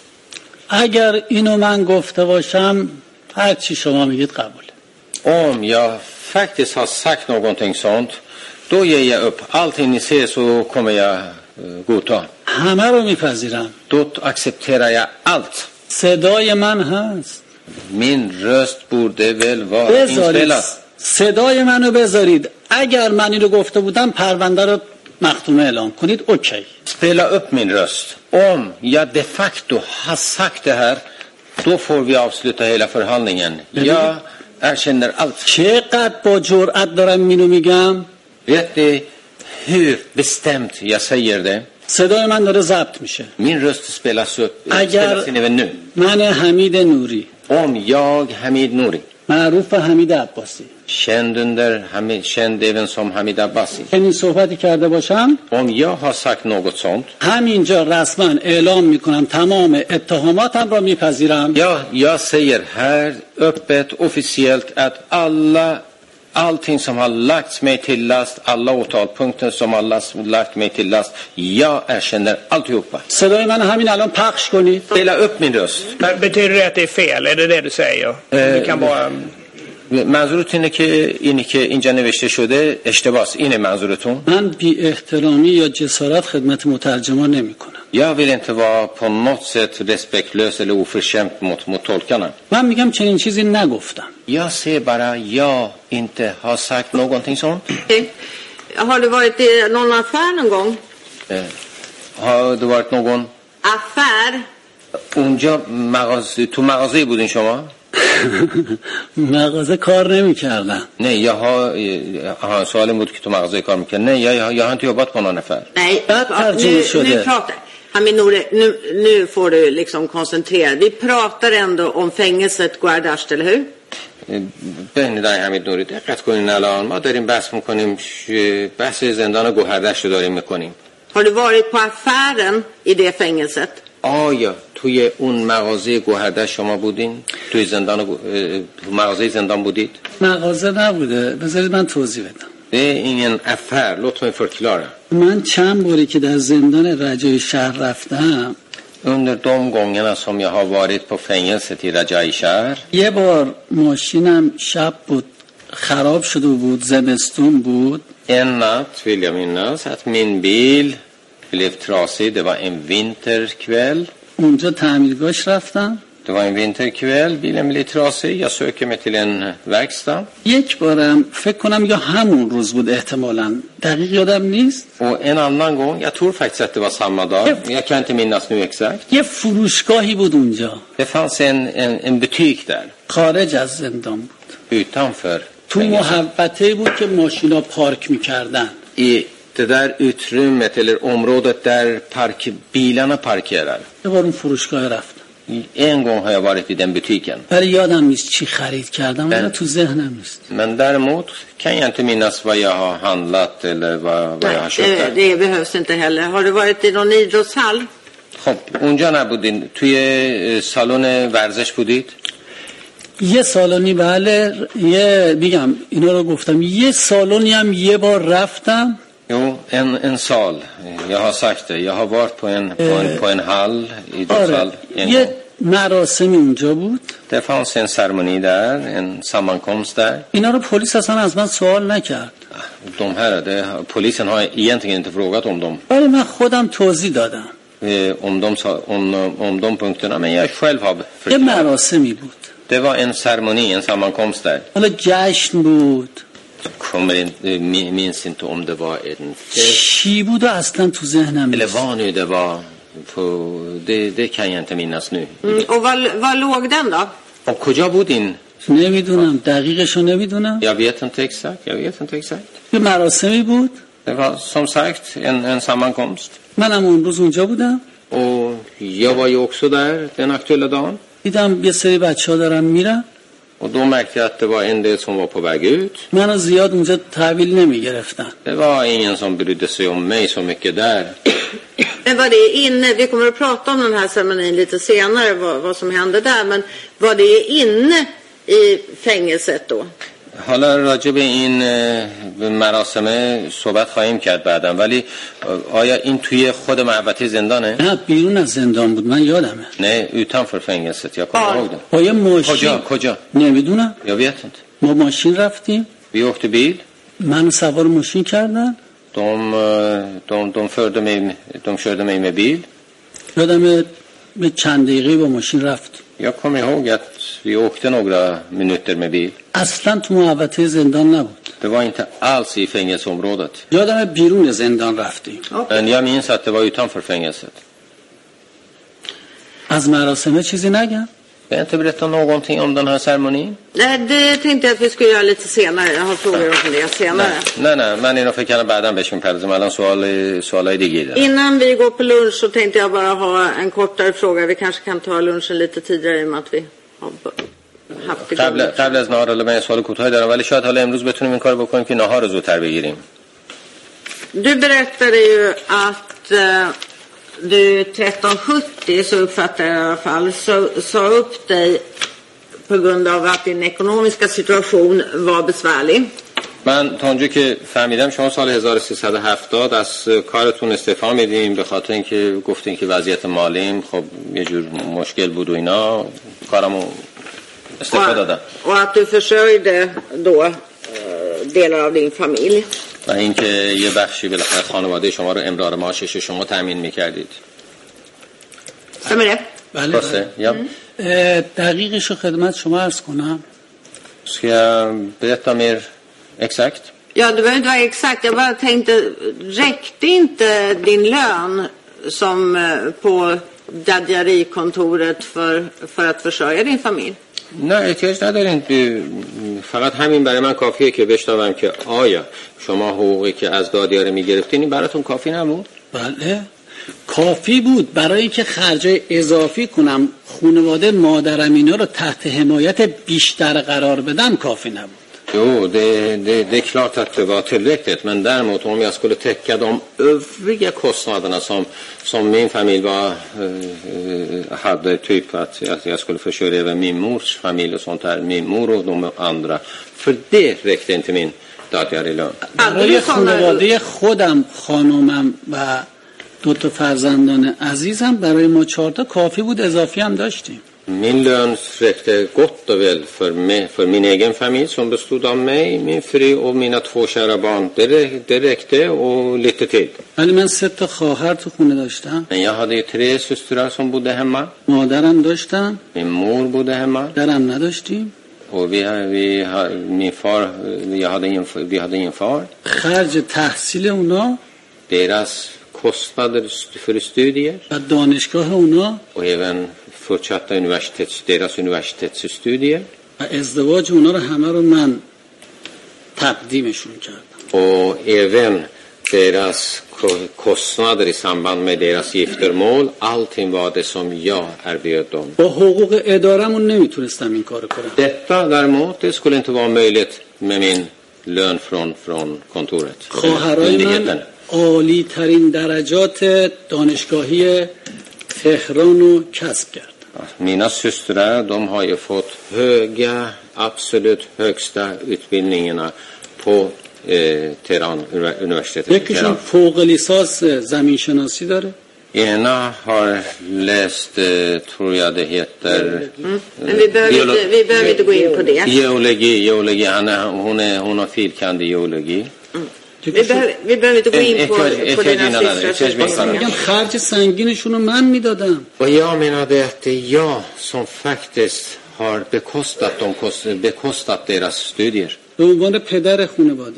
اگر اینو من گفته باشم هر چی شما میگید قبول. Om jag faktiskt har sagt någonting sånt, då ger jag upp. Allting ni ser så kommer jag godta. همه رو میپذیرم. Då accepterar jag allt. صدای من هست. Min röst borde väl vara inspelad. صدای منو بذارید. اگر من اینو گفته بودم پرونده رو مختومه اعلام کنید. اوکی. Spela upp min röst. Om jag de facto har sagt det här, då får vi avsluta hela förhandlingen. Jag erkänner allt. چقدر با جرأت دارم اینو میگم؟ Vet ni hur bestämt jag säger det? صدای من داره ضبط میشه. Min röst spelas upp. اگر spelas in även nu. من حمید نوری، Om jag Hamid Nouri, معروف حمید عباسی، känd under Hamid, känd även som Hamid Abbasi. این صحبتی کرده باشم، Om jag har sagt något sånt, همینجا رسما اعلام میکنم تمام اتهاماتم را میپذیرم. ja, jag säger här öppet officiellt att alla allting som har lagts mig till last, alla åtalpunkter som har lagt mig till last, jag erkänner alltihopa. صدای من همین الان پخش کنید. Spela upp min röst. Men betyder det att det är fel? Är det det du säger? Vi kan bara... منظورت اینه که اینی که اینجا نوشته شده اشتباهه. اینه منظورتون؟ من بی احترامی یا جسارت خدمت مترجمان نمی کنم. Jag vill inte vara på något sätt respektlös eller oförskämt mot, mot tolkarna. من میگم چنین چیزی نگفتم. Jag ser bara jag inte har sagt någonting sånt. Okay. Har du varit i någon affär någon gång? Eh, har det varit någon Affär? اونجا مغازه تو مغازه بودین شما؟ مغازه کار نمی‌کردن. نه jag har aha salen بود که تو مغازه کار میکنه. نه jag jag har inte jobbat på någon affär. Nej, nu, nu pratar Hamid Nouri, nu, nu får du liksom koncentrera. Vi pratar ändå om fängelset Gohardasht, eller hur? ببینید حمید نوری دقت کنین الان ما داریم بحث میکنیم بحث زندان گوهردشت رو داریم میکنیم. Har du varit på affären i det fängelset? آیا توی اون مغازه گوهردشت شما بودین؟ توی زندان مغازه زندان بودید؟ مغازه نبوده. بذارید من توضیح بدم. Det är ingen affär. Låt mig förklara. من چند باری که در زندان رجای شهر رفتم Under de gångerna som jag har varit på fängelset i Rajai Shahr یه بار ماشینم شب بود خراب شده بود زمستون بود en natt vill jag minnas att min bil blev trasig. Det var en vinterkväll. اونجا تعمیرگاهش رفتم. Det var en vinterkväll. Bilen blev trasig. Jag söker mig till en verkstad. یک بارم فکر کنم یا همون روز بود احتمالاً دقیق یادم نیست. Och en annan gång, jag tror faktiskt att det var samma dag. Jag kan inte minnas nu exakt. یه فروشگاهی بود اونجا. Det fanns en, en, en butik där. خارج از زندان بود. Utanför. تو محوطه‌ای بود که ماشینا پارک می‌کردن. I det där utrymmet eller området där park, bilarna parkerar. یه بار اون فروشگاه رفتم. En gång har jag varit i den butiken. ولی یادم نیست چی خرید کردم ولی تو ذهنم نیست. Men däremot kan jag inte minnas vad jag har handlat eller vad, vad jag har köpt där. Det behövs inte heller. Har du varit i någon idrottshall? خب اونجا نبودین. توی سالن ورزش بودید؟ یه سالونی بله یه میگم اینا رو گفتم یه سالونی هم یه بار رفتم. Jo, en, en sal. Jag har sagt det. Jag har varit på en, på en, på en hall, idrottshall, en یه gång. مراسمی اونجا بود. Det fanns en ceremoni där, en sammankomst där. اینا رو پلیس اصلا از من سوال نکرد. De här, det, polisen har egentligen inte frågat om dem. ولی من خودم توضیح دادم. Eh, om, de, om, om de punkterna, men jag själv har یه förklarat. مراسمی بود. Det var en ceremoni, en sammankomst där. حالا جشن بود. Kommer inte, minns inte om det var en fest چی بود و اصلا تو ذهنم eller نیست. vad nu det var. På, det, det kan jag inte minnas nu. Mm. Och var, var låg den då? Och کجا بودین؟ نمیدونم دقیقشو نمیدونم. Jag vet inte exakt, jag vet inte exakt. یه مراسمی بود. Det var som sagt en, en sammankomst. منم اون روز اونجا بودم. Och jag var ju också där den aktuella dagen. دیدم یه سری بچه‌ها دارن میرن. Och då märkte jag att det var en del som var på väg ut. منو زیاد اونجا تحویل نمیگرفتن. Det var ingen som brydde sig om mig så mycket där. Men var det inne, vi kommer att prata om den här ceremonin lite senare, vad, vad som hände där, men var det inne i fängelset då? حالا راجع به این مراسم صحبت خواهیم کرد بعداً ولی آیا این توی خود محوطه زندانه؟ نه بیرون از زندان بود من یادمه. نه utanför fängelset jag kommer ihåg det. با یه ماشین. کجا کجا؟ نمیدونم. Jag vet inte. ما ماشین رفتیم. Vi åkte bil. منو سوار ماشین کردن. De de de förde mig de körde mig med bil. یادمه به چند دقیقه با ماشین رفت. Jag kommer ihåg att vi åkte några minuter med bil. اصلا تو محوطه زندان نبود. Det var inte alls i fängelseområdet. یادمه بیرون زندان رفتیم. Men jag minns att det var utanför fängelset. از مراسمه چیزی نگم. Kan jag inte berätta någonting om den här ceremonin? Nej, det tänkte jag att vi skulle göra lite senare. Jag har frågor om det senare. Nej, nej, men اینو فکر کنم بعداً بهش میپردازم. الان سوال سوالای دیگه دارم. Innan vi går på lunch så tänkte jag bara ha en kortare fråga. Vi kanske kan ta lunchen lite tidigare i och med att vi har haft det. قبل قبل از نهار حالا من سوال کوتاهی دارم ولی شاید حالا امروز بتونیم این کارو بکنیم که نهار رو زودتر بگیریم. Du berättade ju att uh, du tretton sjuttio, så uppfattar jag i alla fall, så, sa upp dig på grund av att din ekonomiska situation var besvärlig. من تا اونجا که فهمیدم شما سال هزار و سیصد و هفتاد از کارتون استعفا میدین به خاطر اینکه گفتین که وضعیت مالیم خب یه جور مشکل بود و اینا کارمو استعفا دادم. Och att du försörjde då uh, delar av din familj. و اینکه یه بخشی بالاخره خانواده شما رو امرار معاشش شما تامین میکردید. Stämmer det? بله. درسته؟ یا دقیقشو خدمت شما عرض کنم. Ska jag berätta mer exakt? Ja, du behöver inte vara exakt. Jag bara tänkte, räckte inte din lön som eh, på dadjarikontoret för, för att försörja din familj? نه احتیاج ندارین. فقط همین برای من کافیه که بشنوم که آیا شما حقوقی که از دادیاره میگرفتین این براتون کافی نبود؟ بله کافی بود برای اینکه خرجای اضافی کنم خانواده مادرم اینا رو tحت حمایت بیشتر قرار بدم kaffi نبود. Jo, det, det, det är klart att det var tillräckligt, men däremot om jag skulle täcka de övriga kostnaderna som, som min familj var, eh, hade, typ att, att jag skulle försörja även min mors familj och sånt här, min mor och de andra, för det räckte inte min dagliga lön. برای خانواده خودم خانومم و دو تا فرزندان عزیزم برای ما چهار تا کافی بود، اضافی هم داشتیم. Min lön räckte gott och väl för, mig, för min egen familj som bestod av mig, min fru och mina två kära barn. Det, det räckte och lite till. ولی من سه تا خواهر تو خونه داشتم. Men jag hade ju tre systrar som bodde hemma. مادرم داشتم. Min mor bodde hemma. درم نداشتیم. Och vi, vi, min far, jag hade ingen, vi hade ingen far. خرج تحصیل اونا. Deras kostnader för studier. و دانشگاه اونا. Och även fortsatta universitets, deras universitetsstudier. و ازدواج اونا رو همه رو من تقدیمشون کردم. Och även deras kostnader i samband med deras giftermål, allting var det som jag erbjöd dem. با حقوق ادارمون نمیتونستم این کارو کنم. Detta däremot, det skulle inte vara möjligt med min lön från, från kontoret. خواهرای من عالی ترین درجات دانشگاهی تهران رو کسب کرد. Mina systrar, de har ju fått höga, absolut högsta utbildningarna på eh, Teheran universitetet. یکیشون فوق لیسانس زمینشناسی داره. Ena har läst, eh, tror jag det heter, mm. Men vi behöver, geolo- inte, vi behöver inte gå in på det. Geologi, geologi. Han är, hon, är, hon har filkand i geologi. Mm. Vi, behöver, vi behöver inte gå in på, på dina siffror. میگم خرج سنگینشون رو من میدادم. Och jag menade att det är jag som faktiskt har bekostat, de kost, bekostat deras studier. به عنوان پدر خانواده.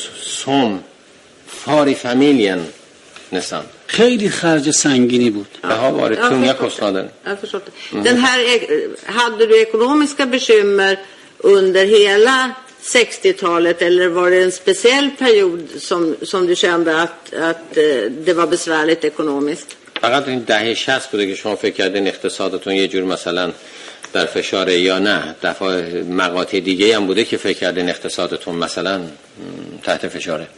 Som far i familjen nästan. خیلی خرج سنگینی بود. Det har varit tunga kostnader. Jag förstår det. Den här, hade du ekonomiska bekymmer under hela sextiotalet eller var det en speciell period som, som du kände att, att det var besvärligt ekonomiskt? فقط این دهه شصت بوده که شما فکر کردین اقتصادتون یه جور مثلا در فشاره یا نه؟ دفعه مقاطع دیگه هم بوده که فکر کردین اقتصادتون مثلا تحت فشاره؟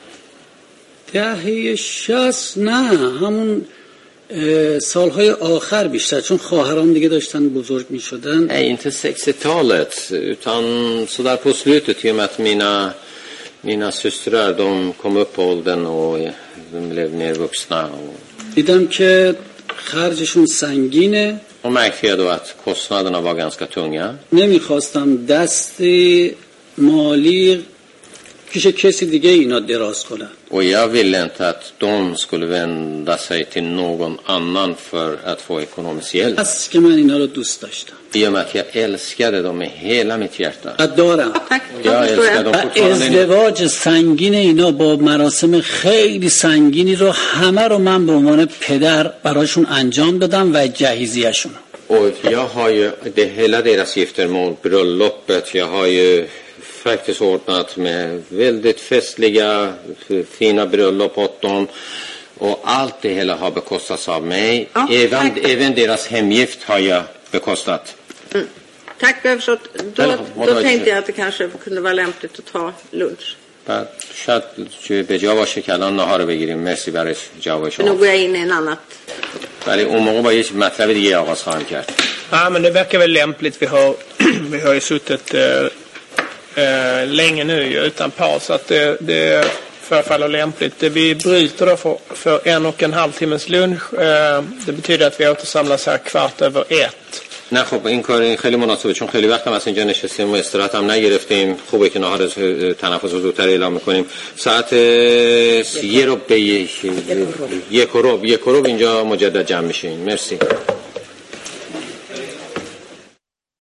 دهه شصت نه، همون سالهای آخر بیشتر، چون خواهرام دیگه داشتن بزرگ می شدن. Nej, inte sextiotalet utan så där på slutet i och med att mina, mina systrar de kom upp på åldern och de blev mer vuxna. Och... دیدم که خرجشون سنگینه. Och märkte jag då att kostnaderna var ganska tunga. نمیخواستم دست مالی پیش کسی دیگه اینا دراز کنن. Och jag ville inte att de skulle vända sig till någon annan för att få ekonomisk hjälp. بس که من اینا رو دوست داشتم. I och med att jag älskade dem med hela mitt hjärta. دارم. Jag älskar dem fortfarande. ازدواج سنگین اینا با مراسم خیلی سنگینی رو همه رو من به عنوان پدر براشون انجام دادم و جهیزیه‌شون. Och jag har ju det hela deras giftermål, bröllopet, jag har ju faktiskt ordnat med väldigt festliga, fina bröllop åt dem. Och allt det hela har bekostats av mig. Ja, även, även deras hemgift har jag bekostat. Mm. Tack, jag har förstått. Då, då tänkte jag att det kanske kunde vara lämpligt att ta lunch. شاید به جا باشه که الان نهار رو بگیریم. مرسی برای جواب شما. Nu går jag in i en annat. ولی اون موقع با یه مطلب دیگه آغاز خواهم کرد. Ja, men det verkar väl lämpligt. Vi har, vi har ju suttit eh, eh, länge nu utan paus, så att det, det förefaller lämpligt. Vi bryter då för, för en och en halv timmes lunch. Eh, det betyder att vi återsamlas här kvart över ett. نه خب این کار این خیلی مناسبه چون خیلی وقت هم از اینجا نشستیم و استراحت هم نگرفتیم. خوبه که نهار تنفس رو زودتر اعلام میکنیم. ساعت یه رو به یک یک رو یک رو اینجا مجدد جمع میشیم. مرسی.